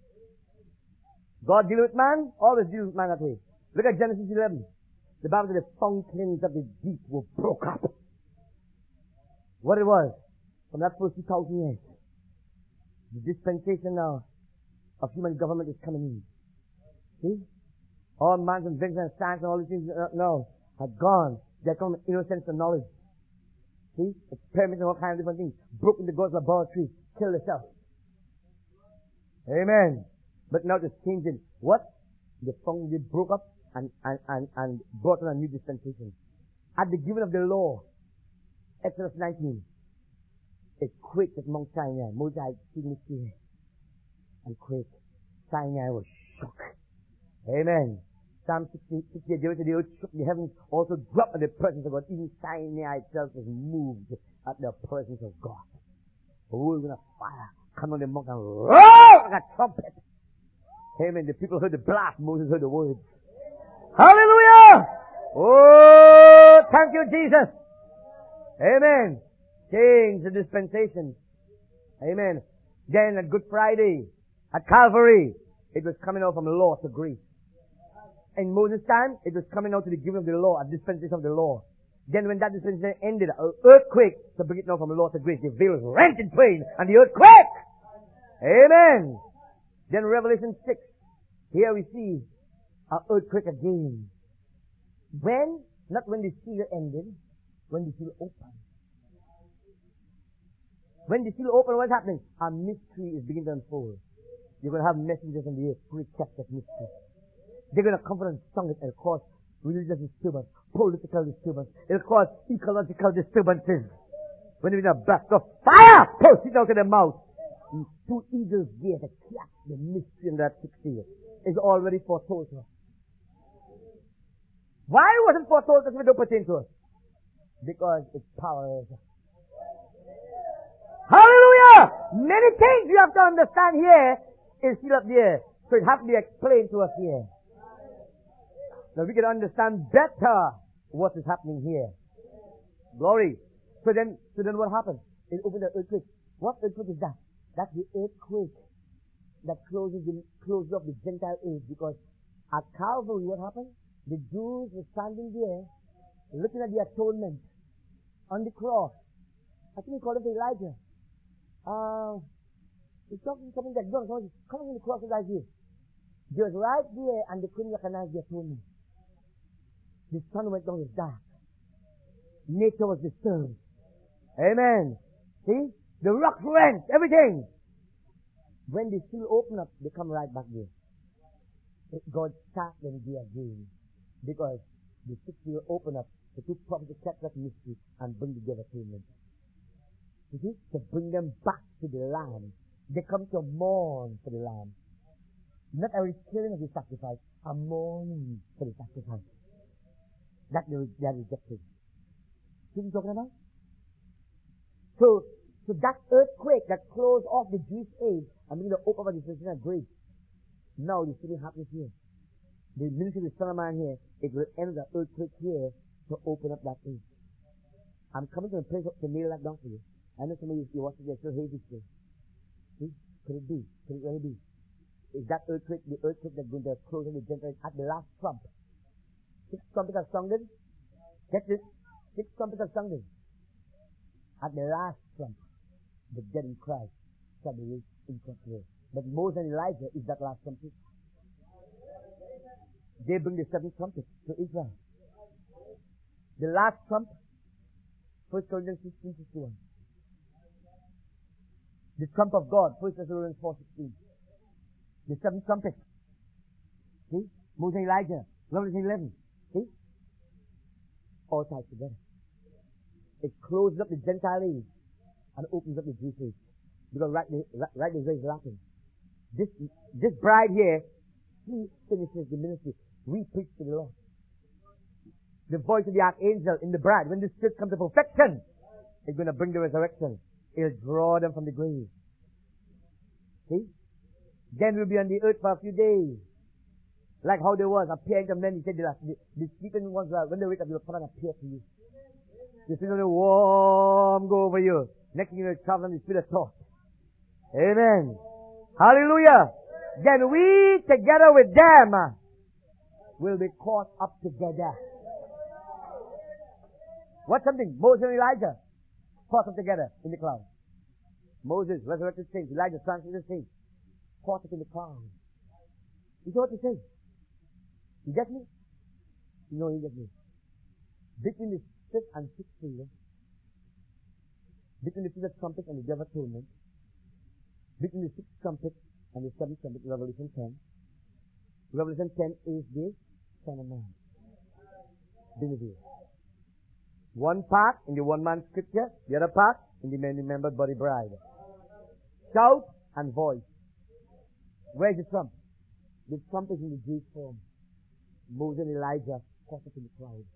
God deal with man, always deal with man that way. Look at Genesis eleven. The Bible said the fountains of the deep were broke up. What it was, from that first two thousand years, the dispensation now of human government is coming in. See? All man's inventions and science and all these things, uh, no, have gone. They come innocence and knowledge. See? Experiments and all kinds of different things. Broken the God's laboratory. Kill yourself. Amen. But now it's changing. What? The foundation broke up and, and, and, and brought on a new dispensation. At the giving of the law, Exodus nineteen, it quaked at Mount Sinai. Moses had seen it here. And quaked. Sinai was shook. Amen. Psalm sixty, sixty-eight, the earth shook, the heavens also dropped at the presence of God. Even Sinai itself was moved at the presence of God. The world was on fire. Come on the mountain and roar like a trumpet. Amen. The people heard the blast. Moses heard the words. Hallelujah! Oh, thank you, Jesus. Amen. Change the dispensation. Amen. Then at Good Friday, at Calvary, it was coming out from law to grace. In Moses' time, it was coming out to the giving of the law, a dispensation of the law. Then when that dispensation ended, an earthquake to bring it now from the law to grace. The veil was rent in twain, and the earthquake! Amen. Then Revelation six, here we see an earthquake again. When? Not when the seal ended, when the seal opened. When the seal opened, what's happening? A mystery is beginning to unfold. You're going to have messengers in the earth to recap that mystery. They're going to come and song it and cause religious disturbance, political disturbance. It'll cause ecological disturbances. When you're in a blast of fire, proceed out of the mouth. And two eagles there to catch the mystery in that sixth year is already foretold to us. Why wasn't foretold to us if it don't pertain to us? Because it's power. Hallelujah! Many things you have to understand here is still up there. So it has to be explained to us here. Now we can understand better what is happening here. Glory. So then, so then what happens? It opens the earthquake. What earthquake is that? That's the earthquake that closes the, closed off the Gentile age, because at Calvary, what happened? The Jews were standing there, looking at the atonement on the cross. I think he called it Elijah. Uh, he's talking something that John, coming on the cross right here. They was right there, and they couldn't recognize the atonement. The sun went down, it was dark. Nature was disturbed. Amen. See? The rocks went, everything. When the seal open up, they come right back there. God starts them there again. Because the sixth seal open up, the two prophets kept that mystery and bring together atonement. You see? To bring them back to the Lamb. They come to mourn for the Lamb. Not a killing of the sacrifice, a mourning for the sacrifice. That they are rejected. See what I'm talking about? So, so that earthquake that closed off the Jewish age and began to open up the Christian grave. Now the same happens here. The ministry of the Son of Man here, it will end the earthquake here to open up that age. I'm coming to a place to nail that down for you. I know some of you, you watch it, they're still hating still. See? Could it be? Could it really be? Is that earthquake the earthquake that's going to close on the Gentiles at the last trump? Six trumpets are sounded. Get this. Six trumpets are sounded. At the last trump, the dead in Christ shall be raised incorruptible. But Moses and Elijah is that last trumpet. They bring the seventh trumpet to Israel. The last trump, First Corinthians sixteen fifty-one. The trump of God, First Thessalonians four sixteen. The seventh trumpet. See? Moses and Elijah. Revelation eleven. See? All tied together. It closes up the Gentile age and opens up the Jewish age. Because right, right, right is very lacking. This, this bride here, she finishes the ministry. We preach to the Lord. The voice of the archangel in the bride, when this church comes to perfection, it's going to bring the resurrection. It'll draw them from the grave. See? Then we'll be on the earth for a few days. Like how there was, appearing to men. He said, the, the sleeping ones, when they wake up, they'll come and appear to you. You feel the warm go over you. Next thing you know, travel and you feel a thought. Amen. Hallelujah. Then we, together with them, will be caught up together. What's something? Moses and Elijah caught up together in the cloud. Moses, resurrected saints. Elijah, translated saints. Caught up in the cloud. You know what to say? You get me? No, you get me. Between the fifth and sixth seal, between the fifth trumpet and the day of atonement, between the sixth trumpet and the seventh trumpet, Revelation ten. Revelation ten is the Son of Man. Benedict. One part in the one-man scripture, the other part in the many-membered body bride. Shout and voice. Where's the trump? The trump is in the Jewish form. Moses and Elijah caught up in the cloud.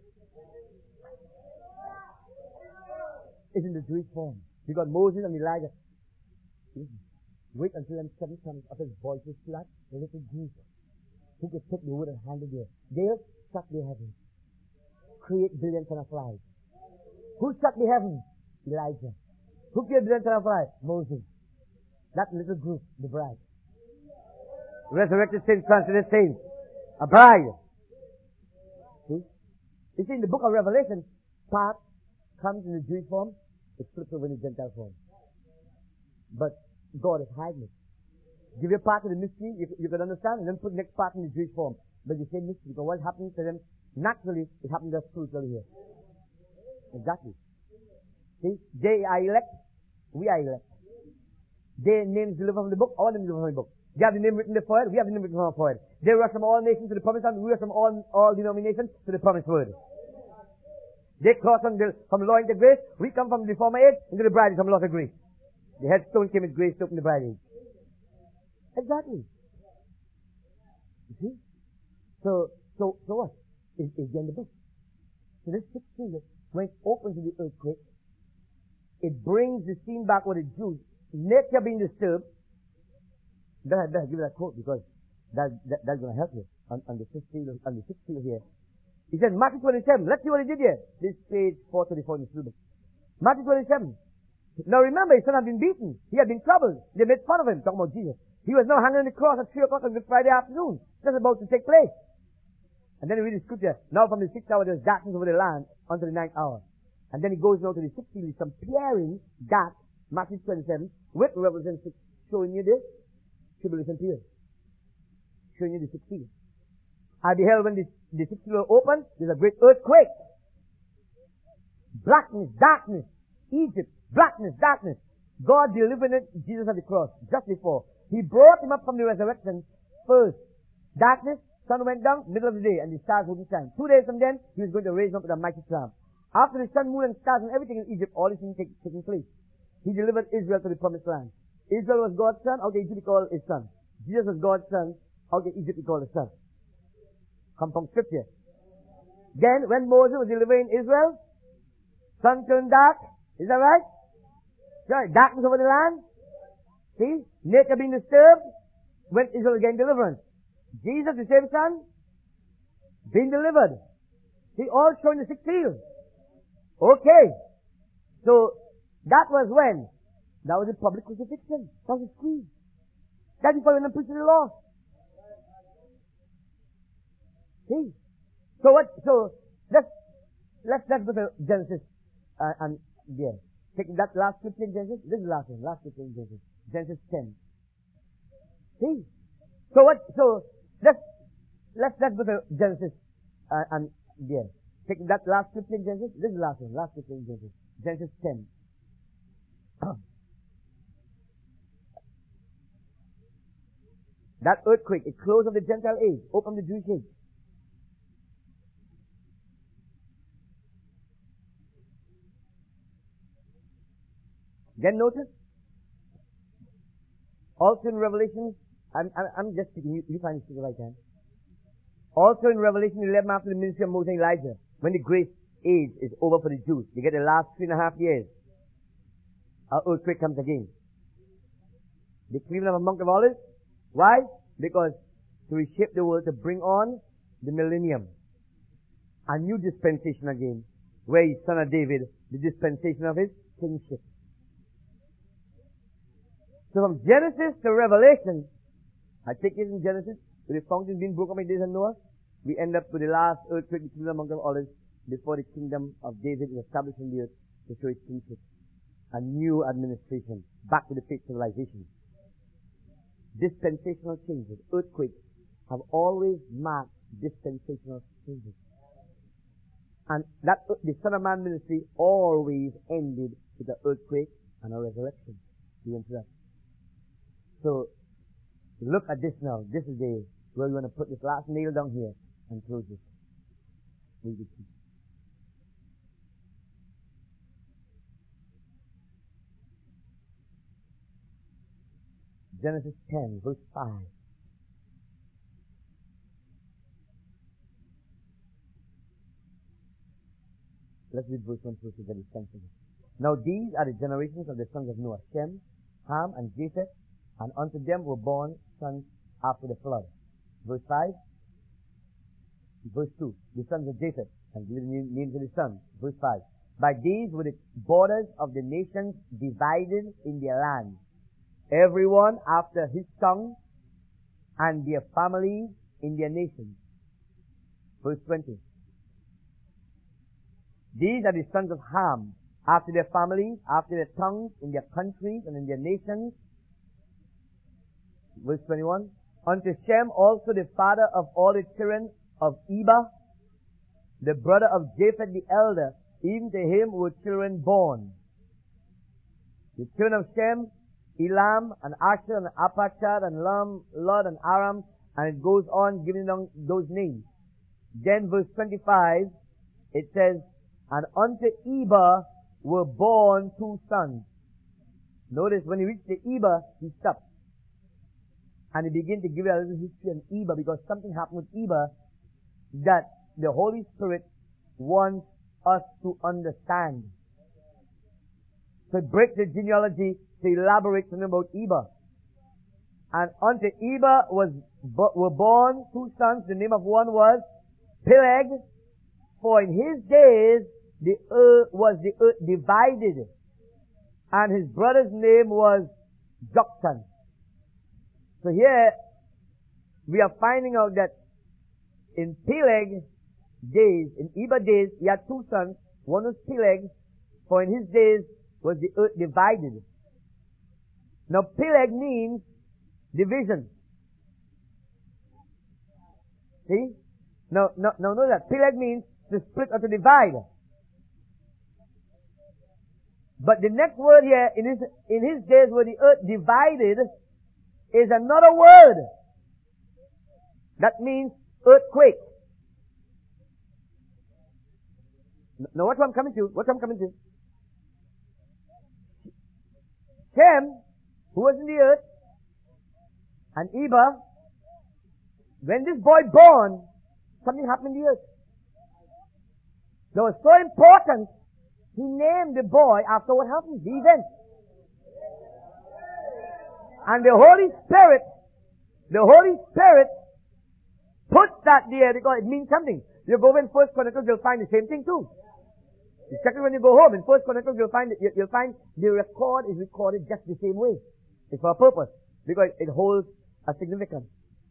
It's in the Jewish form. Because Moses and Elijah, listen, wait until them seven comes after his voice is flat, the little group who could take the wood and hand it there. They'll shut the heavens. Create billions and a flies. Who shut the heavens? Elijah. Who created billions and a flies? Moses. That little group, the bride. Resurrected saints, translated saints. A bride. See? You see, in the book of Revelation, part comes in the Jewish form, it flips over in the Gentile form. But God is hiding it. Give you a part of the mystery, you, you can understand, and then put the next part in the Jewish form. But the same mystery, because what's happening to them naturally, it happens to us spiritually here. Exactly. See? They are elect, we are elect. Their names delivered from the book, our names delivered from the book. They have the name written in the forehead, we have the name written on our forehead. They rush from all nations to the promised land, we rush from all, all denominations to the promised word. They cross from, the, from law into grace, we come from the former age into the bride from law to grace. The headstone came with grace to open the bride age. Exactly. You see? So, so, so what? Is, is in the book. So this sixth seal, when it opens in the earthquake, it brings the scene back with the Jews. Nature being disturbed. Better, better give it a quote because that, that, that's going to help you on, on the sixth seal, on the sixth seal here. He said, Matthew twenty-seven. Let's see what he did here. This page four thirty-four in the syllabus. Matthew twenty-seven. Now remember, his son had been beaten. He had been troubled. They made fun of him, talking about Jesus. He was now hanging on the cross at three o'clock on Good Friday afternoon. That's about to take place. And then we read the scripture. Now from the sixth hour there was darkness over the land until the ninth hour. And then he goes now to the sixth seal. He's comparing that, Matthew twenty-seven, with Revelation six, showing you the tribulation period. Showing you the sixth seal. I beheld when the, the sixth seal opened, there's a great earthquake. Blackness, darkness. Egypt, blackness, darkness. God delivered Jesus at the cross just before. He brought him up from the resurrection first. Darkness, sun went down, middle of the day, and the stars wouldn't shine. Two days from then, he was going to raise him up with a mighty cloud. After the sun, moon, and stars and everything in Egypt, all these things take, taking place. He delivered Israel to the promised land. Israel was God's son, how can Egypt be called his son? Jesus was God's son, how can Egypt be called his son? Come from scripture. Then, when Moses was delivering Israel, sun turned dark. Is that right? Right. Darkness over the land. See? Nature being disturbed when Israel was getting deliverance. Jesus, the same son, being delivered. See, all showing the sixth seal. Okay. So, that was when? That was the public crucifixion. That was the squeeze. That is why when I'm preaching the law. See? So what, so, let's, let's, let's go to Genesis, uh, and, yeah. Take that last scripture in Genesis. This is the last one. Last scripture in Genesis. Genesis ten. See? So what, so, let's, let's, let's go to Genesis, uh, and, yeah. Take that last scripture in Genesis. This is the last one. Last scripture in Genesis. Genesis ten. That earthquake, a close of the Gentile age, open the Jewish age. Then notice, also in Revelation, I'm, I'm, I'm just speaking, you, you find it to the right hand. Also in Revelation eleven, after the ministry of Moses and Elijah, when the grace age is over for the Jews, they get the last three and a half years, our earthquake comes again. The cleaving of a monk of olives. Why? Because to reshape the world, to bring on the millennium. A new dispensation again, where he's son of David, the dispensation of his kingship. So from Genesis to Revelation, I take it in Genesis, with the fountain being broken by days of Noah, we end up with the last earthquake between the Mount of Olives before the kingdom of David is established in the earth to show its kingship. A new administration, back to the faith civilization. Dispensational changes, earthquakes, have always marked dispensational changes. And that, the Son of Man ministry always ended with an earthquake and a resurrection. You went through that. So, look at this now. This is the, where we want to put this last nail down here and close this. Read it. Genesis ten, verse five. Let's read verse one first to get it sensible. Now these are the generations of the sons of Noah, Shem, Ham, and Japheth, and unto them were born sons after the flood. Verse five. Verse two. The sons of Japheth, and give the names of the sons. Verse five. By these were the borders of the nations divided in their land, everyone after his tongue, and their families in their nations. Verse twenty. These are the sons of Ham, after their families, after their tongues, in their countries, and in their nations. Verse twenty-one. Unto Shem also the father of all the children of Eber, the brother of Japheth the elder, even to him were children born. The children of Shem, Elam, and Asher, and Arpachshad, and Lam, Lod, and Aram, and it goes on giving them those names. Then verse twenty-five, it says, and unto Eber were born two sons. Notice when he reached the Eber, he stopped. And he began to give a little history on Eber, because something happened with Eber that the Holy Spirit wants us to understand. So it breaks the genealogy to elaborate something about Eber. And unto Eber was, were born two sons. The name of one was Peleg, for in his days the earth was the earth divided, and his brother's name was Joktan. So here, we are finding out that in Peleg days, in Eber days, he had two sons. One was Peleg, for in his days was the earth divided. Now Peleg means division. See? Now, now, now know that. Peleg means to split or to divide. But the next word here, in his, in his days where the earth divided, is another word. That means earthquake. Now what I'm coming to, what I'm coming to. Shem, who was in the earth, and Eber, when this boy born, something happened in the earth. That was so important, he named the boy after what happened, the event. And the Holy Spirit, the Holy Spirit puts that there because it means something. You go in First Chronicles, you'll find the same thing too. You check it when you go home. In First Chronicles, you'll find, you'll find the record is recorded just the same way. It's for a purpose. Because it holds a significance.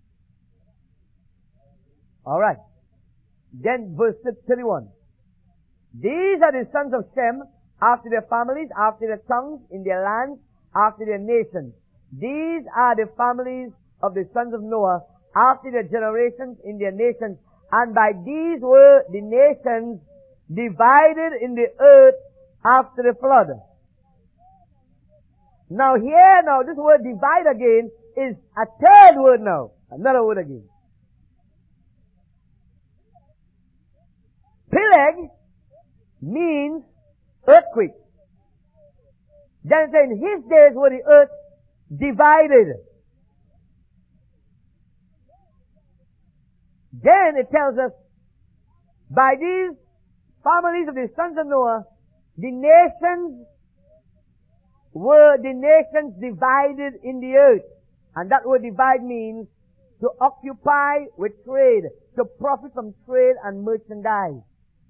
Alright. Then verse thirty-one. These are the sons of Shem, after their families, after their tongues, in their lands, after their nations. These are the families of the sons of Noah, after their generations, in their nations. And by these were the nations divided in the earth after the flood. Now here now, this word divide again is a third word now. Another word again. Peleg means earthquake. Then it says in his days were the earth divided. Then it tells us, by these families of the sons of Noah, the nations were the nations divided in the earth. And that word divide means to occupy with trade, to profit from trade and merchandise.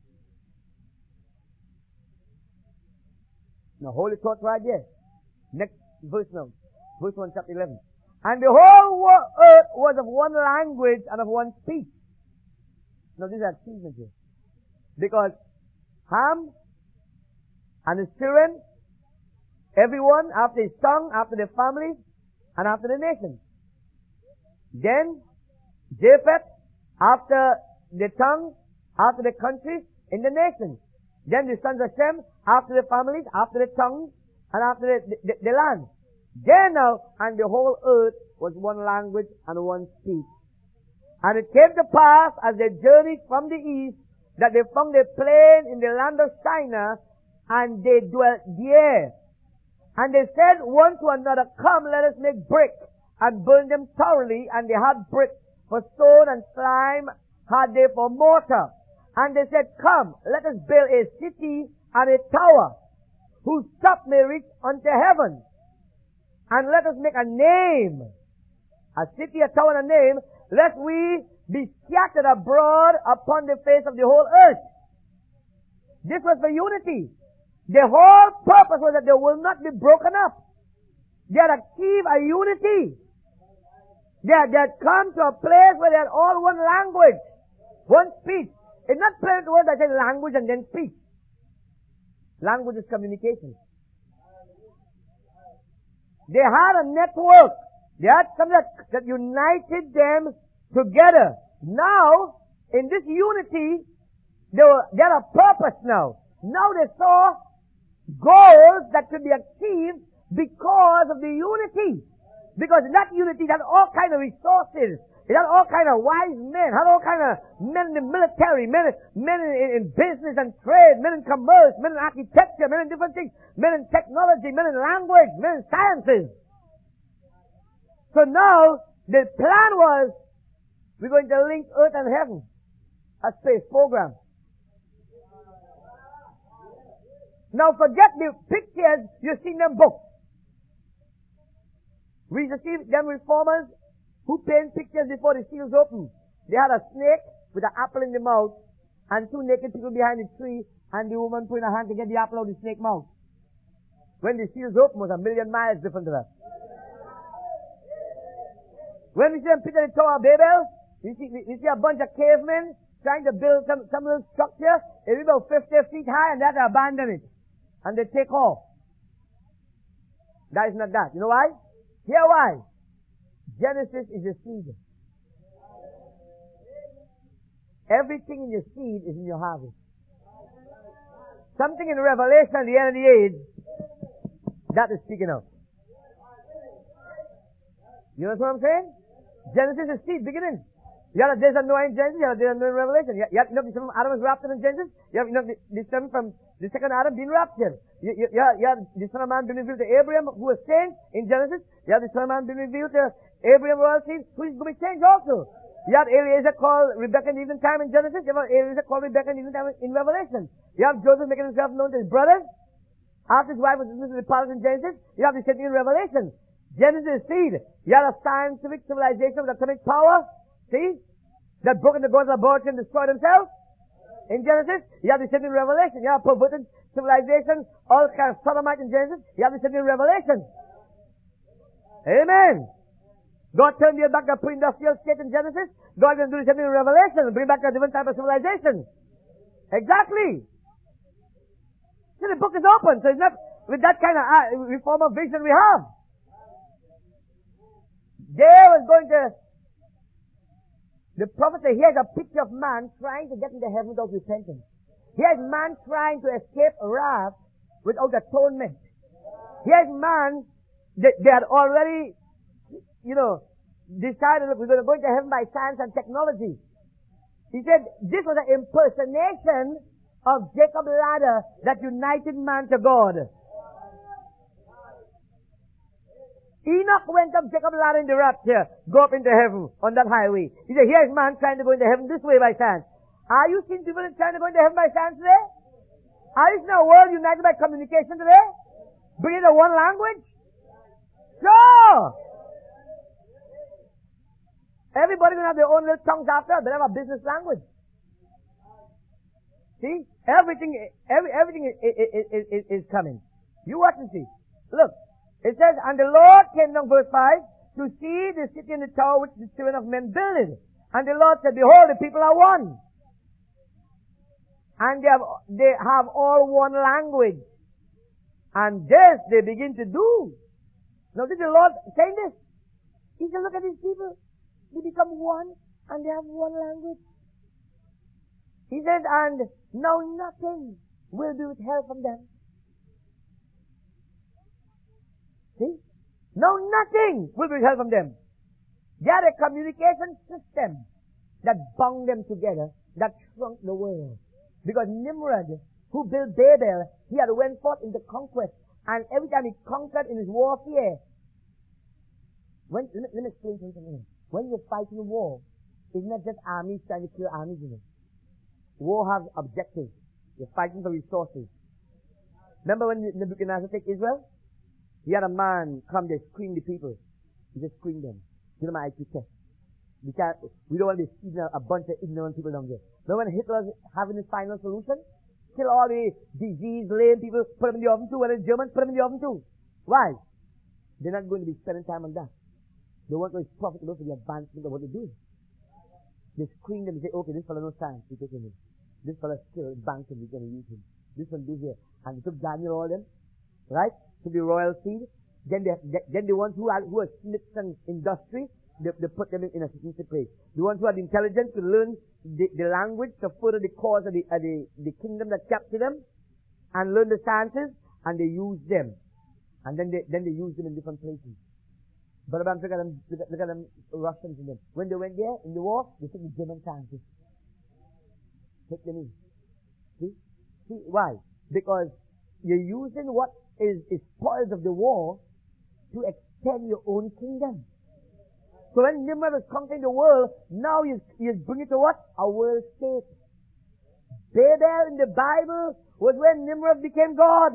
Now hold the thought right there. Next verse now. Verse one, chapter eleven. And the whole earth was of one language and of one speech. Now these are achievements here. Because Ham and his children, everyone after his tongue, after their families, and after the nation. Then Japheth after the tongue, after the countries, in the nations. Then the sons of Shem after the families, after the tongues, and after the, the, the land. Then now, and the whole earth was one language and one speech. And it came to pass, as they journeyed from the east, that they found a plain in the land of Shinar, and they dwelt there. And they said one to another, come, let us make brick, and burn them thoroughly. And they had brick for stone, and slime had they for mortar. And they said, come, let us build a city and a tower, whose top may reach unto heaven. And let us make a name, a city, a tower, and a name, lest we be scattered abroad upon the face of the whole earth. This was for unity. The whole purpose was that they will not be broken up. They had achieved a unity. They had, they had come to a place where they had all one language, one speech. It's not plain to words that say language and then speech. Language is communication. They had a network. They had something that, that united them together. Now, in this unity, they, were, they had a purpose now. Now they saw goals that could be achieved because of the unity. Because in that unity, it had all kind of resources. It had all kind of wise men, had all kind of men in the military, men, men in, in business and trade, men in commerce, men in architecture, men in different things, men in technology, men in language, men in sciences. So now, the plan was, we're going to link earth and heaven. A space program. Now forget the pictures you see in them books. We used to see them reformers who paint pictures before the seals open. They had a snake with an apple in the mouth and two naked people behind the tree and the woman putting her hand to get the apple out of the snake's mouth. When the seals open, was a million miles different to that. When we see them picture the Tower of Babel, we see, we, we see a bunch of cavemen trying to build some, some little structure. It's about fifty feet high, and they have to abandon it. And they take off. That is not that. You know why? Here why. Genesis is a seed. Everything in your seed is in your harvest. Something in Revelation at the end of the age, that is speaking of. You know what I'm saying? Genesis is seed beginning. You have a days of Noah in Genesis, you have a days of Noah in Revelation. You have, you have the son of Adam was raptured in Genesis. You have, you know, the, the son from the second Adam being raptured. You, you, you, have, you have the son of man being revealed to Abraham, who was changed in Genesis. You have the son of man being revealed to Abraham royalty, who is going to be changed also. You have Eliezer called Rebecca in evening time in Genesis. You have Eliezer called Rebecca in evening time in Revelation. You have Joseph making himself known to his brothers. After his wife was dismissed to the palace in Genesis, you have the same thing in Revelation. Genesis is seed. You have a scientific civilization with atomic power. See? That broke in the gods of laboratory and destroyed themselves. In Genesis, you have the same thing in Revelation. You have a perverted civilization, all kind of sodomite in Genesis. You have the same thing in Revelation. Amen. God turned you back to a pre-industrial state in Genesis. God will do the same thing in Revelation and bring back a different type of civilization. Exactly. See, the book is open, so it's not with that kind of uh, reform of vision we have. There was going to, the prophet said, here's a picture of man trying to get into heaven without repentance. Here's man trying to escape wrath without atonement. Here's man, they, they had already, you know, decided that we're going to go into heaven by science and technology. He said this was an impersonation of Jacob's ladder that united man to God. Enoch went up Jacob's ladder in the rapture, go up into heaven on that highway. He said, here's man trying to go into heaven this way by science. Are you seeing people trying to go into heaven by science today? Are you seeing a world united by communication today? Bringing the one language? Sure! Everybody will have their own little tongues after, but they have a business language. See? Everything, every, everything is, is, is, is coming. You watch and see. Look. It says, and the Lord came down, verse five, to see the city and the tower which the children of men builded. And the Lord said, behold, the people are one. And they have, they have all one language. And this they begin to do. Now, this is the Lord saying this. He said, look at these people. They become one, and they have one language. He said, and now nothing will be withheld from them. See? No, nothing will be withheld from them. They had a communication system that bound them together, that shrunk the world. Because Nimrod, who built Babel, he had went forth into conquest. And every time he conquered in his warfare, when, let, me, let me explain something. When you're fighting a war, it's not just armies trying to kill armies in it. War has objectives. You're fighting for resources. Remember when Nebuchadnezzar took Israel? He had a man come there, screen the people. He just screened them. Give them an I Q test. We can't, we don't want to be feeding a bunch of ignorant people down there. Remember when Hitler was having his final solution? Kill all the diseased, lame people, put them in the oven too. When the Germans, put them in the oven too. Why? They're not going to be spending time on that. They want to be profitable for the advancement of what they're doing. They screen them and say, okay, this fellow knows science, we take him in. This fellow skilled, banking, we're going to use him. This one do here. And they took Daniel, all them. Right? To the royal seed. Then they, then the ones who are, who are smiths and industry, they, they put them in, in a certain place. The ones who had intelligence to learn the, the language to further the cause of the, uh, the, the kingdom that captured them, and learn the sciences, and they use them. And then they, then they use them in different places. But look at them, look at, look at them Russians in them. When they went there, in the war, they took the German scientists. Take them in. See? See, why? Because you're using what is, is spoils of the war to extend your own kingdom. So when Nimrod was conquering the world, now he's, he's bringing it to what? A world state. Babel in the Bible was when Nimrod became God.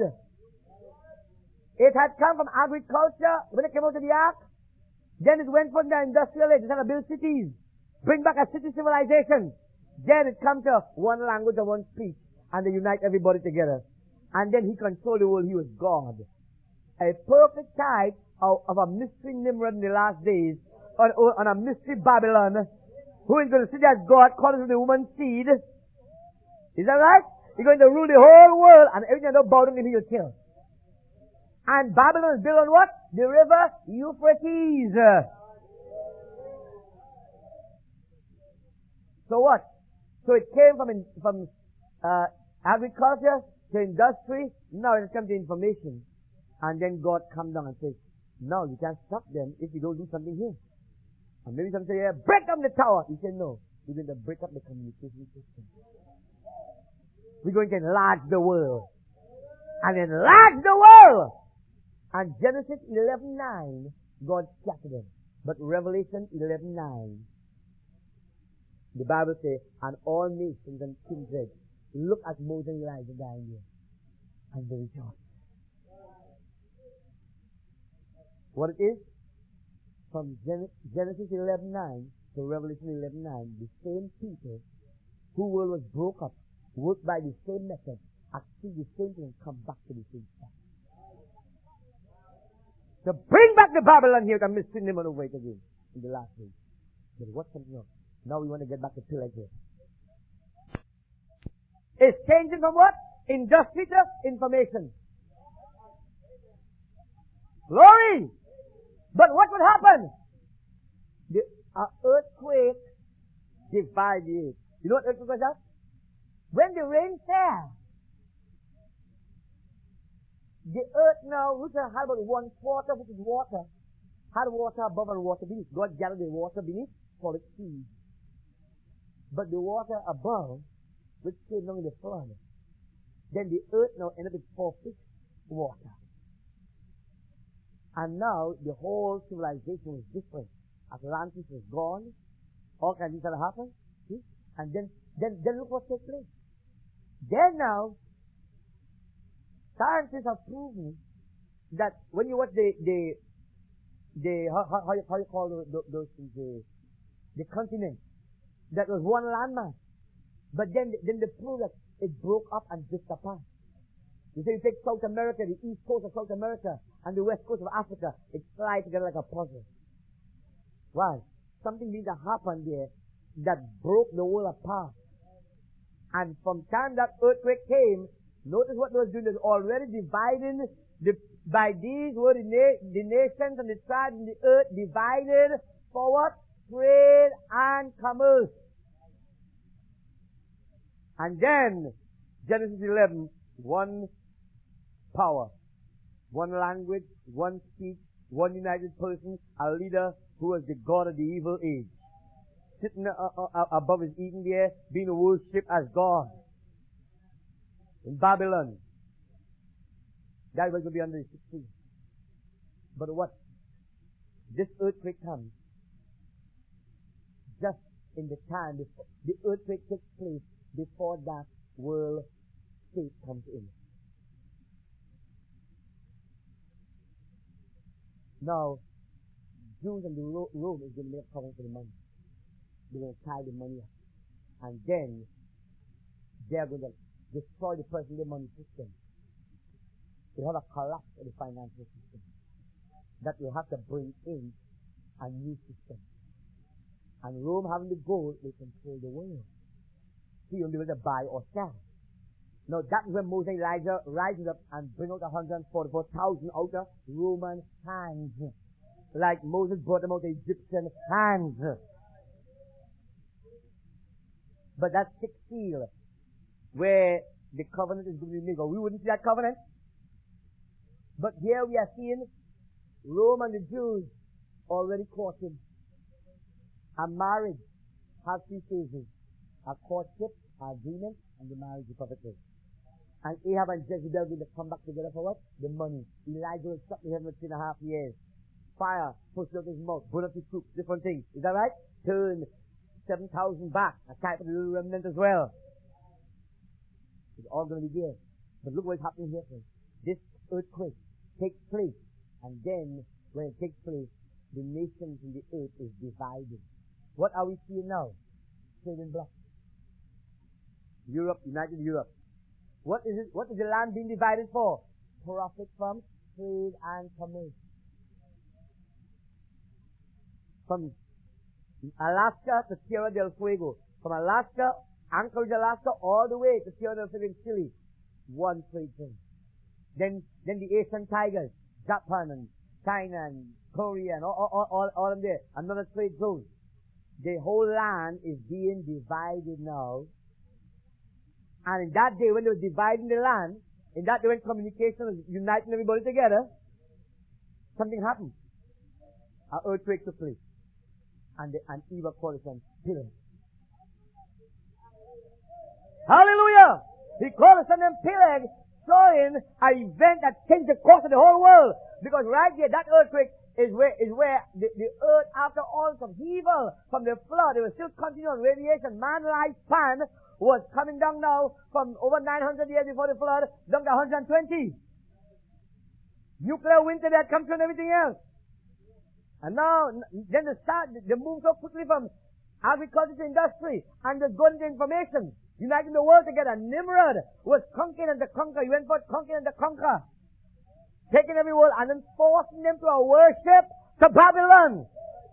It had come from agriculture when it came out of the ark. Then it went from the industrial age. It's had to build cities. Bring back a city civilization. Then it comes to one language or one speech. And they unite everybody together. And then he controlled the world. He was God. A perfect type of, of a mystery Nimrod in the last days on, on a mystery Babylon, who is going to sit as God, calling to the woman's seed. Is that right? He's going to rule the whole world, and everything that don't bow down to him, he'll kill. And Babylon is built on what? The river Euphrates. So what? So it came from in, from uh, agriculture to industry. Now it has come to information. And then God comes down and says, no, you can't stop them if you don't do something here. And maybe some say, yeah, break up the tower. He said, no, we're going to break up the communication system. We're going to enlarge the world. And enlarge the world! And Genesis eleven nine, God scattered them. But Revelation eleven nine, the Bible says, and all nations and kindreds look at Moses and Elijah dying here. And they rejoice. What it is? From Gen- Genesis eleven nine to Revelation eleven nine, the same people whose world was broke up, worked by the same method, achieve the same thing and come back to the same stuff. To bring back the Babylon here, I'm missing them on the way again in the last week. But what's something else? Now we want to get back to pillars here. It's changing from what? Industry to information. Glory! But what would happen? The uh, earthquake divided the earth. You know what earthquake was that? When the rain fell, the earth now, which had about one quarter, which is water, had water above and water beneath. God gathered the water beneath for its seed. But the water above, which came down in the flood, then the earth now ended up with four feet water. And now the whole civilization was different. Atlantis was gone. All kinds of things had happened. See? And then, then, then look what took place. Then now, scientists have proven that when you watch the, the, the, how, how, how you call those, those things, the, the continent, that was one landmass. But then, then they prove that it broke up and drifted apart. You say you take South America, the east coast of South America, and the west coast of Africa, it slides together like a puzzle. Why? Something needs to happen there that broke the world apart. And from time that earthquake came, notice what they was doing. They was already dividing the, by these were the, na- the nations and the tribes in the earth divided for what? Trade and commerce. And then, Genesis eleven, one power, one language, one speech, one united person, a leader who was the God of the evil age. Sitting uh, uh, above his Eden there, being worshipped as God. In Babylon. That was going to be under the sixteen. But what? This earthquake comes just in the time before the earthquake takes place before that world state comes in. Now, Jews and the Ro- Rome is going to make a covenant for the money. They're going to tie the money up. And then, they're going to destroy the present day money system. They have a collapse of the financial system. That will have to bring in a new system. And Rome having the gold, they control the world. He only will buy or sell. Now that's when Moses and Elijah rises up and bring out one hundred forty-four thousand out of Roman hands. Like Moses brought them out of Egyptian hands. But that's sixth seal, where the covenant is going to be made. We wouldn't see that covenant. But here we are seeing Rome and the Jews already courting. A marriage has three phases. A courtship, an agreement, and the marriage is perfect. And Ahab and Jezebel are going to come back together for what? The money. Elijah will shut the heaven for three and a half years. Fire, push out his mouth, burn up his troops, different things. Is that right? Turn seven thousand back, a type of the little remnant as well. It's all going to be there. But look what's happening here, friends. This earthquake takes place, and then when it takes place, the nations in the earth is divided. What are we seeing now? Trading blocks. Europe, United Europe. What is it? What is the land being divided for? Profit from trade and commerce. from Alaska to Tierra del Fuego, from Alaska, Anchorage, Alaska, all the way to Tierra del Fuego in Chile. One trade zone. Then, then the Asian tigers, Japan and China and Korea and all, all, all, all of them there, another trade zone. The whole land is being divided now. And in that day when they were dividing the land, in that day when communication was uniting everybody together, something happened. An earthquake took place. And the, and Eva called it an pillar. Hallelujah! He called it an pillar, showing an event that changed the course of the whole world. Because right here, that earthquake is where, is where the, the earth, after all some evil from the flood, it was still continuing radiation. Man lifespan was coming down now from over nine hundred years before the flood, down to one hundred twenty. Nuclear winter that comes from everything else. And now, then the start, they move so quickly from agriculture to industry, and the going to information, uniting the world together. Nimrod was conquering and to conquer. He went forth conquering and to conquer. Taking every world and then forcing them to a worship to Babylon.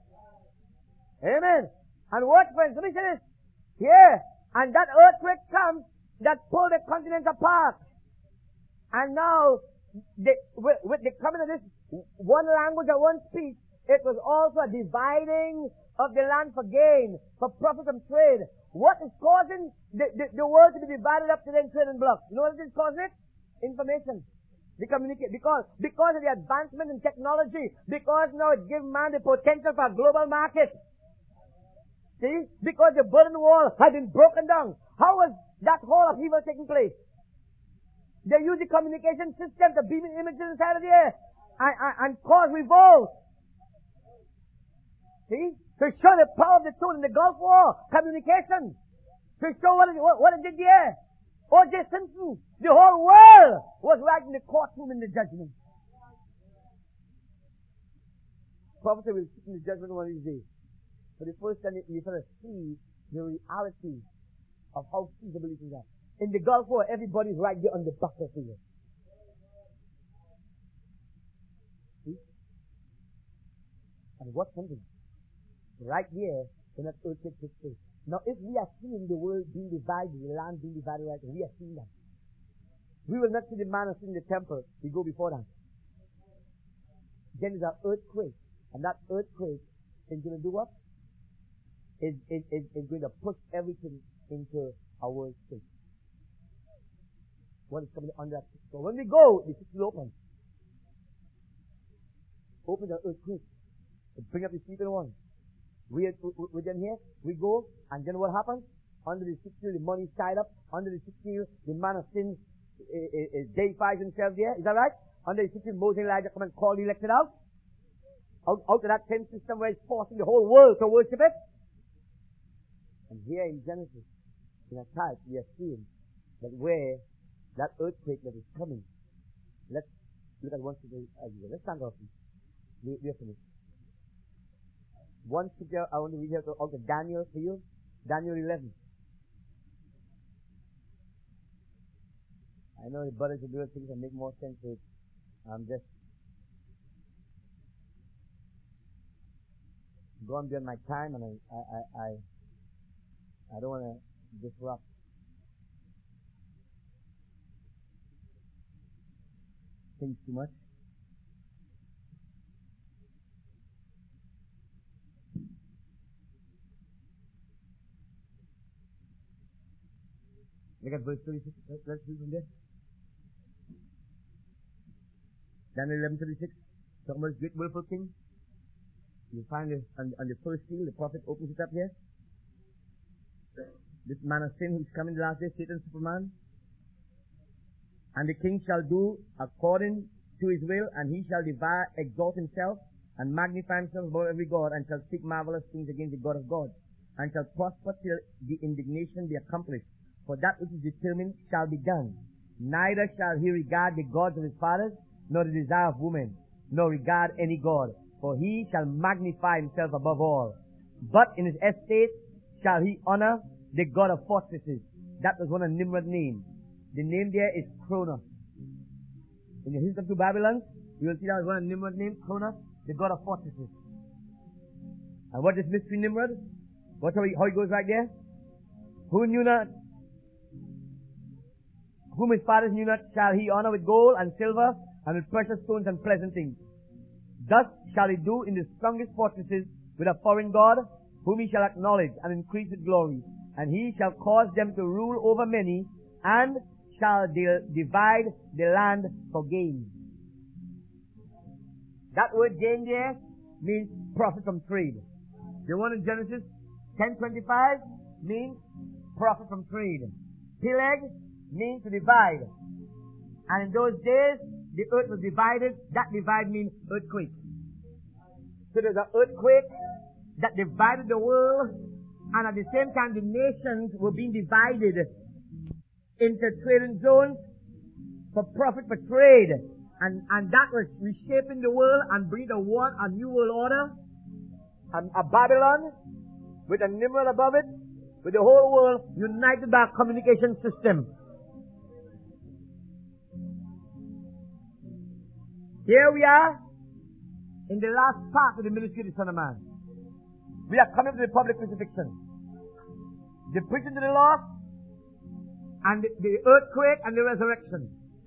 Amen. And watch, friends, let me say this. Here, and that earthquake comes that pulled the continents apart. And now, they, with, with the coming of this one language or one speech, it was also a dividing of the land for gain, for profit and trade. What is causing the, the, the world to be divided up to then trade and blocks? You know what is causing it? Information. They communicate because because of the advancement in technology, because now it gives man the potential for a global market. See? Because the Berlin Wall has been broken down. How was that whole upheaval taking place? They use the communication system to beam images inside of the air and, and, and cause revolt. See? To show the power of the tool in the Gulf War, communication. To show what it, what, what it did there. O J Simpson, the whole world was right in the courtroom in the judgment. Prophet will sit in the judgment one of these days. For the first time, you sort of see the reality of how feasible things are. In the Gulf War, everybody's right there on the battlefield. See? And what's something? Right here, when that earthquake takes place. Now, if we are seeing the world being divided, the land being divided right now, we are seeing that. We will not see the man in the temple. We go before that. Then there's an earthquake. And that earthquake is going to do what? Is, is, is, is going to push everything into a world state. What is coming under that? So when we go, the system will open. Open the earthquake. Bring up the sleeping one. We are, we then here, we go, and then what happens? Under the sixth seal, the money is tied up. Under the sixth seal, the man of sin uh, uh, deifies himself there. Is that right? Under the sixth seal, Moses and Elijah come and call the elected out. Out, out of that ten system where it's forcing the whole world to worship it. And here in Genesis, in a type, we are seeing that where that earthquake that is coming. Let's look at one scripture as well. Let's stand up. We, we are finished. One scripture I want to read here out of Daniel for you. Daniel eleven. I know the brothers will do things that make more sense with I'm just gone beyond my time, and I I I, I don't want to disrupt. Things too much. Look at verse thirty-six. Let's, let's read from there. Daniel eleven thirty-six. Talking about this great willful king. You find it on, on the first seal, the prophet opens it up here. This man of sin who's coming the last day, Satan, Superman. And the king shall do according to his will, and he shall devour, exalt himself, and magnify himself above every god, and shall speak marvelous things against the God of gods, and shall prosper till the indignation be accomplished. For that which is determined shall be done. Neither shall he regard the gods of his fathers, nor the desire of women, nor regard any god. For he shall magnify himself above all. But in his estate shall he honor the God of fortresses. That was one of Nimrod's names. The name there is Cronus. In the history of two Babylons, you will see that was one of Nimrod's names, Cronus, the God of fortresses. And what is mystery Nimrod? What how, he, how it goes right there? Who knew not? Whom his fathers knew not shall he honor with gold and silver and with precious stones and pleasant things. Thus shall he do in the strongest fortresses with a foreign god, whom he shall acknowledge and increase with glory. And he shall cause them to rule over many, and shall de- divide the land for gain. That word gain there means profit from trade. The one in Genesis ten twenty-five means profit from trade. Peleg means to divide. And in those days, the earth was divided. That divide means earthquake. So there's an earthquake that divided the world, and at the same time the nations were being divided into trading zones for profit for trade. And, and that was reshaping the world and bringing a, one, a new world order. A, a Babylon with a Nimrod above it, with the whole world united by a communication system. Here we are in the last part of the ministry of the Son of Man. We are coming to the public crucifixion. The preaching to the lost, and the, the earthquake and the resurrection.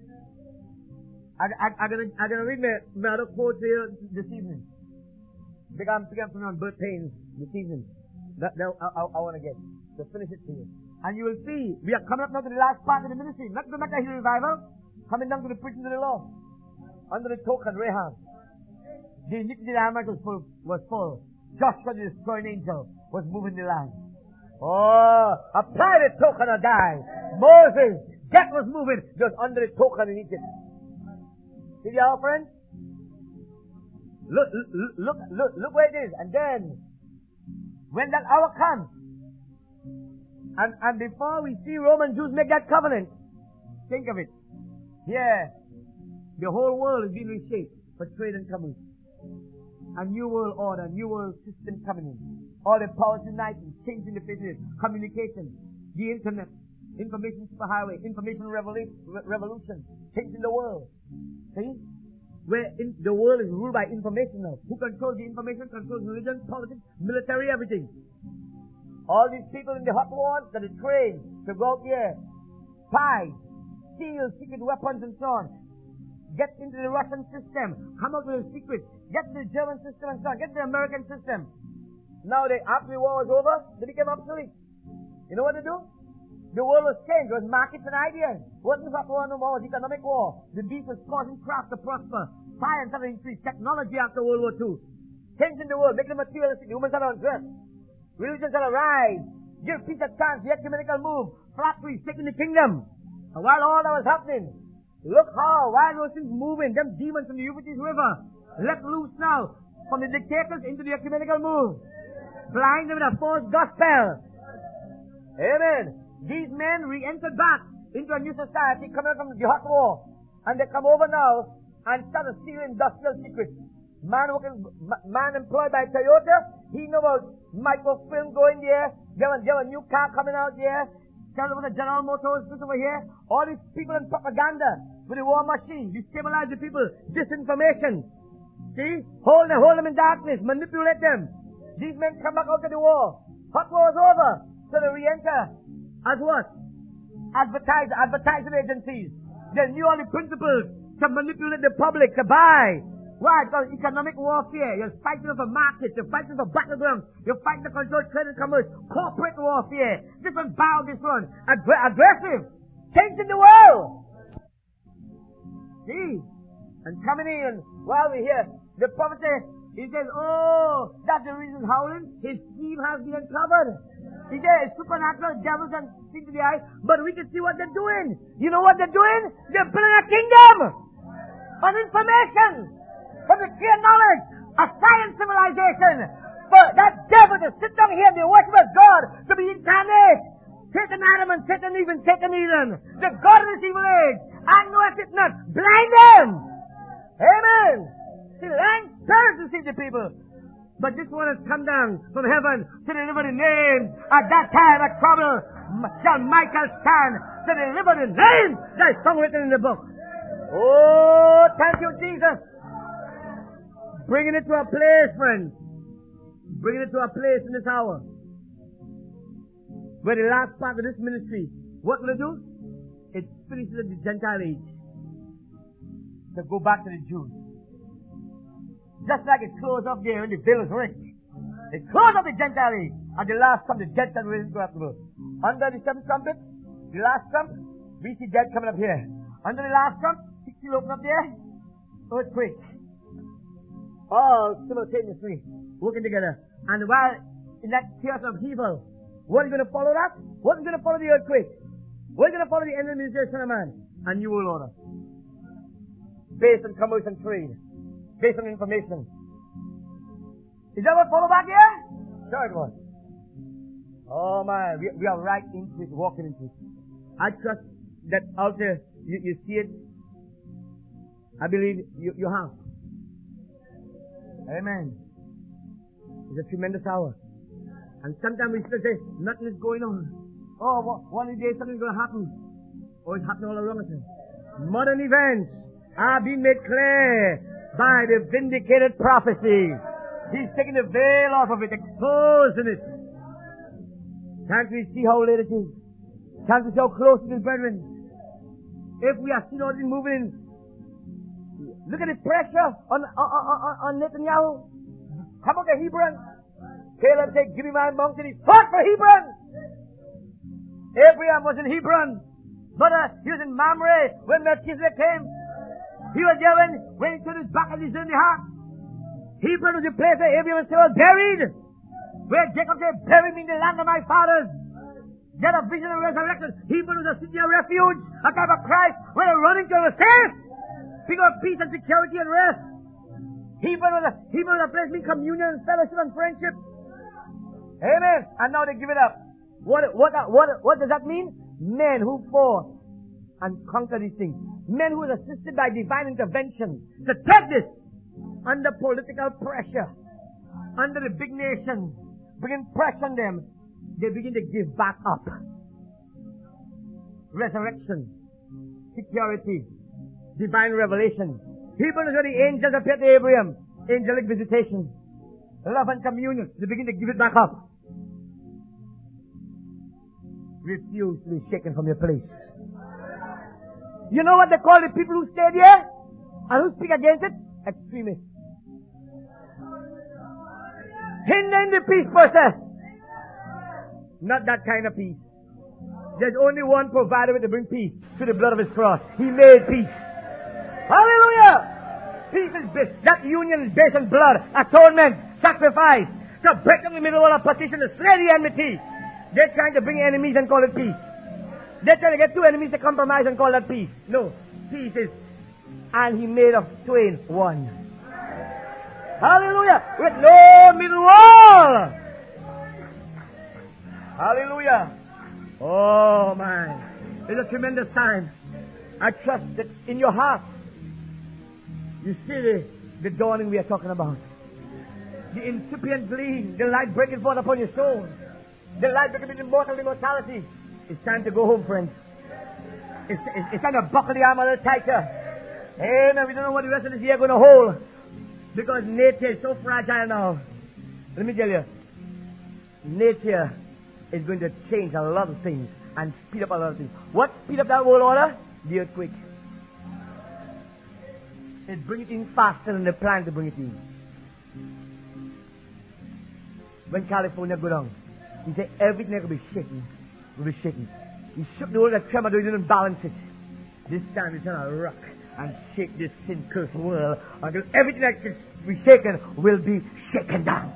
I, I, I'm going to read my, my other quote here this evening. Because I'm picking up on birth pains this evening. That, that I, I, I want to get. To finish it to you. And you will see, we are coming up now to the last part of the ministry. Not the Mecca Hill Revival, coming down to the preaching to the lost. Under the token, Rahab. The iniquity of the Amorites was full, was full. Joshua, the destroying angel, was moving the land. Oh, apply the token or die. Moses, death was moving, just under the token in Egypt. See the our friends? Look, look, look, look, look where it is. And then, when that hour comes, and, and before we see Roman Jews make that covenant, think of it. Yeah. The whole world is being reshaped for trade and commerce. A new world order, a new world system coming in. All the powers uniting, changing the business, communication, the internet, information superhighway, information revolu- re- revolution, changing the world. See? Where in, the world is ruled by information now. Who controls the information? Controls religion, politics, military, everything. All these people in the hot wars that are trained to go out there, spy, steal secret weapons and so on. Get into the Russian system. Come out with a secret. Get to the German system and so on. Get to the American system. Now, they, after the war was over, they became obsolete. You know what they do? The world was changed. It was markets and ideas. It wasn't about war no more. It was economic war. The beast was causing craft to prosper. Science had increased. Technology after World War Two. Changing the world. Making it materialistic. The humans had to undress. Religions had to rise. Give peace a chance. The ecumenical move. Flattery. Taking the kingdom. And while all that was happening, look how, while those things moving, them demons from the Euphrates River, let loose now, from the dictators into the ecumenical move. Blind them with a false gospel. Amen. These men re-entered back into a new society coming from the hot war. And they come over now and start to steal industrial secrets. Man working, man employed by Toyota, he know about microfilm going there. There was, there was a new car coming out there. Tell over the General Motors, this over here. All these people in propaganda with the war machine, destabilize the people, disinformation. See? Hold them, hold them in darkness, manipulate them. These men come back out of the war. Hot war is over. So they re-enter as what? Advertise, advertising agencies. They knew all the principles to manipulate the public, to buy. Why? Because economic warfare. You're fighting for markets. You're fighting for battlegrounds. You're fighting to control trade and commerce. Corporate warfare. This one bow, this one. Aggr- aggressive. Changing the world. See? And coming in, while we're here, the prophet says, he says, oh, that's the reason howling. His scheme has been uncovered. He says, supernatural devils and see to the eye, but we can see what they're doing. You know what they're doing? They're building a kingdom on information. From the clear knowledge, a science civilization. For that devil to sit down here and be worship of God, to be incarnate. Satan Adam and Satan Eve and Satan Eden. The God of this evil age. And knoweth it not. Blind them. Amen. See, lying spirits deceive the people. But this one has come down from heaven to deliver the name. At that time of trouble shall Michael stand to deliver the name that is sung written in the book. Oh, thank you, Jesus. Bringing it to a place, friends. bringing it to a place in this hour where the last part of this ministry, what will it do? It finishes the Gentile age to go back to the Jews. Just like it closed up there when the veil was rent. It closed up the Gentile age. At the last trump, the Gentile will go afterwards. Under the seventh trumpet, the last trump, we see death coming up here. Under the last trump, six will open up there, earthquake. All simultaneously working together. And while in that chaos of evil, what is going to follow that? What is going to follow the earthquake? What is going to follow the end of the administration of man? A new world order. Based on commerce and trade. Based on information. Is that what followed back here? Sure it was. Oh my, we, we are right into it, walking into it. I trust that out there, you, you see it. I believe you, you have. Amen. It's a tremendous hour. And sometimes we still say, nothing is going on. Oh, one day something's going to happen. Oh, it's happening all around us. Modern events are being made clear by the vindicated prophecy. He's taking the veil off of it, exposing it. Can't we see how late it is? Can't we see how close it is, brethren? If we are seeing all this moving, look at the pressure on, on, on, on Netanyahu. How about the Hebron? Caleb said, give me my mountain. He fought for Hebron. Abraham was in Hebron. But uh, he was in Mamre when Melchizedek came. He was there when, when he turned his back and he turned the heart. Hebron was the place where Abraham and Sarah was buried. Where Jacob said, bury me in the land of my fathers. Get a vision of resurrection. Hebron was a city of refuge. A type of Christ where they're running to the safe. Because of peace and security and rest. Hebron was a, Hebron was a place of communion and fellowship and friendship. Amen. And now they give it up. What, what, what, what does that mean? Men who fought and conquered these things. Men who were assisted by divine intervention to take this under political pressure, under the big nation, bringing pressure on them, they begin to give back up. Resurrection, security, divine revelation. Hebron is where the angels appeared to Abraham. Angelic visitation, love and communion. They begin to give it back up. Refuse to be shaken from your place. You know what they call the people who stayed here and who speak against it? Extremists. Hindering the peace process. Not that kind of peace. There's only one provider with to bring peace, through the blood of his cross. He made peace. Hallelujah! Peace is based, that union is based on blood, atonement, sacrifice. To break up the middle wall of partition, to slay the enmity. They're trying to bring enemies and call it peace. They're trying to get two enemies to compromise and call that peace. No. Peace is, and he made of twain one. Hallelujah! With no middle wall! Hallelujah! Oh man. It's a tremendous time. I trust that in your heart, you see the, the dawning we are talking about. The incipient gleam, the light breaking forth upon your soul. The light breaking between mortal immortality. It's time to go home, friends. It's, it's, it's time to buckle the arm a little tighter. Amen. We don't know what the rest of this year is going to hold. Because nature is so fragile now. Let me tell you. Nature is going to change a lot of things and speed up a lot of things. What speed up that world order? The earthquake. It brings it in faster than they plan to bring it in. When California go down, he said everything will be shaking. Will be shaking. He shook the world that tremor, though he didn't balance it. This time he's going to rock and shake this sin-cursed world until everything that can be shaken will be shaken down.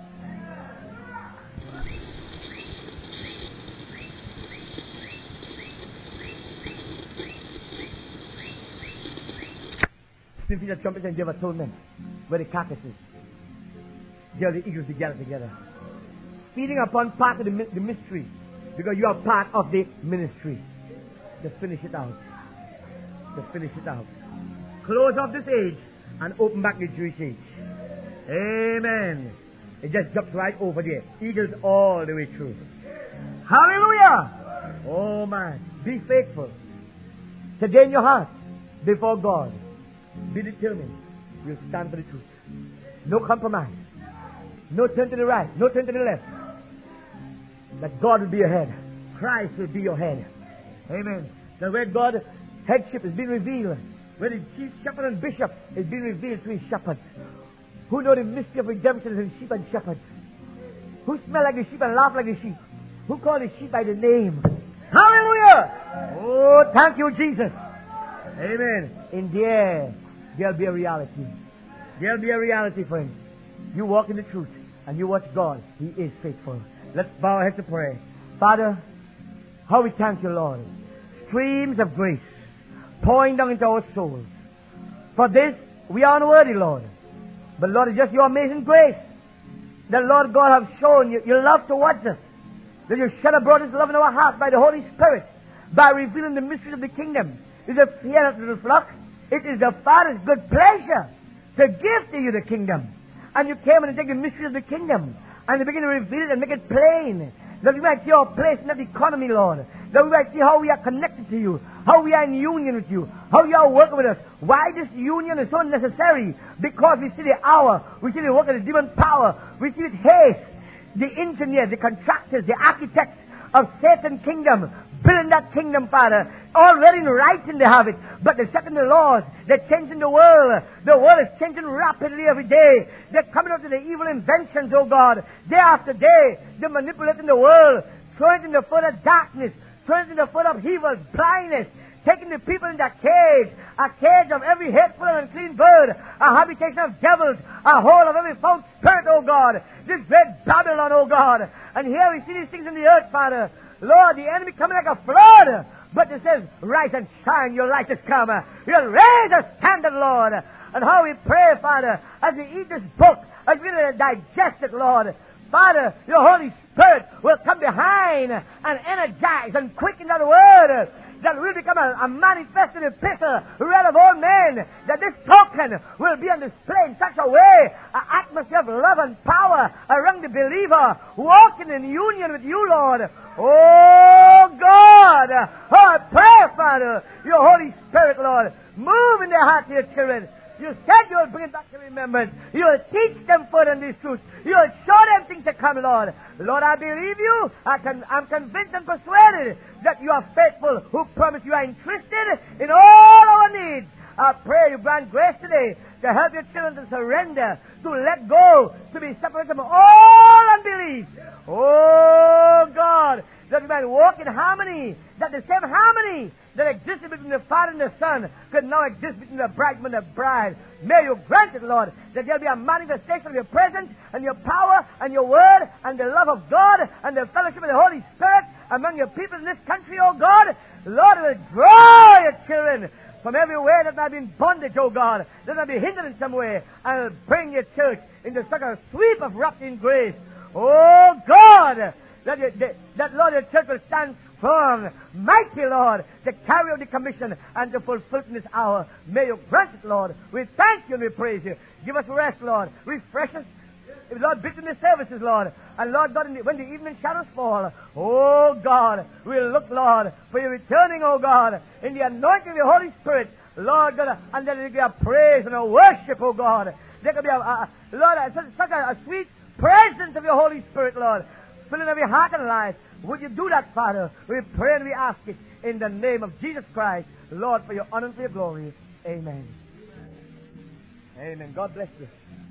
Simply the trumpets and give atonement where the carcasses. Gather the eagles together together. Feeding upon part of the, the mystery. Because you are part of the ministry. To finish it out. To finish it out. Close off this age and open back the Jewish age. Amen. It just jumps right over there. Eagles all the way through. Hallelujah! Oh man. Be faithful. Today in your heart. Before God. Be determined. You'll stand for the truth. No compromise. No turn to the right. No turn to the left. That God will be your head. Christ will be your head. Amen. Now where God's headship is being revealed, where the chief shepherd and bishop is being revealed to his shepherds, who know the mystery of redemption in sheep and shepherds, who smell like the sheep and laugh like the sheep, who call the sheep by the name. Hallelujah! Oh, thank you, Jesus. Amen. In there, there'll be a reality. There'll be a reality, friends. You walk in the truth and you watch God. He is faithful. Let's bow our heads to pray. Father, how we thank you, Lord. Streams of grace pouring down into our souls. For this, we are unworthy, Lord. But Lord, it's just your amazing grace that, Lord God, have shown you, your love towards us. That you shed abroad His love in our hearts by the Holy Spirit, by revealing the mysteries of the kingdom. It is a fear of the flock. It is the Father's good pleasure to give to you the kingdom. And you came and take the mystery of the kingdom and you begin to reveal it and make it plain. That we might see our place in that economy, Lord. That we might see how we are connected to you, how we are in union with you, how you are working with us. Why this union is so necessary? Because we see the hour, we see the work of the demon power, we see it haste. The engineers, the contractors, the architects of Satan's kingdom, building that kingdom, Father. Already in writing they have it. But they're setting the laws. They're changing the world. The world is changing rapidly every day. They're coming up to the evil inventions, oh God. Day after day, they're manipulating the world, throwing it in the foot of darkness, throwing it in the foot of evil, blindness, taking the people in that cage, a cage of every hateful and unclean bird, a habitation of devils, a hole of every false spirit, oh God. This great Babylon, oh God. And here we see these things in the earth, Father. Lord, the enemy coming like a flood. But it says, rise and shine, your light has come. You'll raise a standard, Lord. And how we pray, Father, as we eat this book, as we digest it, Lord. Father, your Holy Spirit will come behind and energize and quicken that word. That will become a, a manifested epistle read of all men. That this token will be on display in such a way, an atmosphere of love and power around the believer, walking in union with you, Lord. Oh God! Oh, I pray, Father, your Holy Spirit, Lord, move in the hearts of your children. You said you will bring it back to remembrance. You will teach them further in these truths. You will show them things to come, Lord. Lord, I believe you. I can, I'm convinced and persuaded that you are faithful, who promise you are interested in all our needs. I pray you grant grace today to help your children to surrender, to let go, to be separated from all unbelief. Oh, God, that we might walk in harmony, that the same harmony that existed between the Father and the Son could now exist between the bridegroom and the bride. May you grant it, Lord, that there will be a manifestation of your presence and your power and your word and the love of God and the fellowship of the Holy Spirit among your people in this country, oh God. Lord, it will draw your children from every way that might be in bondage, oh God, that might be hindered in some way, and will bring your church into such a sweep of rapture grace. Oh God, that, you, that, that Lord, your church will stand strong, mighty, Lord, to carry out the commission and to fulfill in this hour. May you grant it, Lord. We thank you and we praise you. Give us rest, Lord. Refresh us, Lord, between the services, Lord. And Lord God, in the, when the evening shadows fall, oh God, we'll look, Lord, for your returning, oh God, in the anointing of the Holy Spirit, Lord God, and there will be a praise and a worship, oh God. There could be a, a Lord, a, such, such a, a sweet presence of your Holy Spirit, Lord, filling every heart and life. Would you do that, Father? We pray and we ask it in the name of Jesus Christ, Lord, for your honor and for your glory. Amen. Amen. God bless you.